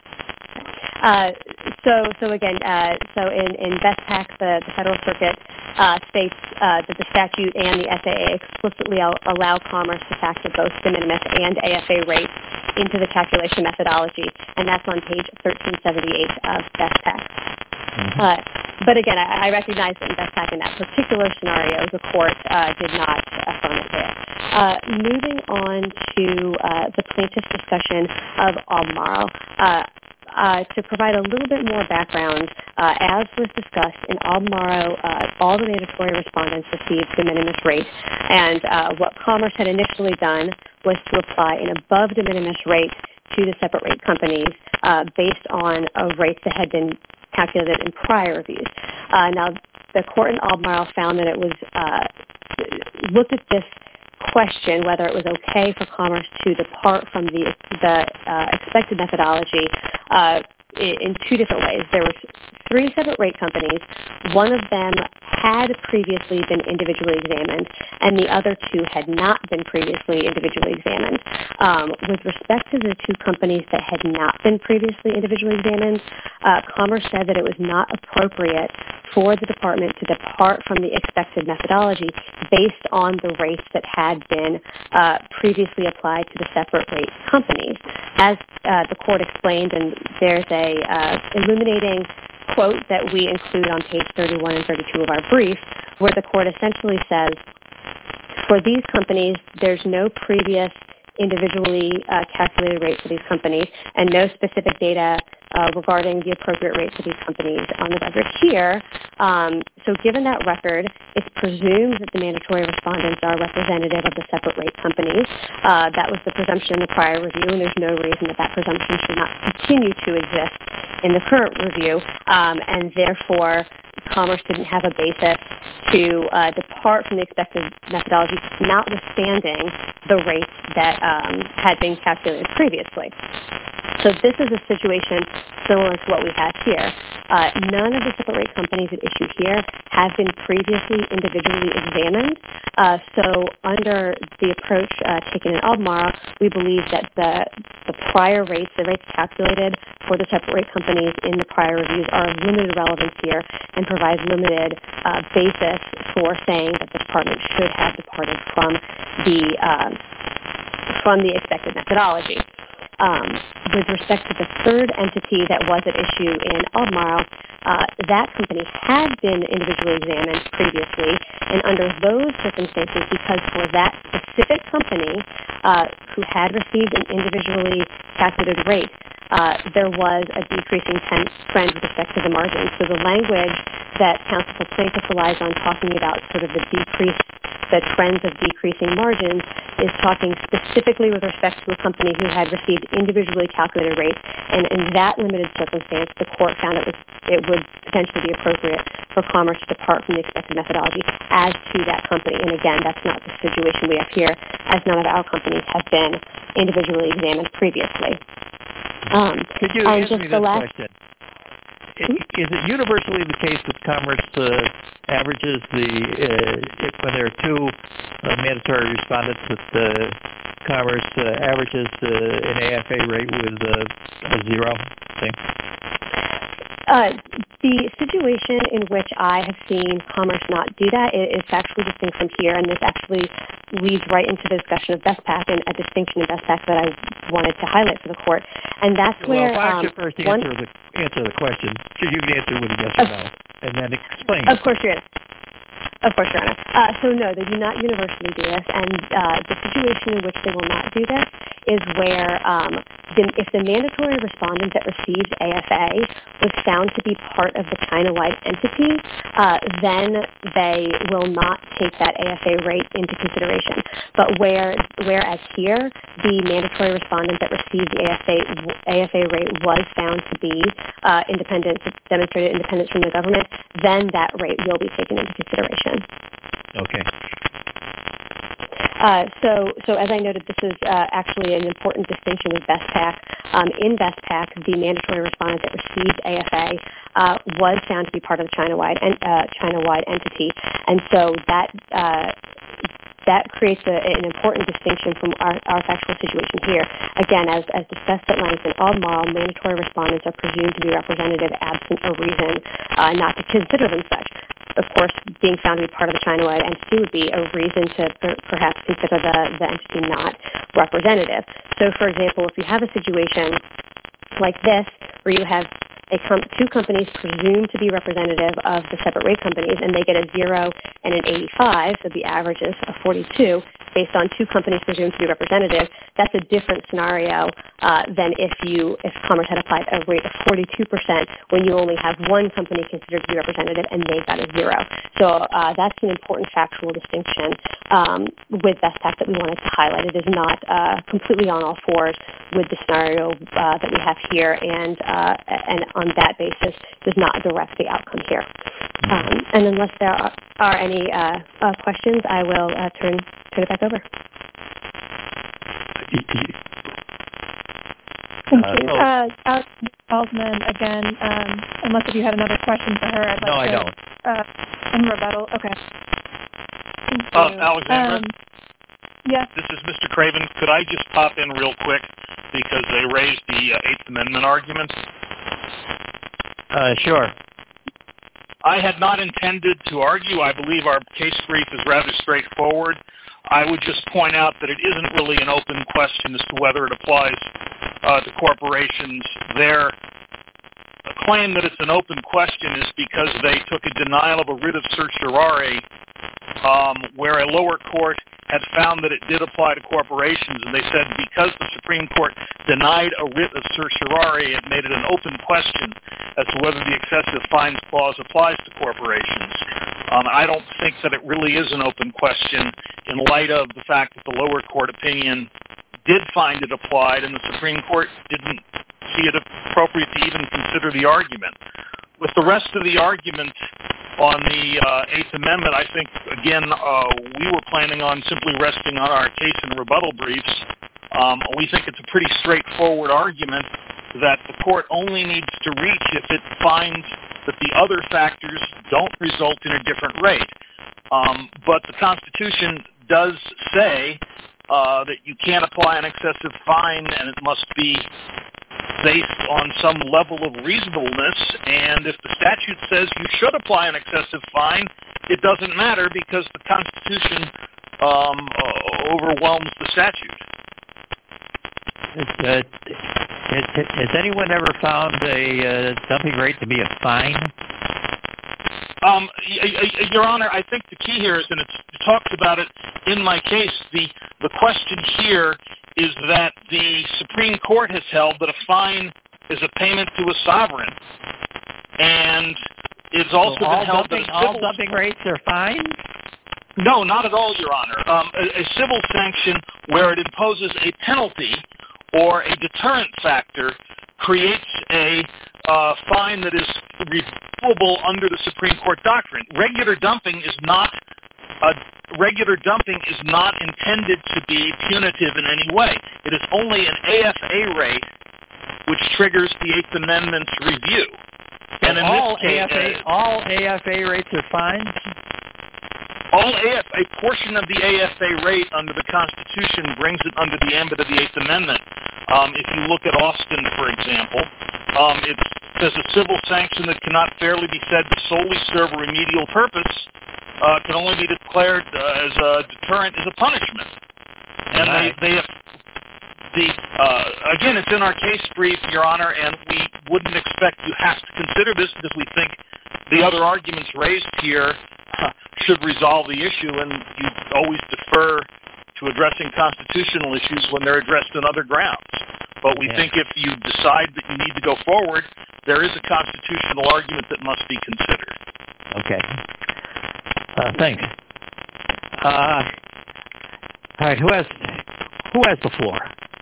Uh, so, so again, uh, so in, in BestPac, the, the Federal Circuit uh, states uh, that the statute and the S A A explicitly al- allow Commerce to factor both de minimis and A F A rates into the calculation methodology, and that's on page thirteen seventy-eight of BestPac. Mm-hmm. Uh, but again, I, I recognize that in BestPac, in that particular scenario, the court uh, did not affirm it there. Uh, moving on to uh, the plaintiff's discussion of Albemarle. Uh, Uh, to provide a little bit more background, uh, as was discussed in Albemarle, uh, all the mandatory respondents received de minimis rate, and uh, what Commerce had initially done was to apply an above de minimis rate to the separate rate companies uh, based on a rate that had been calculated in prior reviews. Uh, now, the court in Albemarle found that it was uh, looked at this question whether it was okay for Commerce to depart from the the uh, expected methodology uh, in two different ways. There were three separate rate companies. One of them had previously been individually examined, and the other two had not been previously individually examined. Um, with respect to the two companies that had not been previously individually examined, uh, Commerce said that it was not appropriate for the department to depart from the expected methodology based on the rates that had been uh, previously applied to the separate rate companies. As uh, the court explained, and there's a uh, illuminating quote that we include on page thirty-one and thirty-two of our brief, where the court essentially says, for these companies, there's no previous individually uh, calculated rate for these companies and no specific data uh, regarding the appropriate rate for these companies on the record here. Um, so given that record, it's presumed that the mandatory respondents are representative of the separate rate companies. Uh, that was the presumption in the prior review, and there's no reason that that presumption should not continue to exist in the current review, um, and therefore Commerce didn't have a basis to uh, depart from the expected methodology, notwithstanding the rates that um, had been calculated previously. So this is a situation similar to what we have here. Uh, none of the separate rate companies at issue here have been previously individually examined. Uh, so under the approach uh, taken in Albemarle, we believe that the, the prior rates, the rates calculated for the separate rate companies in the prior reviews are of limited relevance here and provide limited uh, basis for saying that the department should have departed from the uh, from the expected methodology. Um, with respect to the third entity that was at issue in Albemarle, uh, that company had been individually examined previously, and under those circumstances, because for that specific company uh, who had received an individually calculated rate, uh, there was a decreasing ten- trend with respect to the margins. So the language that counsel for plaintiff relies on talking about sort of the decrease, the trends of decreasing margins, is talking specifically with respect to a company who had received individually calculated rates, and in that limited circumstance, the court found it, was, it would potentially be appropriate for Commerce to depart from the expected methodology as to that company. And again, that's not the situation we have here, as none of our companies have been individually examined previously. Um,
Could you
and
answer
just
me
the
this
last,
question? Is it universally the case that Commerce uh, averages the, uh, when there are two uh, mandatory respondents, that uh, Commerce uh, averages uh, an A F A rate with uh, a zero thing?
Uh, the situation in which I have seen Commerce not do that is, is factually distinct from here, and this actually leads right into the discussion of BestPac and a distinction in BestPac that I wanted to highlight for the court. And that's
well,
where...
Well, why don't
um,
you first
one,
answer, the, answer the question? So you can answer with a yes or no, and then explain
Of
it.
course, Your Honor. Of course, Your Honor. Uh, so no, they do not universally do this, and uh, the situation in which they will not do this is where um, the, if the mandatory respondent that received A F A was found to be part of the China-wide entity, uh, then they will not take that A F A rate into consideration. But where, whereas here, the mandatory respondent that received the A F A, A F A rate was found to be uh, independent, demonstrated independence from the government, then that rate will be taken into consideration.
Okay.
Uh, so, so as I noted, this is uh, actually an important distinction with BestPac. Um, in BestPac, the mandatory respondent that received A F A uh, was found to be part of the China-wide en- uh, China-wide entity, and so that uh, that creates a, an important distinction from our, our factual situation here. Again, as, as discussed at length, in all moral, mandatory respondents are presumed to be representative absent a reason uh, not to consider them such. Of course, being found to be part of the China-wide entity would be a reason to per- perhaps consider the, the entity not representative. So, for example, if you have a situation like this, where you have a com- two companies presumed to be representative of the separate rate companies, and they get a zero and an eighty-five, so the average is a forty-two, based on two companies presumed to be representative, that's a different scenario uh, than if you if Commerce had applied a rate of forty-two percent when you only have one company considered to be representative and they got a zero. So uh, that's an important factual distinction um, with BestPac that we wanted to highlight. It is not uh, completely on all fours with the scenario uh, that we have here, and uh, and on that basis does not direct the outcome here. Um, and unless there are, are any uh, uh, questions, I will uh, turn turn it back over.
Thank
Uh,
you.
so-
Uh, Alex Feldman, again, um, unless if you had another question for her, I'd like
No, I
to...
don't.
Uh, in rebuttal, okay. Thank
Uh,
you.
Alexandra?
Um, yes.
This is Mister Craven. Could I just pop in real quick because they raised the uh, Eighth Amendment argument?
Uh, sure.
I had not intended to argue. I believe our case brief is rather straightforward. I would just point out that it isn't really an open question as to whether it applies uh, to corporations. Their claim that it's an open question is because they took a denial of a writ of certiorari um, where a lower court had found that it did apply to corporations, and they said because the Supreme Court denied a writ of certiorari, it made it an open question as to whether the excessive fines clause applies to corporations. Um, I don't think that it really is an open question in light of the fact that the lower court opinion did find it applied, and the Supreme Court didn't see it appropriate to even consider the argument. With the rest of the argument on the uh, Eighth Amendment, I think, again, uh, we were planning on simply resting on our case and rebuttal briefs. Um, we think it's a pretty straightforward argument that the court only needs to reach if it finds that the other factors don't result in a different rate. Um, but the Constitution does say uh, that you can't apply an excessive fine, and it must be based on some level of reasonableness, and if the statute says you should apply an excessive fine, it doesn't matter because the Constitution um, uh, overwhelms the statute.
Uh, has, has anyone ever found a uh, dumping rate to be a fine?
Um, Your Honor, I think the key here is, and it talks about it in my case, the, the question here is that the Supreme Court has held that a fine is a payment to a sovereign, and it's also
so all
been held
dumping,
that a
all
civil...
dumping rates are fines?
No, not at all, Your Honor. Um, a, a civil sanction where it imposes a penalty or a deterrent factor creates a uh, fine that is reviewable under the Supreme Court doctrine. Regular dumping is not a regular dumping is not intended to be punitive in any way. It is only an A F A rate which triggers the Eighth Amendment's review.
So
and in
all
this case,
A F A,
uh,
all A F A rates are fines?
All A F A, a portion of the A F A rate under the Constitution brings it under the ambit of the Eighth Amendment. Um, if you look at Austin, for example, um, it says a civil sanction that cannot fairly be said to solely serve a remedial purpose uh, can only be declared uh, as a deterrent, as a punishment. And
right.
they, they have, the uh, again, it's in our case brief, Your Honor, and we wouldn't expect you have to consider this because we think the other arguments raised here uh, should resolve the issue, and you always defer to addressing constitutional issues when they're addressed on other grounds. But we
yeah. think
if you decide that you need to go forward, there is a constitutional argument that must be considered.
Okay. Uh, thanks. Uh, all right, who has who has the floor?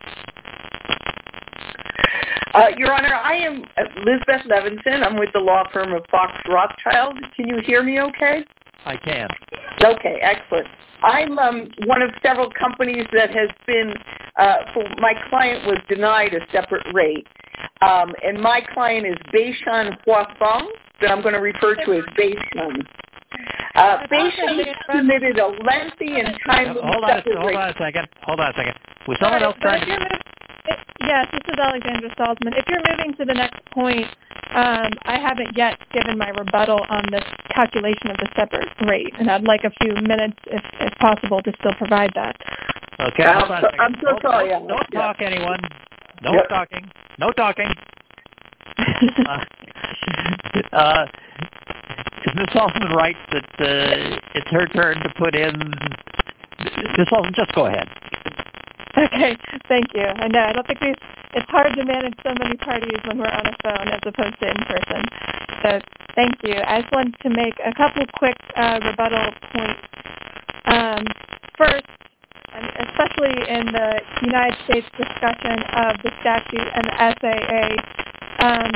Uh, Your Honor, I am Lizbeth Levinson. I'm with the law firm of Fox Rothschild. Can you hear me okay?
I can.
Okay, excellent. I'm um, one of several companies that has been, uh, for, my client was denied a separate rate. Um, and my client is Beishan Huafeng, that I'm going to refer to as Beishan. Uh, Beishan submitted a lengthy and timely
hold on,
separate
hold
rate.
on a second. Hold on a second. Was someone
Sorry,
else trying
but if
to...
you're moving, it, yes, this is Alexandra Salzman. If you're moving to the next point, um, I haven't yet given my rebuttal on this calculation of the separate rate, and I'd like a few minutes, if, if possible, to still provide that.
Okay, hold on a second.
I'm so
Don't-
sorry.
Don't, don't
Yeah.
talk, anyone. No
Yep.
talking. No talking. uh, uh, is Miz Salzman right that uh, it's her turn to put in... Miz Salzman, just go ahead.
Okay, thank you. I know, I don't think we it's hard to manage so many parties when we're on a phone as opposed to in person. So thank you. I just wanted to make a couple quick uh, rebuttal points. Um, first, especially in the United States discussion of the statute and the S A A, um,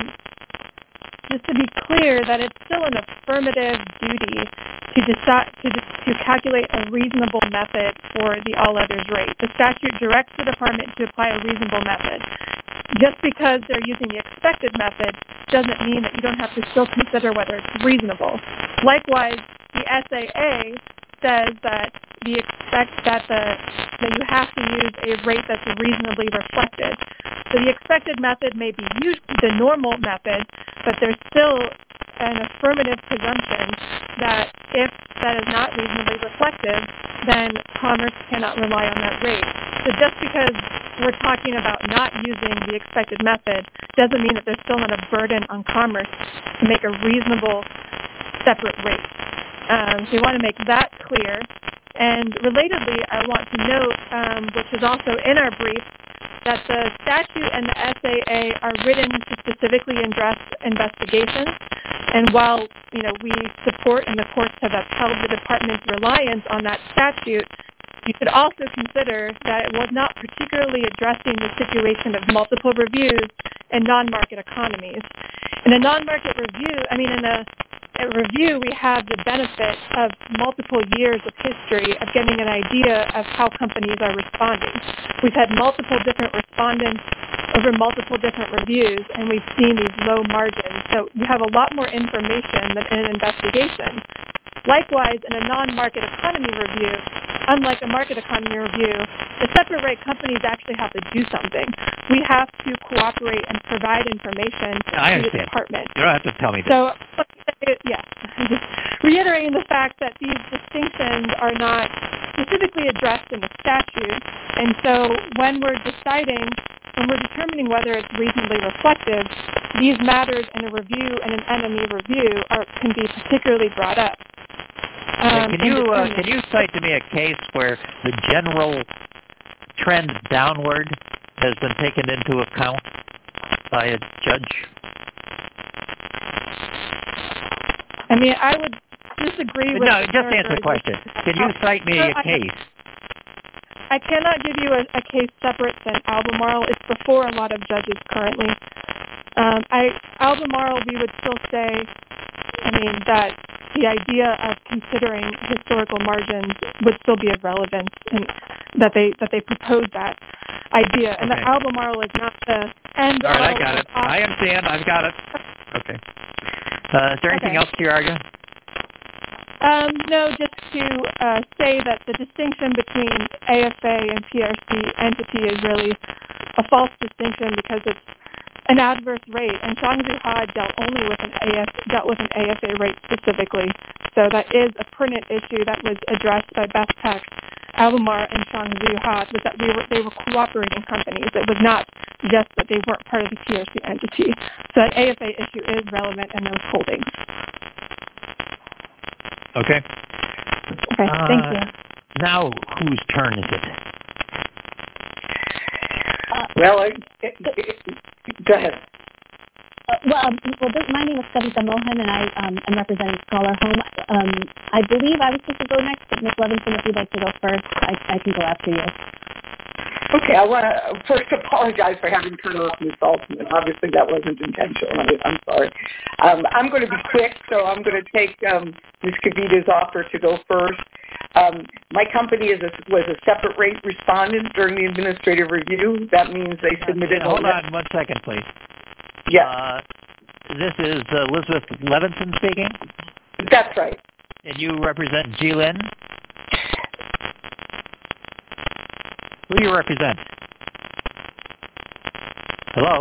just to be clear that it's still an affirmative duty to decide to, to calculate a reasonable method for the all others rate. The statute directs the department to apply a reasonable method. Just because they're using the expected method doesn't mean that you don't have to still consider whether it's reasonable. Likewise, the S A A says that the expect that the that you have to use a rate that's reasonably reflected. So the expected method may be used, the normal method, but there's still an affirmative presumption that if that is not reasonably reflective, then Commerce cannot rely on that rate. So just because we're talking about not using the expected method doesn't mean that there's still not a burden on Commerce to make a reasonable separate rate. Um, so we want to make that clear. And relatedly, I want to note, um, which is also in our brief, that the statute and the S A A are written to specifically address investigations. And while, you know, we support and the courts have upheld the department's reliance on that statute, you should also consider that it was not particularly addressing the situation of multiple reviews in non-market economies. In a non-market review, I mean, in a, a review, we have the benefit of multiple years of history of getting an idea of how companies are responding. We've had multiple different respondents over multiple different reviews, and we've seen these low margins. So you have a lot more information than in an investigation. Likewise, in a non-market economy review, unlike a market economy review, the separate rate companies actually have to do something. We have to cooperate and provide information
I
to the
understand.
department.
You don't have to tell me this.
So, yes, just reiterating the fact that these distinctions are not specifically addressed in the statute, and so when we're deciding, when we're determining whether it's reasonably reflective, these matters in a review and an N M E review are, can be particularly brought up. Um,
can you uh, can you cite to me a case where the general trend downward has been taken into account by a judge?
I mean, I would disagree with...
No, just answer the question. Can you cite me a case?
I cannot give you a, a case separate than Albemarle. It's before a lot of judges currently. Um, I Albemarle, we would still say, I mean, that the idea of considering historical margins would still be of relevance, and that they that they propose that idea, and
okay.
that Albemarle is not the end.
All right, I got it. I understand. I've got it. Okay. Uh, is there anything
okay.
else to your argument?
Um, no, just to uh, say that the distinction between A F A and P R C entity is really a false distinction because it's an adverse rate, and Zhangzi Ha dealt only with an A F dealt with an A F A rate specifically. So that is a pertinent issue that was addressed by Bestech, Albemarle, and Zhangzi Ha, was that they were they were cooperating companies. It was not just that they weren't part of the P R C entity. So that A F A issue is relevant in those holdings.
Okay.
Okay,
uh,
thank you.
Now, whose turn is it?
Uh, well, it, it, it, go ahead.
Uh, well, um, well this, my name is Savita Mohan, and I um, am representing Scholar Home. Um, I believe I was supposed to go next, but Miz Levinson, if you'd like to go first, I, I can go after you.
Okay, I want to first apologize for having cut off Miz Altman. Obviously, that wasn't intentional. I, I'm sorry. Um, I'm going to be quick, so I'm going to take um, Miz Kavita's offer to go first. Um, my company is a, was a separate rate respondent during the administrative review. That means they submitted...
Hold on one second, please.
Yes.
Uh, this is uh, Elizabeth Levinson speaking?
That's right.
And you represent G L I N? Who do you represent? Hello?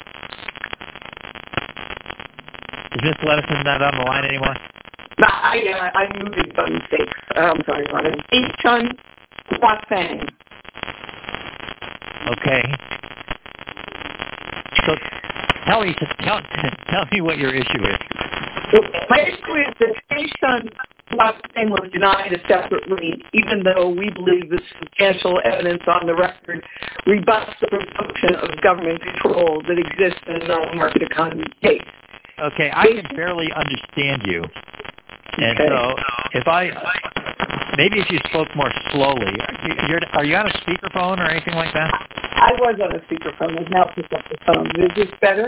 Is Miss Levinson not on the line anymore?
No, I, uh, I muted by mistake. I'm sorry about it. Beishan Huafeng.
Okay. So tell me, tell, tell me what your issue is.
My issue is that Beishan Huafeng was denied a separate rate, even though we believe the substantial evidence on the record rebuts the presumption of government control that exists in a non-market economy case.
Okay, I can barely understand you. And okay. so, if I, maybe if you spoke more slowly, you're, are you on a speakerphone or anything like that?
I was on a speakerphone. I've now picked up the phone. Is this better?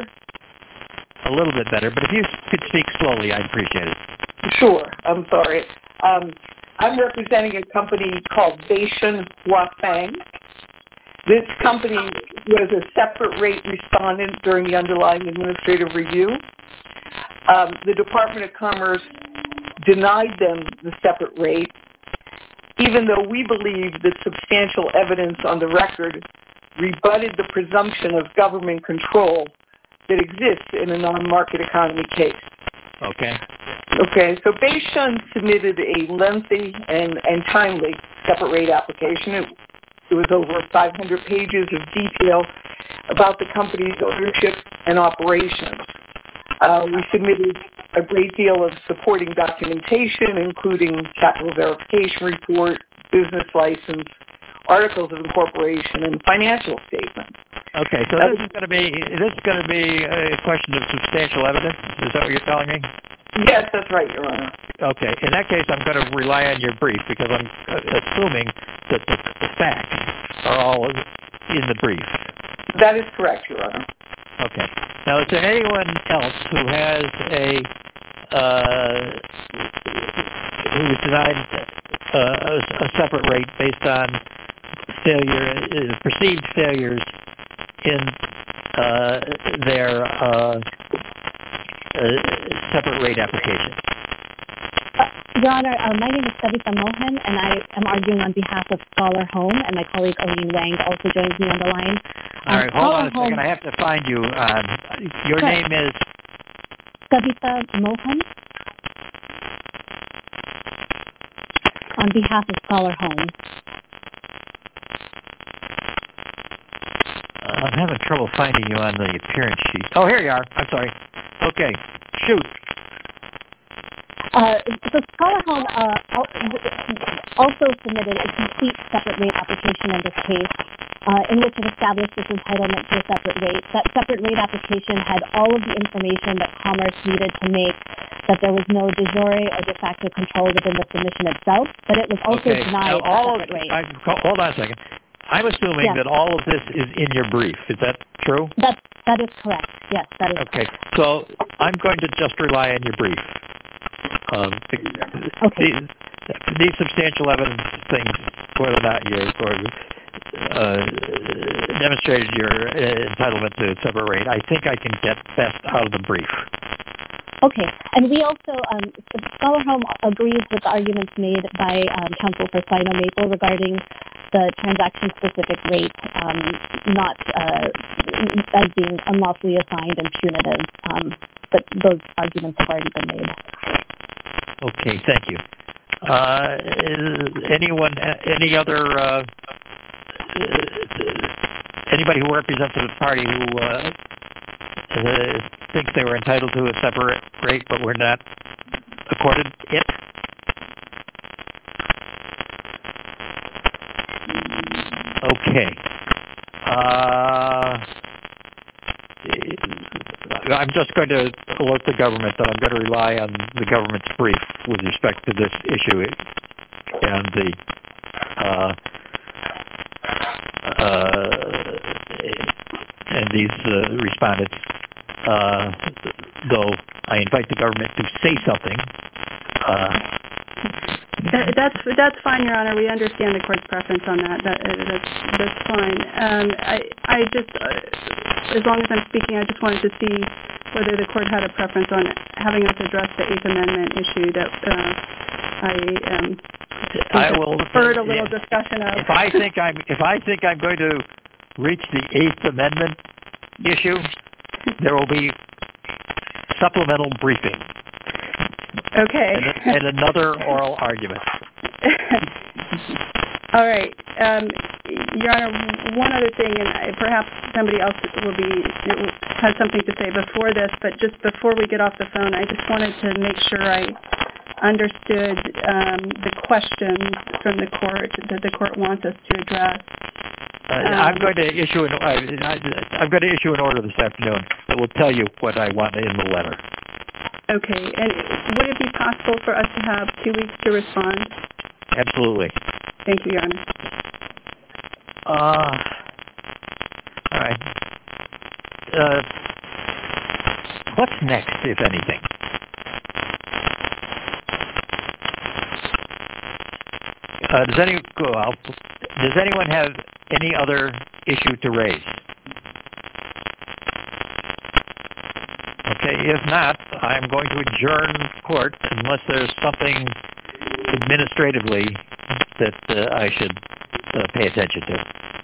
A little bit better, but if you could speak slowly, I'd appreciate it.
Sure. I'm sorry. Um, I'm representing a company called Beishan Huafeng. This company was a separate rate respondent during the underlying administrative review. Um, the Department of Commerce denied them the separate rate, even though we believe that substantial evidence on the record rebutted the presumption of government control that exists in a non-market economy case.
Okay.
Okay, so Beishan submitted a lengthy and, and timely separate rate application. It, it was over five hundred pages of detail about the company's ownership and operations. Uh, we submitted a great deal of supporting documentation, including capital verification report, business license, articles of incorporation, and financial statements.
Okay, so this is going to be this is going to be a question of substantial evidence. Is that what you're telling me?
Yes, that's right, Your Honor.
Okay, in that case, I'm going to rely on your brief because I'm assuming that the, the facts are all in the brief.
That is correct, Your Honor.
Okay. Now, is there anyone else who has a uh, who was denied uh, a, a separate rate based on failure, uh, perceived failures in uh, their uh, uh, separate rate application?
Uh, Your Honor, uh, my name is Savita Mohan, and I am arguing on behalf of Scholar Home, and my colleague Arlene Wang also joins me on the line.
All right, hold
Scholar
on a second.
Home,
I have to find you. Uh, your
sure.
name is?
Savita Mohan, on behalf of Scholar Home.
Uh, I'm having trouble finding you on the appearance sheet. Oh, here you are. I'm sorry. Okay, shoot.
Uh, so Scholar Home uh, also submitted a complete separate rate application in this case, uh, in which it established its entitlement to a separate rate. That separate rate application had all of the information that Commerce needed to make that there was no de jure or de facto control within the submission itself, but it was also
okay.
denied
now, all
a separate
of,
rate.
I, hold on a second. I'm assuming
yes.
that all of this is in your brief. Is that true?
That, that is correct. Yes, that is
okay.
correct.
So I'm going to just rely on your brief. Um, the,
okay.
These, these substantial evidence things, whether or not you're or, uh, demonstrated your uh, entitlement to a separate rate, I think I can get best out of the brief.
Okay, and we also, um, Scholar Home agrees with the arguments made by um, counsel for Sino Maple regarding the transaction-specific rate um, not uh, as being unlawfully assigned and punitive, um, but those arguments have already been made.
Okay, thank you. Uh, anyone, any other, uh, anybody who represents the party who uh, uh, thinks they were entitled to a separate rate but were not accorded it? Okay. Uh, I'm just going to alert the government that I'm going to rely on the government's brief with respect to this issue and the uh, uh, respondents, uh, though I invite the government to say something. Uh,
that, that's that's fine, Your Honor. We understand the court's preference on that. that that's that's fine. Um, I I just uh, as long as I'm speaking, I just wanted to see whether the court had a preference on having us address the Eighth Amendment issue that uh, I um,
I will
deferred a little
yeah.
discussion of.
If I think I'm if I think I'm going to reach the Eighth Amendment issue, there will be supplemental briefing.
Okay.
And, and another oral argument.
All right. Um, Your Honor, one other thing, and perhaps somebody else will be has something to say before this, but just before we get off the phone, I just wanted to make sure I understood um, the questions from the court that the court wants us to address.
Uh,
um,
I'm going to issue an uh, I'm going to issue an order this afternoon that will tell you what I want in the letter.
Okay. And would it be possible for us to have two weeks to respond?
Absolutely.
Thank you, Your Honor.
Uh, all right. Uh, what's next, if anything? Uh, does any well, does anyone have any other issue to raise? Okay, if not, I'm going to adjourn court unless there's something administratively that uh, I should uh, pay attention to.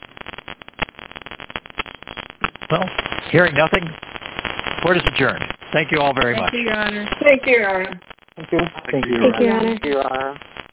Well, hearing nothing, court is adjourned. Thank you all very
Thank
much.
you, Your Honor.
Thank you, Your Honor.
Thank you.
Thank you, Your Honor.
Thank you, Your Honor.